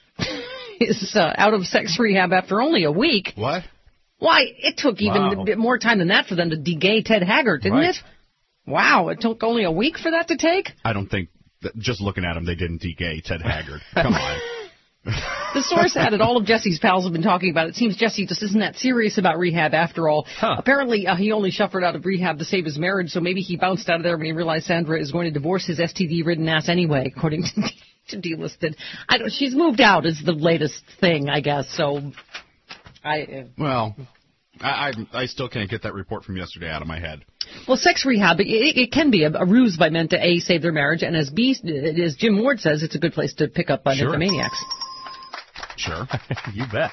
Speaker 2: is uh, out of sex rehab after only a week.
Speaker 3: What?
Speaker 2: Why, it took even
Speaker 3: Wow.
Speaker 2: a bit more time than that for them to de-gay Ted Haggard, didn't
Speaker 3: Right.
Speaker 2: it? Wow, it took only a week for that to take?
Speaker 3: I don't think, that just looking at him, they didn't de-gay Ted Haggard. Come on.
Speaker 2: The source added, all of Jesse's pals have been talking about it. It seems Jesse just isn't that serious about rehab after all.
Speaker 20: Huh.
Speaker 2: Apparently, uh, he only suffered out of rehab to save his marriage, so maybe he bounced out of there when he realized Sandra is going to divorce his S T D-ridden ass anyway, according to, to delisted. I don't, she's moved out is the latest thing, I guess, so I... Uh,
Speaker 3: well... I, I I still can't get that report from yesterday out of my head.
Speaker 2: Well, sex rehab, it, it can be a, a ruse by men to, A, save their marriage, and as B, as Jim Ward says, it's a good place to pick up on
Speaker 20: Sure.
Speaker 2: nymphomaniacs.
Speaker 20: Sure. You bet.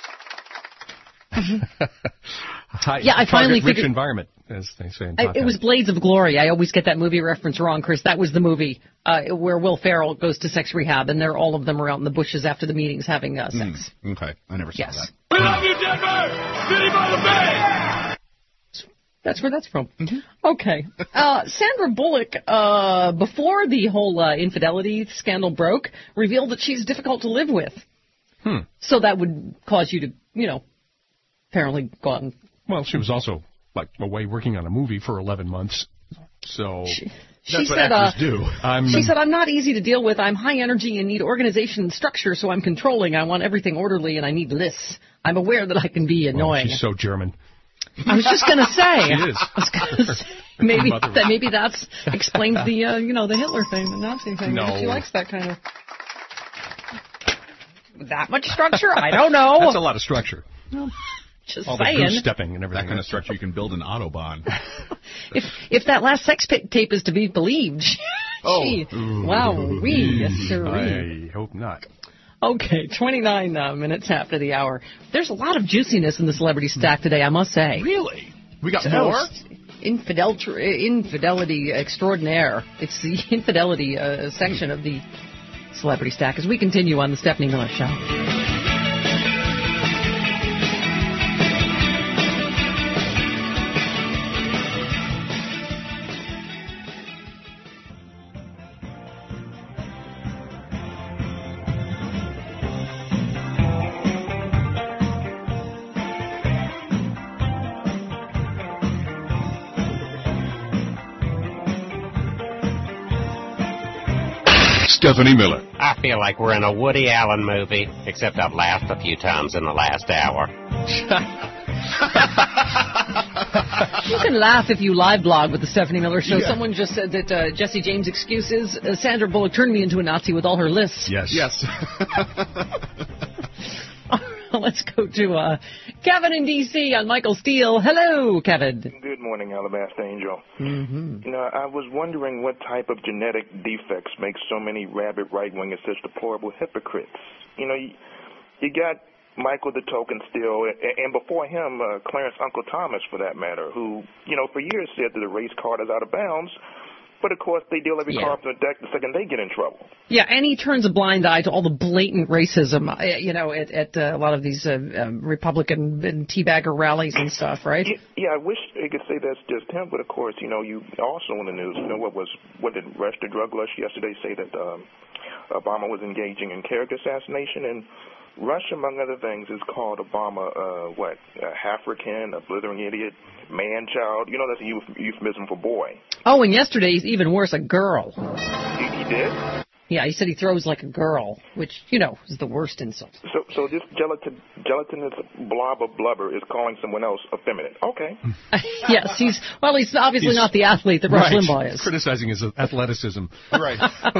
Speaker 2: Mm-hmm.
Speaker 20: High,
Speaker 2: Yeah, I finally
Speaker 20: rich
Speaker 2: figured-
Speaker 20: environment, as they say in
Speaker 2: I,
Speaker 20: podcast.
Speaker 2: it was Blades of Glory. I always get that movie reference wrong, Chris. That was the movie uh, where Will Ferrell goes to sex rehab, and they're all of them are out in the bushes after the meetings having uh, sex.
Speaker 3: Mm, okay, I never saw
Speaker 2: Yes.
Speaker 3: that.
Speaker 21: We love you, Denver! City by the Bay!
Speaker 2: That's where that's from. Okay. Uh, Sandra Bullock, uh, before the whole uh, infidelity scandal broke, revealed that she's difficult to live with.
Speaker 20: Hmm.
Speaker 2: So that would cause you to, you know, apparently go out and...
Speaker 20: Well, she was also, like, away working on a movie for eleven months, so...
Speaker 2: She,
Speaker 3: That's
Speaker 2: she
Speaker 3: what
Speaker 2: said,
Speaker 3: actors
Speaker 2: uh,
Speaker 3: do.
Speaker 20: I'm,
Speaker 2: She said, I'm not easy to deal with. I'm high energy and need organization and structure, so I'm controlling. I want everything orderly, and I need lists. I'm aware that I can be
Speaker 20: well,
Speaker 2: annoying.
Speaker 20: she's so German.
Speaker 2: I was just going to say.
Speaker 20: She is.
Speaker 2: I was going to say. Maybe
Speaker 20: Mother.
Speaker 2: that maybe that's explains the uh, you know the Hitler thing, the Nazi thing.
Speaker 20: No.
Speaker 2: Maybe she likes that kind of that much structure. I don't know.
Speaker 20: That's a lot of structure.
Speaker 2: Well, just
Speaker 20: All
Speaker 2: saying.
Speaker 20: the goose stepping and everything.
Speaker 3: That kind of structure you can build an Autobahn.
Speaker 2: If if that last sex pa- tape is to be believed.
Speaker 3: Oh.
Speaker 2: Gee, wow, we yes sir.
Speaker 20: I hope not.
Speaker 2: Okay, twenty-nine uh, minutes after the hour. There's a lot of juiciness in the celebrity stack today, I must say.
Speaker 3: Really? We got
Speaker 2: So,
Speaker 3: more?
Speaker 2: Infidel, tr- infidelity extraordinaire. It's the infidelity uh, section of the celebrity stack as we continue on the Stephanie Miller Show.
Speaker 1: Stephanie Miller.
Speaker 7: I feel like we're in a Woody Allen movie, except I've laughed a few times in the last hour.
Speaker 2: You can laugh if you live blog with the Stephanie Miller Show.
Speaker 3: Yeah.
Speaker 2: Someone just said that uh, Jesse James' excuses, uh, Sandra Bullock turned me into a Nazi with all her lists.
Speaker 3: Yes. Yes.
Speaker 2: Let's go to uh, Kevin in D C on Michael Steele. Hello, Kevin.
Speaker 13: Good morning, Alabaster Angel.
Speaker 2: Mm-hmm.
Speaker 13: You know, I was wondering what type of genetic defects make so many rabid right-wingers such deplorable hypocrites. You know, you, you got Michael the Token Steele, and before him, uh, Clarence Uncle Thomas, for that matter, who, you know, for years said that the race card is out of bounds. But, of course, they deal every
Speaker 2: Yeah.
Speaker 13: card from the deck the second they get in trouble.
Speaker 2: Yeah, and he turns a blind eye to all the blatant racism, uh, you know, at, at uh, a lot of these uh, um, Republican and teabagger rallies and stuff, right?
Speaker 13: Yeah, yeah, I wish they could say that's just him, but, of course, you know, you also in the news, you know, what was, what did Rush the Drug Lush yesterday say that um, Obama was engaging in character assassination, and Rush, among other things, has called Obama, uh, what, a African, a blithering idiot, man-child. You know, that's a euph- euphemism for boy.
Speaker 2: Oh, and yesterday's even worse, a girl.
Speaker 13: He, he did?
Speaker 2: Yeah, he said he throws like a girl, which, you know, is the worst insult.
Speaker 13: So so this gelatin, gelatinous blob of blubber is calling someone else effeminate. Okay.
Speaker 2: Yes, he's, well, he's obviously
Speaker 20: He's-
Speaker 2: not the athlete that Rush
Speaker 20: Right.
Speaker 2: Limbaugh is.
Speaker 20: Criticizing his athleticism.
Speaker 3: Right.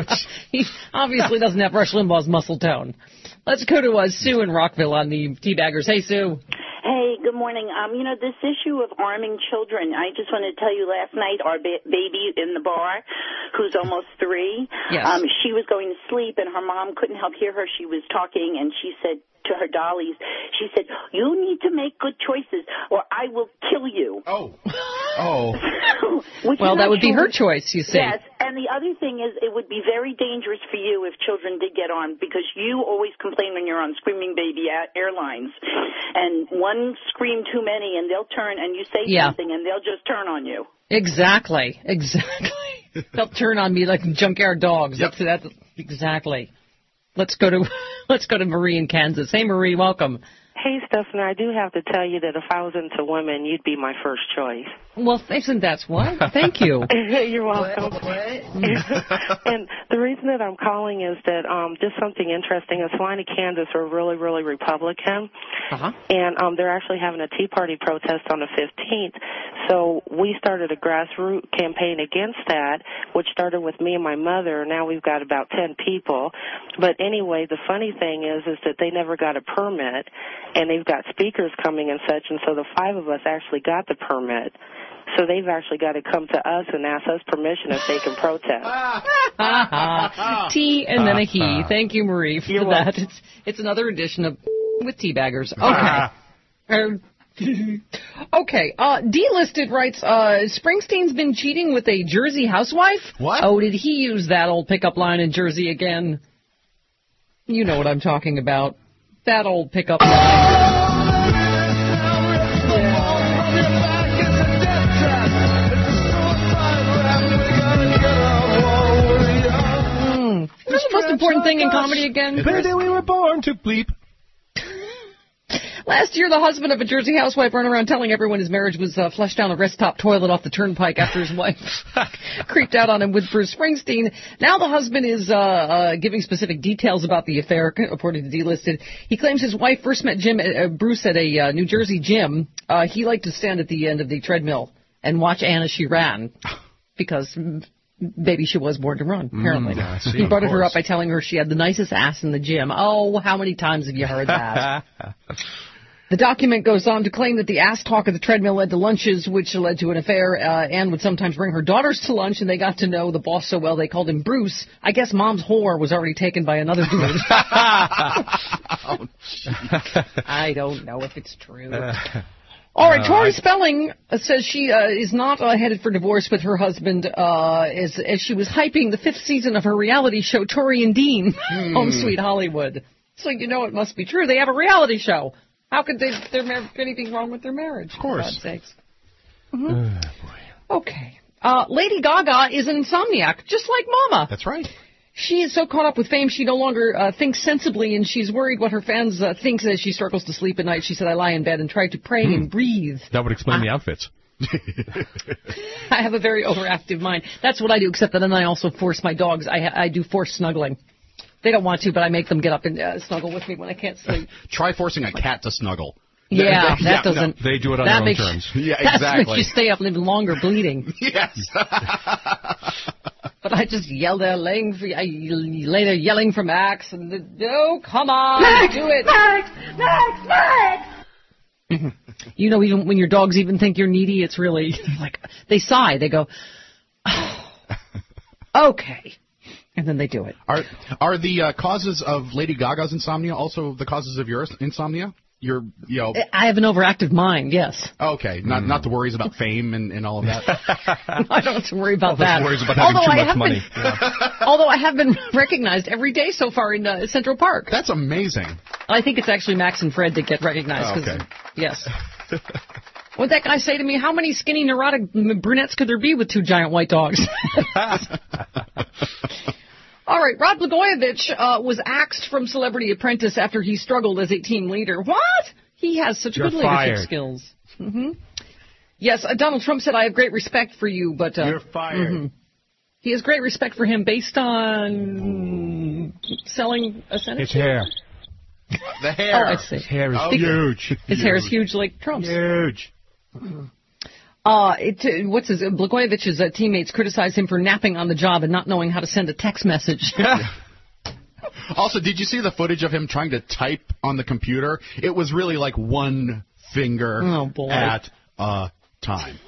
Speaker 2: He obviously doesn't have Rush Limbaugh's muscle tone. Let's go to uh, Sue in Rockville on the Teabaggers. Hey, Sue.
Speaker 22: Hey, good morning. Um, you know, this issue of arming children, I just wanted to tell you last night, our ba- baby in the bar, who's almost three,
Speaker 2: Yes.
Speaker 22: um, she was going to sleep, and her mom couldn't help hear her. She was talking, and she said to her dollies, she said, you need to make good choices, or I will kill you.
Speaker 3: Oh. Oh.
Speaker 22: Which
Speaker 2: Well,
Speaker 22: is
Speaker 2: that
Speaker 22: not
Speaker 2: would be
Speaker 22: true.
Speaker 2: her choice, you see.
Speaker 22: Yes, and the other thing is it would be very dangerous for you if children did get on, because you always complain when you're on Screaming Baby Airlines, and one scream too many, and they'll turn, and you say
Speaker 2: Yeah.
Speaker 22: something, and they'll just turn on you.
Speaker 2: Exactly. Exactly. They'll turn on me like junkyard dogs.
Speaker 3: Yep.
Speaker 2: That's, that's exactly. Let's go to let's go to Marie in Kansas. Hey, Marie, welcome.
Speaker 23: Hey, Stephanie, I do have to tell you that if I was into women, you'd be my first choice.
Speaker 2: Well, isn't that what? Thank you.
Speaker 23: You're welcome. And the reason that I'm calling is that um, just something interesting. is Salina, Kansas are really, really Republican.
Speaker 2: Uh-huh.
Speaker 23: And um, they're actually having a Tea Party protest on the fifteenth. So we started a grassroots campaign against that, which started with me and my mother. Now we've got about ten people. But anyway, the funny thing is, is that they never got a permit, and they've got speakers coming and such, and so the five of us actually got the permit. So they've actually got to come to us and ask us permission if they can protest.
Speaker 2: T and then a he. Thank you, Marie, for
Speaker 23: You're
Speaker 2: that.
Speaker 23: welcome.
Speaker 2: It's it's another edition of with Teabaggers. Okay. Um, okay. Uh, Delisted writes, uh, Springsteen's been cheating with a Jersey housewife?
Speaker 3: What?
Speaker 2: Oh, did he use that old pickup line in Jersey again? You know what I'm talking about. That old pickup line. Mm. What's the most important thing in comedy again?
Speaker 20: Baby, we were born to bleep.
Speaker 2: Last year, the husband of a Jersey housewife ran around telling everyone his marriage was uh, flushed down a rest-stop toilet off the turnpike after his wife creeped out on him with Bruce Springsteen. Now the husband is uh, uh, giving specific details about the affair, according to Delisted. He claims his wife first met Jim, uh, Bruce at a uh, New Jersey gym. Uh, he liked to stand at the end of the treadmill and watch Anne as she ran, because mm, maybe she was born to run, apparently.
Speaker 20: Mm, I see,
Speaker 2: he
Speaker 20: of
Speaker 2: butted her
Speaker 20: course.
Speaker 2: up by telling her she had the nicest ass in the gym. Oh, how many times have you heard that? The document goes on to claim that the ass talk of the treadmill led to lunches, which led to an affair. Uh, Anne would sometimes bring her daughters to lunch, and they got to know the boss so well they called him Bruce. I guess Mom's whore was already taken by another dude.
Speaker 3: Oh,
Speaker 2: I don't know if it's true. All right, Tori Spelling uh, says she uh, is not uh, headed for divorce with her husband uh, as, as she was hyping the fifth season of her reality show, Tori and Dean, Home Sweet Hollywood. So you know it must be true. They have a reality show. How could they, there be anything wrong with their marriage? Of
Speaker 3: course.
Speaker 2: For God's sakes. Mm-hmm. Okay. Uh, Lady Gaga is an insomniac, just like Mama.
Speaker 3: That's right.
Speaker 2: She is so caught up with fame she no longer uh, thinks sensibly, and she's worried what her fans uh, think as she struggles to sleep at night. She said, I lie in bed and try to pray
Speaker 20: Hmm.
Speaker 2: and breathe.
Speaker 20: That would explain the outfits.
Speaker 2: I have a very overactive mind. That's what I do, except that then I also force my dogs. I, I do force snuggling. They don't want to, but I make them get up and uh, snuggle with me when I can't sleep.
Speaker 3: Try forcing a cat to snuggle.
Speaker 2: Yeah, that
Speaker 3: yeah,
Speaker 2: doesn't.
Speaker 20: No, they do it on
Speaker 2: that
Speaker 20: their own
Speaker 2: makes,
Speaker 20: terms.
Speaker 3: Yeah,
Speaker 2: that
Speaker 3: exactly.
Speaker 2: makes you stay up even longer bleeding.
Speaker 3: Yes.
Speaker 2: But I just yell there, laying for, I lay there yelling for Max, and the, oh, come on,
Speaker 24: Max,
Speaker 2: do it.
Speaker 24: Max, Max, Max.
Speaker 2: You know, even when your dogs even think you're needy, it's really like they sigh. They go, oh, okay, and then they do it.
Speaker 3: Are are the uh, causes of Lady Gaga's insomnia also the causes of your insomnia? Your, you know.
Speaker 2: I have an overactive mind. Yes.
Speaker 3: Okay, not mm. not the worries about fame and, and all of that.
Speaker 2: I don't have to worry about
Speaker 20: all
Speaker 2: that.
Speaker 20: Worries about having
Speaker 2: although
Speaker 20: too
Speaker 2: I
Speaker 20: much
Speaker 2: have
Speaker 20: money.
Speaker 2: Been, yeah. Although I have been recognized every day so far in uh, Central Park.
Speaker 3: That's amazing.
Speaker 2: I think it's actually Max and Fred that get recognized.
Speaker 3: Oh, okay.
Speaker 2: Yes. What'd that guy say to me? How many skinny, neurotic brunettes could there be with two giant white dogs? All right, Rod Blagojevich uh, was axed from Celebrity Apprentice after he struggled as a team leader. What? He has such
Speaker 20: You're
Speaker 2: good leadership
Speaker 20: fired.
Speaker 2: skills. Mm-hmm. Yes, uh, Donald Trump said, I have great respect for you, but... Uh,
Speaker 20: You're fired.
Speaker 2: Mm-hmm. He has great respect for him based on selling a Senate
Speaker 20: His hair.
Speaker 3: The hair.
Speaker 2: Oh, I see.
Speaker 20: His hair is
Speaker 3: oh,
Speaker 20: huge.
Speaker 2: His
Speaker 20: huge.
Speaker 2: hair is huge like Trump's.
Speaker 20: Huge.
Speaker 2: Uh, it, uh, what's his, uh, Blagojevich's uh, teammates criticize him for napping on the job and not knowing how to send a text message.
Speaker 3: Also, did you see the footage of him trying to type on the computer? It was really like one finger
Speaker 2: oh, boy.
Speaker 3: at a time.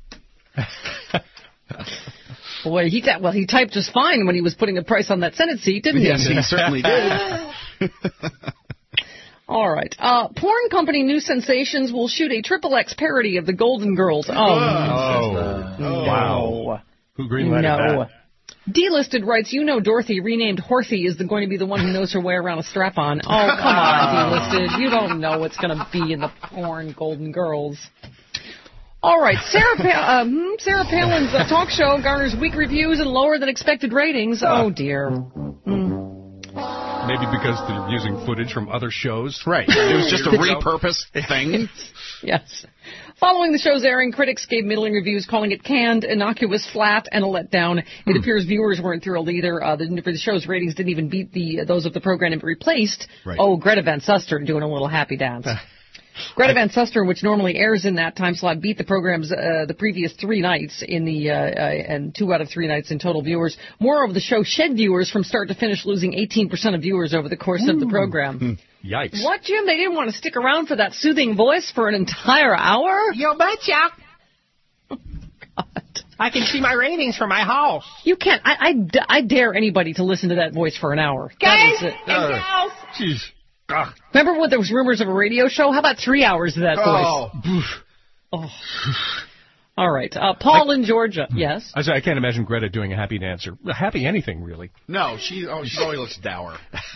Speaker 2: Boy, he ta- well, he typed just fine when he was putting a price on that Senate seat, didn't he?
Speaker 3: Yes, he certainly did.
Speaker 2: All right. Uh, porn company New Sensations will shoot a triple X parody of the Golden Girls. Oh,
Speaker 20: oh.
Speaker 2: no.
Speaker 20: Wow. Who greenlighted
Speaker 2: no.
Speaker 20: that?
Speaker 2: Delisted writes, you know Dorothy, renamed Horthy, is the, going to be the one who knows her way around a strap-on. Oh, come on, Delisted. You don't know what's going to be in the porn Golden Girls. All right, Sarah, pa- um, Sarah Palin's uh, talk show garners weak reviews and lower than expected ratings. Oh, dear. Mm.
Speaker 20: Maybe because they're using footage from other shows.
Speaker 3: Right. It was just a repurposed thing.
Speaker 2: Yes. Following the show's airing, critics gave middling reviews, calling it canned, innocuous, flat, and a letdown. Hmm. It appears viewers weren't thrilled either. Uh, the, the show's ratings didn't even beat the uh, those of the program it replaced.
Speaker 3: Right.
Speaker 2: Oh, Greta Van Susteren doing a little happy dance. Greta Van Susteren, which normally airs in that time slot, beat the program's uh, the previous three nights in the uh, uh, and two out of three nights in total viewers. Moreover, the show shed viewers from start to finish, losing eighteen percent of viewers over the course Ooh. of the program.
Speaker 20: Yikes!
Speaker 2: What, Jim? They didn't want to stick around for that soothing voice for an entire hour?
Speaker 7: You betcha.
Speaker 2: Oh, God.
Speaker 7: I can see my ratings from my house.
Speaker 2: You can't. I, I, I dare anybody to listen to that voice for an hour.
Speaker 7: Guys
Speaker 2: that
Speaker 7: and gals.
Speaker 20: Jeez.
Speaker 2: Ugh. Remember when there was rumors of a radio show? How about three hours of that
Speaker 3: oh.
Speaker 2: voice? Oh. All right. Uh, Paul I, in Georgia. Yes?
Speaker 20: I, I can't imagine Greta doing a happy dance or happy anything, really.
Speaker 3: No, she, oh, she always looks dour.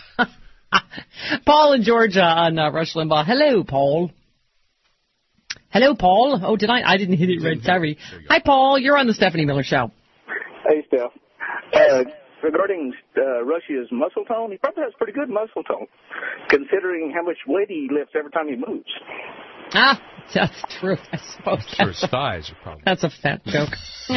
Speaker 2: Paul in Georgia on uh, Rush Limbaugh. Hello, Paul. Hello, Paul. Oh, did I? I didn't hit it right. Sorry. Hi, Paul. You're on the Stephanie Miller Show.
Speaker 4: Hey, Steph. Uh, regarding uh, Rush's muscle tone, he probably has pretty good muscle tone, considering how much weight he lifts every time he moves.
Speaker 2: Ah, that's true, I suppose.
Speaker 20: Sure, his thighs are probably.
Speaker 2: That's a fat joke.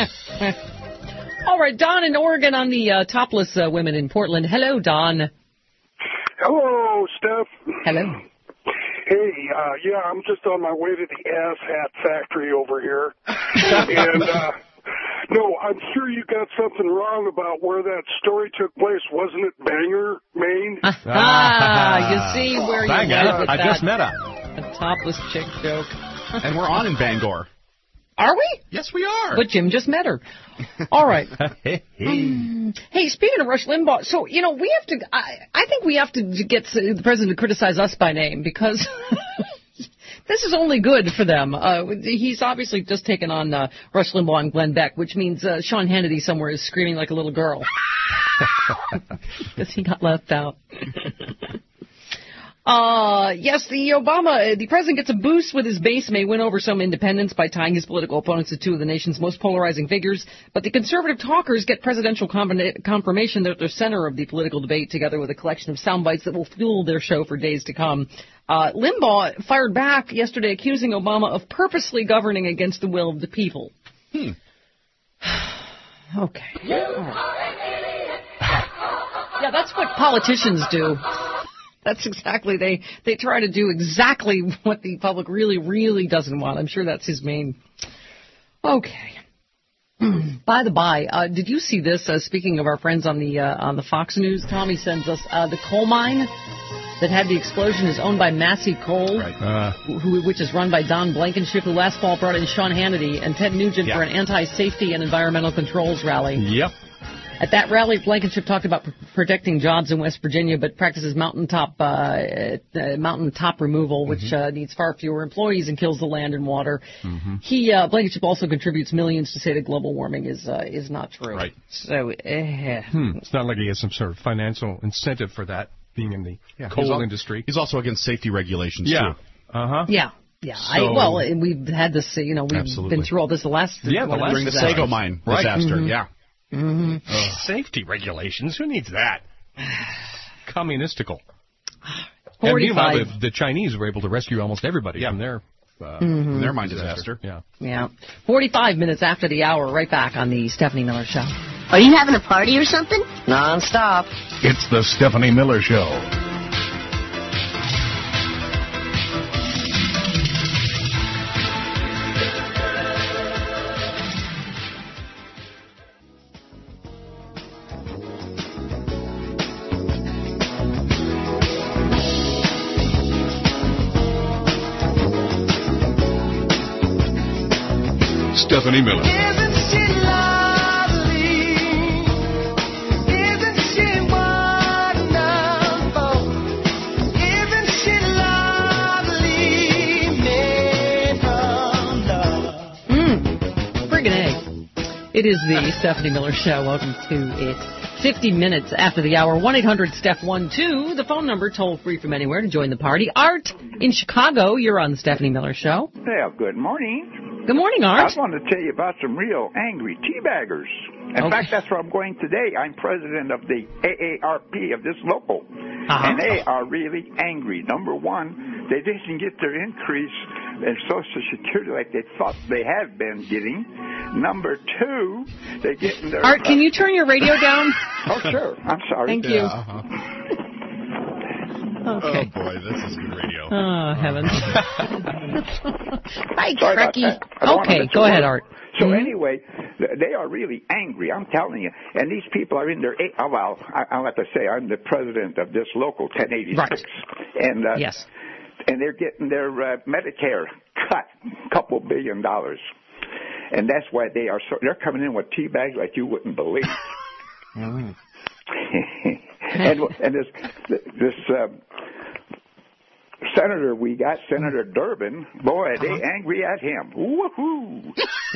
Speaker 2: All right, Don in Oregon on the uh, topless uh, women in Portland. Hello, Don.
Speaker 8: Hello, Steph.
Speaker 2: Hello.
Speaker 8: Hey, uh, yeah, I'm just on my way to the ass hat factory over here. and, uh, no, I'm sure you got something wrong about where that story took place. Wasn't it Bangor, Maine?
Speaker 2: Ah, you see where you went with
Speaker 20: I
Speaker 2: that.
Speaker 20: just met her.
Speaker 2: A topless chick joke.
Speaker 3: And we're on in Bangor.
Speaker 2: Are we?
Speaker 3: Yes, we are.
Speaker 2: But Jim just met her. All right. um, hey, speaking of Rush Limbaugh, so, you know, we have to, I, I think we have to get the president to criticize us by name because this is only good for them. Uh, he's obviously just taken on uh, Rush Limbaugh and Glenn Beck, which means uh, Sean Hannity somewhere is screaming like a little girl. Because he got left out. Uh, yes, the Obama, the president gets a boost with his base, may win over some independents by tying his political opponents to two of the nation's most polarizing figures. But the conservative talkers get presidential confirmation that they're center of the political debate, together with a collection of sound bites that will fuel their show for days to come. Uh, Limbaugh fired back yesterday, accusing Obama of purposely governing against the will of the people.
Speaker 3: Hmm.
Speaker 2: Okay. Right. Yeah, that's what politicians do. That's exactly, they, they try to do exactly what the public really, really doesn't want. I'm sure that's his main. Okay. By the by, uh, did you see this? Uh, speaking of our friends on the uh, on the Fox News, Tommy sends us uh, the coal mine that had the explosion is owned by Massey Coal,
Speaker 3: right. uh,
Speaker 2: who, which is run by Don Blankenship, who last fall brought in Sean Hannity and Ted Nugent
Speaker 20: yeah.
Speaker 2: for an anti-safety and environmental controls rally.
Speaker 20: Yep.
Speaker 2: At that rally, Blankenship talked about pr- protecting jobs in West Virginia, but practices mountaintop uh, uh, mountaintop removal, which mm-hmm. uh, needs far fewer employees and kills the land and water.
Speaker 20: Mm-hmm.
Speaker 2: He uh, Blankenship also contributes millions to say that global warming is uh, is not true.
Speaker 20: Right.
Speaker 2: So uh,
Speaker 20: hmm. it's not like he has some sort of financial incentive for that, being in the
Speaker 3: yeah,
Speaker 20: coal
Speaker 3: he's al-
Speaker 20: industry.
Speaker 3: He's also against safety regulations
Speaker 20: yeah.
Speaker 3: too.
Speaker 20: Uh huh.
Speaker 2: Yeah. Yeah,
Speaker 20: so,
Speaker 2: I, well, and we've had this, you know, we've
Speaker 3: absolutely.
Speaker 2: been through all this the last
Speaker 20: yeah, the last
Speaker 3: during the Sago mine
Speaker 20: right.
Speaker 3: disaster.
Speaker 2: Mm-hmm.
Speaker 3: Yeah.
Speaker 2: Mm-hmm.
Speaker 20: Uh, safety regulations? Who needs that? Communistical. And meanwhile, the, the Chinese were able to rescue almost everybody
Speaker 3: yeah.
Speaker 20: from their uh,
Speaker 2: mm-hmm.
Speaker 3: from their mine disaster.
Speaker 20: disaster. Yeah.
Speaker 2: Yeah. forty-five minutes after the hour, right back on the Stephanie Miller Show.
Speaker 24: Are you having a party or something?
Speaker 2: Non-stop.
Speaker 1: It's the Stephanie Miller Show. Stephanie Miller.
Speaker 21: Isn't she lovely? Isn't she wonderful? Isn't she lovely? Made of love.
Speaker 2: Mmm. Friggin' A. It is the Stephanie Miller Show. Welcome to it. fifty minutes after the hour. one eight hundred steph one two. The phone number, toll free from anywhere to join the party. Art in Chicago. You're on the Stephanie Miller Show.
Speaker 9: Well, good morning.
Speaker 2: Good morning, Art.
Speaker 9: I want to tell you about some real angry teabaggers. In
Speaker 2: okay.
Speaker 9: fact, that's where I'm going today. I'm president of the A A R P of this local,
Speaker 2: uh-huh.
Speaker 9: and they are really angry. Number one, they didn't get their increase in Social Security like they thought they had been getting. Number two, they're getting their...
Speaker 2: Art, can you turn your radio down?
Speaker 9: Oh, sure. I'm sorry.
Speaker 2: Thank
Speaker 9: yeah,
Speaker 2: you.
Speaker 9: Uh-huh.
Speaker 2: Okay.
Speaker 3: Oh, boy, this is good radio.
Speaker 2: Oh, heavens. Hi,
Speaker 9: Sorry
Speaker 2: Trekkie. Okay, go
Speaker 9: work.
Speaker 2: ahead, Art.
Speaker 9: So
Speaker 2: mm-hmm.
Speaker 9: anyway, they are really angry, I'm telling you. And these people are in their, eight, oh, well, I, I'll have to say, I'm the president of this local ten eighty-six.
Speaker 2: Right.
Speaker 9: And, uh,
Speaker 2: yes.
Speaker 9: And they're getting their uh, Medicare cut, a couple billion dollars. And that's why they are so, they're coming in with tea bags like you wouldn't believe.
Speaker 2: mm.
Speaker 9: and and this this uh, senator we got, Senator Durbin, boy, are they uh-huh. angry at him. Woohoo!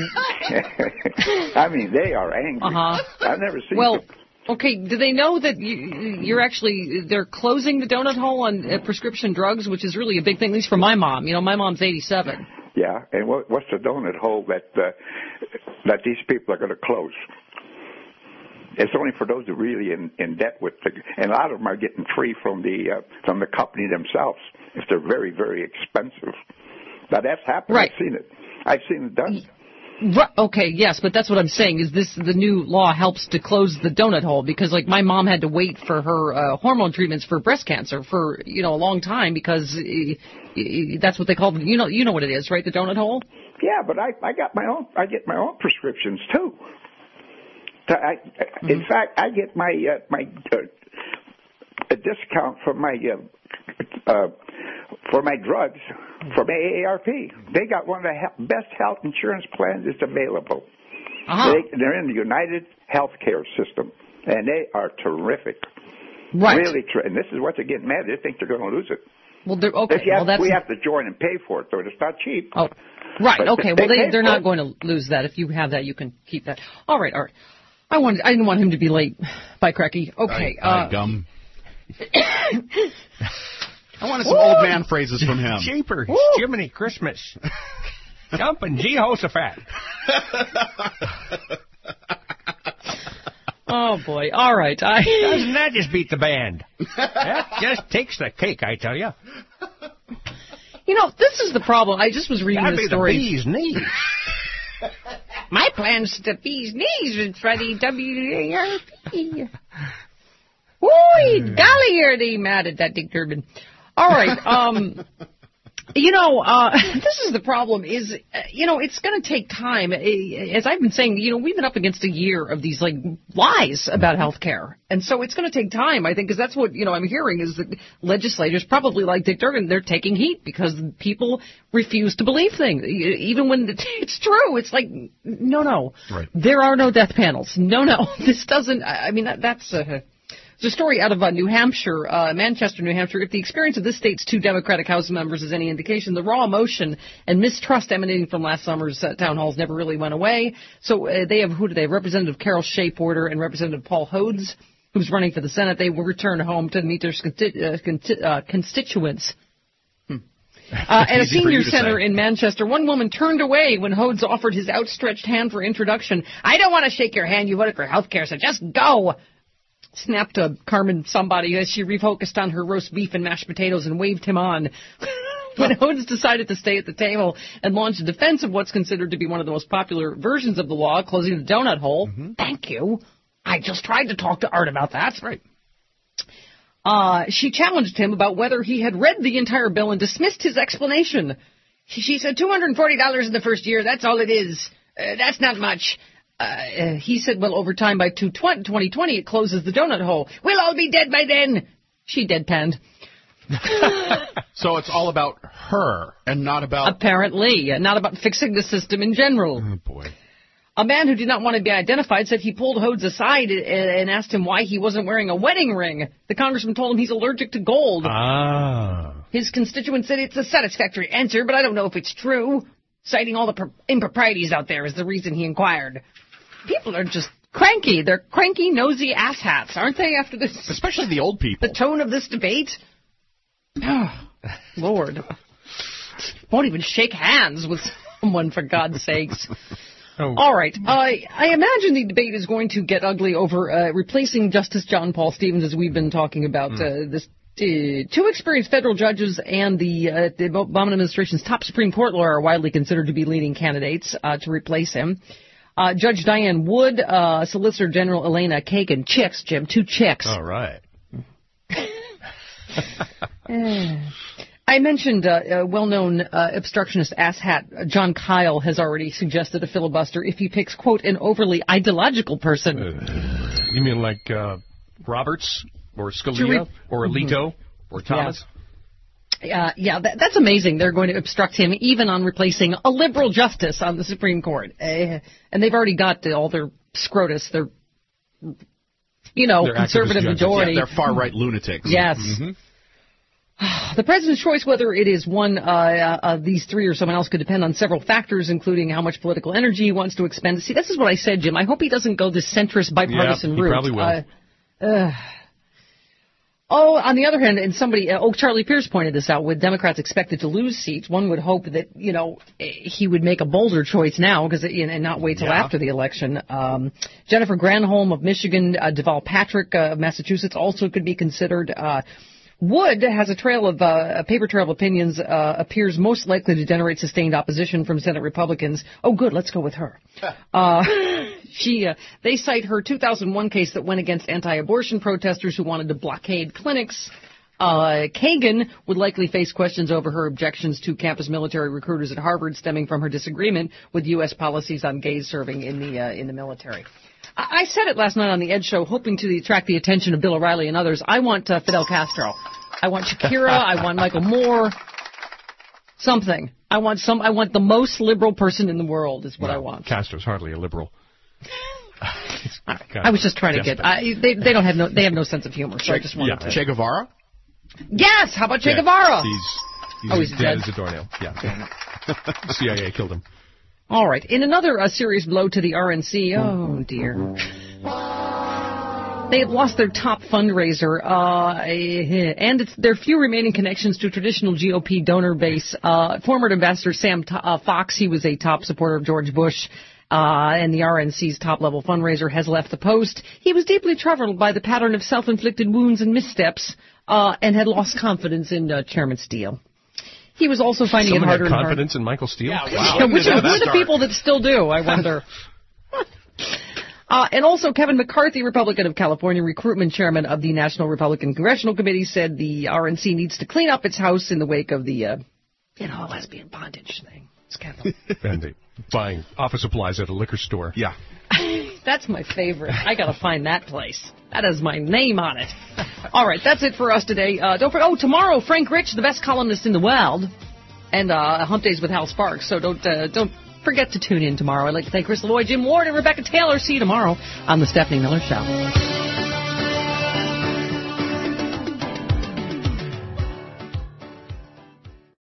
Speaker 9: I mean, they are angry.
Speaker 2: Uh-huh.
Speaker 9: I've never seen
Speaker 2: well,
Speaker 9: them.
Speaker 2: Okay, do they know that you, you're actually, they're closing the donut hole on uh, prescription drugs, which is really a big thing, at least for my mom. You know, my mom's eighty-seven.
Speaker 9: Yeah, and what, what's the donut hole that uh, that these people are going to close? It's only for those who are really in, in debt with the, and a lot of them are getting free from the uh, from the company themselves if they're very, very expensive. Now, that's happened.
Speaker 2: Right.
Speaker 9: I've seen it. I've seen it done.
Speaker 2: Right, okay, yes, but that's what I'm saying, is this, the new law helps to close the donut hole, because, like, my mom had to wait for her uh, hormone treatments for breast cancer for, you know, a long time, because uh, that's what they call, you know, you know what it is, right, the donut hole?
Speaker 9: Yeah, but I, I got my own, I get my own prescriptions, too. I, mm-hmm. In fact, I get my, uh, my, uh, a discount for my, uh, uh, for my drugs from A A R P. They got one of the he- best health insurance plans that's available.
Speaker 2: Uh-huh.
Speaker 9: They, they're in the United Healthcare system, and they are terrific.
Speaker 2: Right.
Speaker 9: Really, ter- and this is what they're getting mad. They think they're going to lose it.
Speaker 2: Well, they're, okay.
Speaker 9: If you have,
Speaker 2: well, that's...
Speaker 9: We have to join and pay for it, though. It's not cheap.
Speaker 2: Oh, right.
Speaker 9: But
Speaker 2: okay.
Speaker 9: They
Speaker 2: well, they, they're not
Speaker 9: it.
Speaker 2: going to lose that. If you have that, you can keep that. All right, Art. I wanted. I didn't want him to be late. Bye, Cracky. Okay.
Speaker 3: I, I
Speaker 2: uh,
Speaker 3: gum. I wanted some Woo! Old man phrases from him.
Speaker 7: Jeepers, Jiminy Christmas. Jumping Jehoshaphat.
Speaker 2: Oh, boy. All right. I...
Speaker 7: Doesn't that just beat the band? That just takes the cake, I tell you.
Speaker 2: You know, this is the problem. I just was reading
Speaker 11: That'd
Speaker 2: this
Speaker 11: be
Speaker 2: story.
Speaker 11: the bee's knees.
Speaker 2: My plan's the bee's knees with Freddie W A R P. Ooh, golly, are they mad at that Dick Durbin. All right, um... You know, uh, this is the problem is, uh, you know, it's going to take time. As I've been saying, you know, we've been up against a year of these, like, lies about health care. And so it's going to take time, I think, because that's what, you know, I'm hearing is that legislators, probably like Dick Durbin, they're taking heat because people refuse to believe things. Even when it's true, it's like, no, no.
Speaker 3: Right.
Speaker 2: There are no death panels. No, no. This doesn't, I mean, that, that's... Uh, There's a story out of uh, New Hampshire, uh, Manchester, New Hampshire. If the experience of this state's two Democratic House members is any indication, the raw emotion and mistrust emanating from last summer's uh, town halls never really went away. So uh, they have, who do they have? Representative Carol Shea Porter and Representative Paul Hodes, who's running for the Senate. They will return home to meet their consti- uh, consti- uh, constituents. Hmm. Uh, at a senior center in Manchester, one woman turned away when Hodes offered his outstretched hand for introduction. I don't want to shake your hand. You voted for health care, so just go. Snapped to Carmen somebody as she refocused on her roast beef and mashed potatoes and waved him on. When Hodes decided to stay at the table and launch a defense of what's considered to be one of the most popular versions of the law, closing the donut hole. Mm-hmm. Thank you. I just tried to talk to Art about that. That's right. Uh, she challenged him about whether he had read the entire bill and dismissed his explanation. She, she said two hundred forty dollars in the first year. That's all it is. Uh, that's not much. Uh, he said, well, over time, by twenty twenty, it closes the donut hole. We'll all be dead by then. She deadpanned.
Speaker 3: So it's all about her and not about...
Speaker 2: Apparently, not about fixing the system in general.
Speaker 3: Oh, boy.
Speaker 2: A man who did not want to be identified said he pulled Hodes aside and asked him why he wasn't wearing a wedding ring. The congressman told him he's allergic to gold.
Speaker 20: Ah.
Speaker 2: His constituent said it's a satisfactory answer, but I don't know if it's true. Citing all the pro- improprieties out there is the reason he inquired. People are just cranky. They're cranky, nosy asshats, aren't they, after this?
Speaker 3: Especially the old people.
Speaker 2: The tone of this debate? Oh, Lord. Won't even shake hands with someone, for God's sakes. Oh. All right. Uh, I imagine the debate is going to get ugly over uh, replacing Justice John Paul Stevens, as we've been talking about. Mm. Uh, this uh, two experienced federal judges and the, uh, the Obama administration's top Supreme Court lawyer are widely considered to be leading candidates uh, to replace him. Uh, Judge Diane Wood, uh, Solicitor General Elena Kagan, chicks, Jim, two chicks.
Speaker 11: All right.
Speaker 2: I mentioned uh, a well-known uh, obstructionist asshat, John Kyle, has already suggested a filibuster if he picks, quote, an overly ideological person.
Speaker 20: Uh, you mean like uh, Roberts or Scalia re- or Alito mm-hmm. or Thomas?
Speaker 2: Yeah. Uh, yeah, that, that's amazing. They're going to obstruct him even on replacing a liberal justice on the Supreme Court. Uh, and they've already got all their SCROTUS, their, you know,
Speaker 3: they're
Speaker 2: conservative majority.
Speaker 3: Yeah, they're far-right lunatics.
Speaker 2: Yes.
Speaker 3: Mm-hmm.
Speaker 2: The president's choice, whether it is one uh, uh, these three or someone else, could depend on several factors, including how much political energy he wants to expend. See, this is what I said, Jim. I hope he doesn't go this centrist bipartisan
Speaker 20: yeah, he
Speaker 2: route.
Speaker 20: Probably will.
Speaker 2: Uh, uh, Oh, on the other hand, and somebody, uh, oh, Charlie Pierce pointed this out, with Democrats expected to lose seats, one would hope that, you know, he would make a bolder choice now because and not wait till yeah. after the election. Um, Jennifer Granholm of Michigan, uh, Deval Patrick uh, of Massachusetts also could be considered. Uh, Wood has a trail of, uh, a paper trail of opinions, uh, appears most likely to generate sustained opposition from Senate Republicans. Oh, good, let's go with her. Uh, she, uh, they cite her two thousand one case that went against anti-abortion protesters who wanted to blockade clinics. Uh, Kagan would likely face questions over her objections to campus military recruiters at Harvard stemming from her disagreement with U S policies on gays serving in the, uh, in the military. I said it last night on the Ed Show, hoping to attract the attention of Bill O'Reilly and others. I want uh, Fidel Castro. I want Shakira. I want Michael Moore. Something. I want some. I want the most liberal person in the world is what
Speaker 20: no,
Speaker 2: I want.
Speaker 20: Castro's hardly a liberal.
Speaker 2: I was just trying to get. I, they they don't have no. They have no sense of humor. So
Speaker 3: che,
Speaker 2: I just wanted
Speaker 3: yeah.
Speaker 2: to.
Speaker 3: Che Guevara.
Speaker 2: Yes. How about Che
Speaker 20: yeah,
Speaker 2: Guevara?
Speaker 20: He's, he's
Speaker 2: oh, he's
Speaker 20: dead.
Speaker 2: dead.
Speaker 20: As a doornail. Yeah. The C I A killed him.
Speaker 2: All right. In another uh, serious blow to the R N C, oh, dear. They have lost their top fundraiser, uh, and it's their few remaining connections to traditional G O P donor base. Uh, former Ambassador Sam T- uh, Fox, he was a top supporter of George Bush, uh, and the R N C's top-level fundraiser has left the post. He was deeply troubled by the pattern of self-inflicted wounds and missteps, uh, and had lost confidence in uh, Chairman Steele. He was also finding
Speaker 20: Someone
Speaker 2: it harder
Speaker 20: had
Speaker 2: and harder.
Speaker 20: confidence in Michael Steele?
Speaker 2: Yeah, wow. yeah, which, who are the people that still do, I wonder. uh, and also, Kevin McCarthy, Republican of California, recruitment chairman of the National Republican Congressional Committee, said the R N C needs to clean up its house in the wake of the, uh, you know, lesbian bondage thing. Scandal.
Speaker 20: And they buying office supplies at a liquor store.
Speaker 3: Yeah.
Speaker 2: That's my favorite. I got to find that place. That has my name on it. All right, that's it for us today. Uh, don't forget, oh, tomorrow, Frank Rich, the best columnist in the world, and uh, Hump Days with Hal Sparks. So don't uh, don't forget to tune in tomorrow. I'd like to thank Chris Lavoie, Jim Ward, and Rebecca Taylor. See you tomorrow on The Stephanie Miller Show.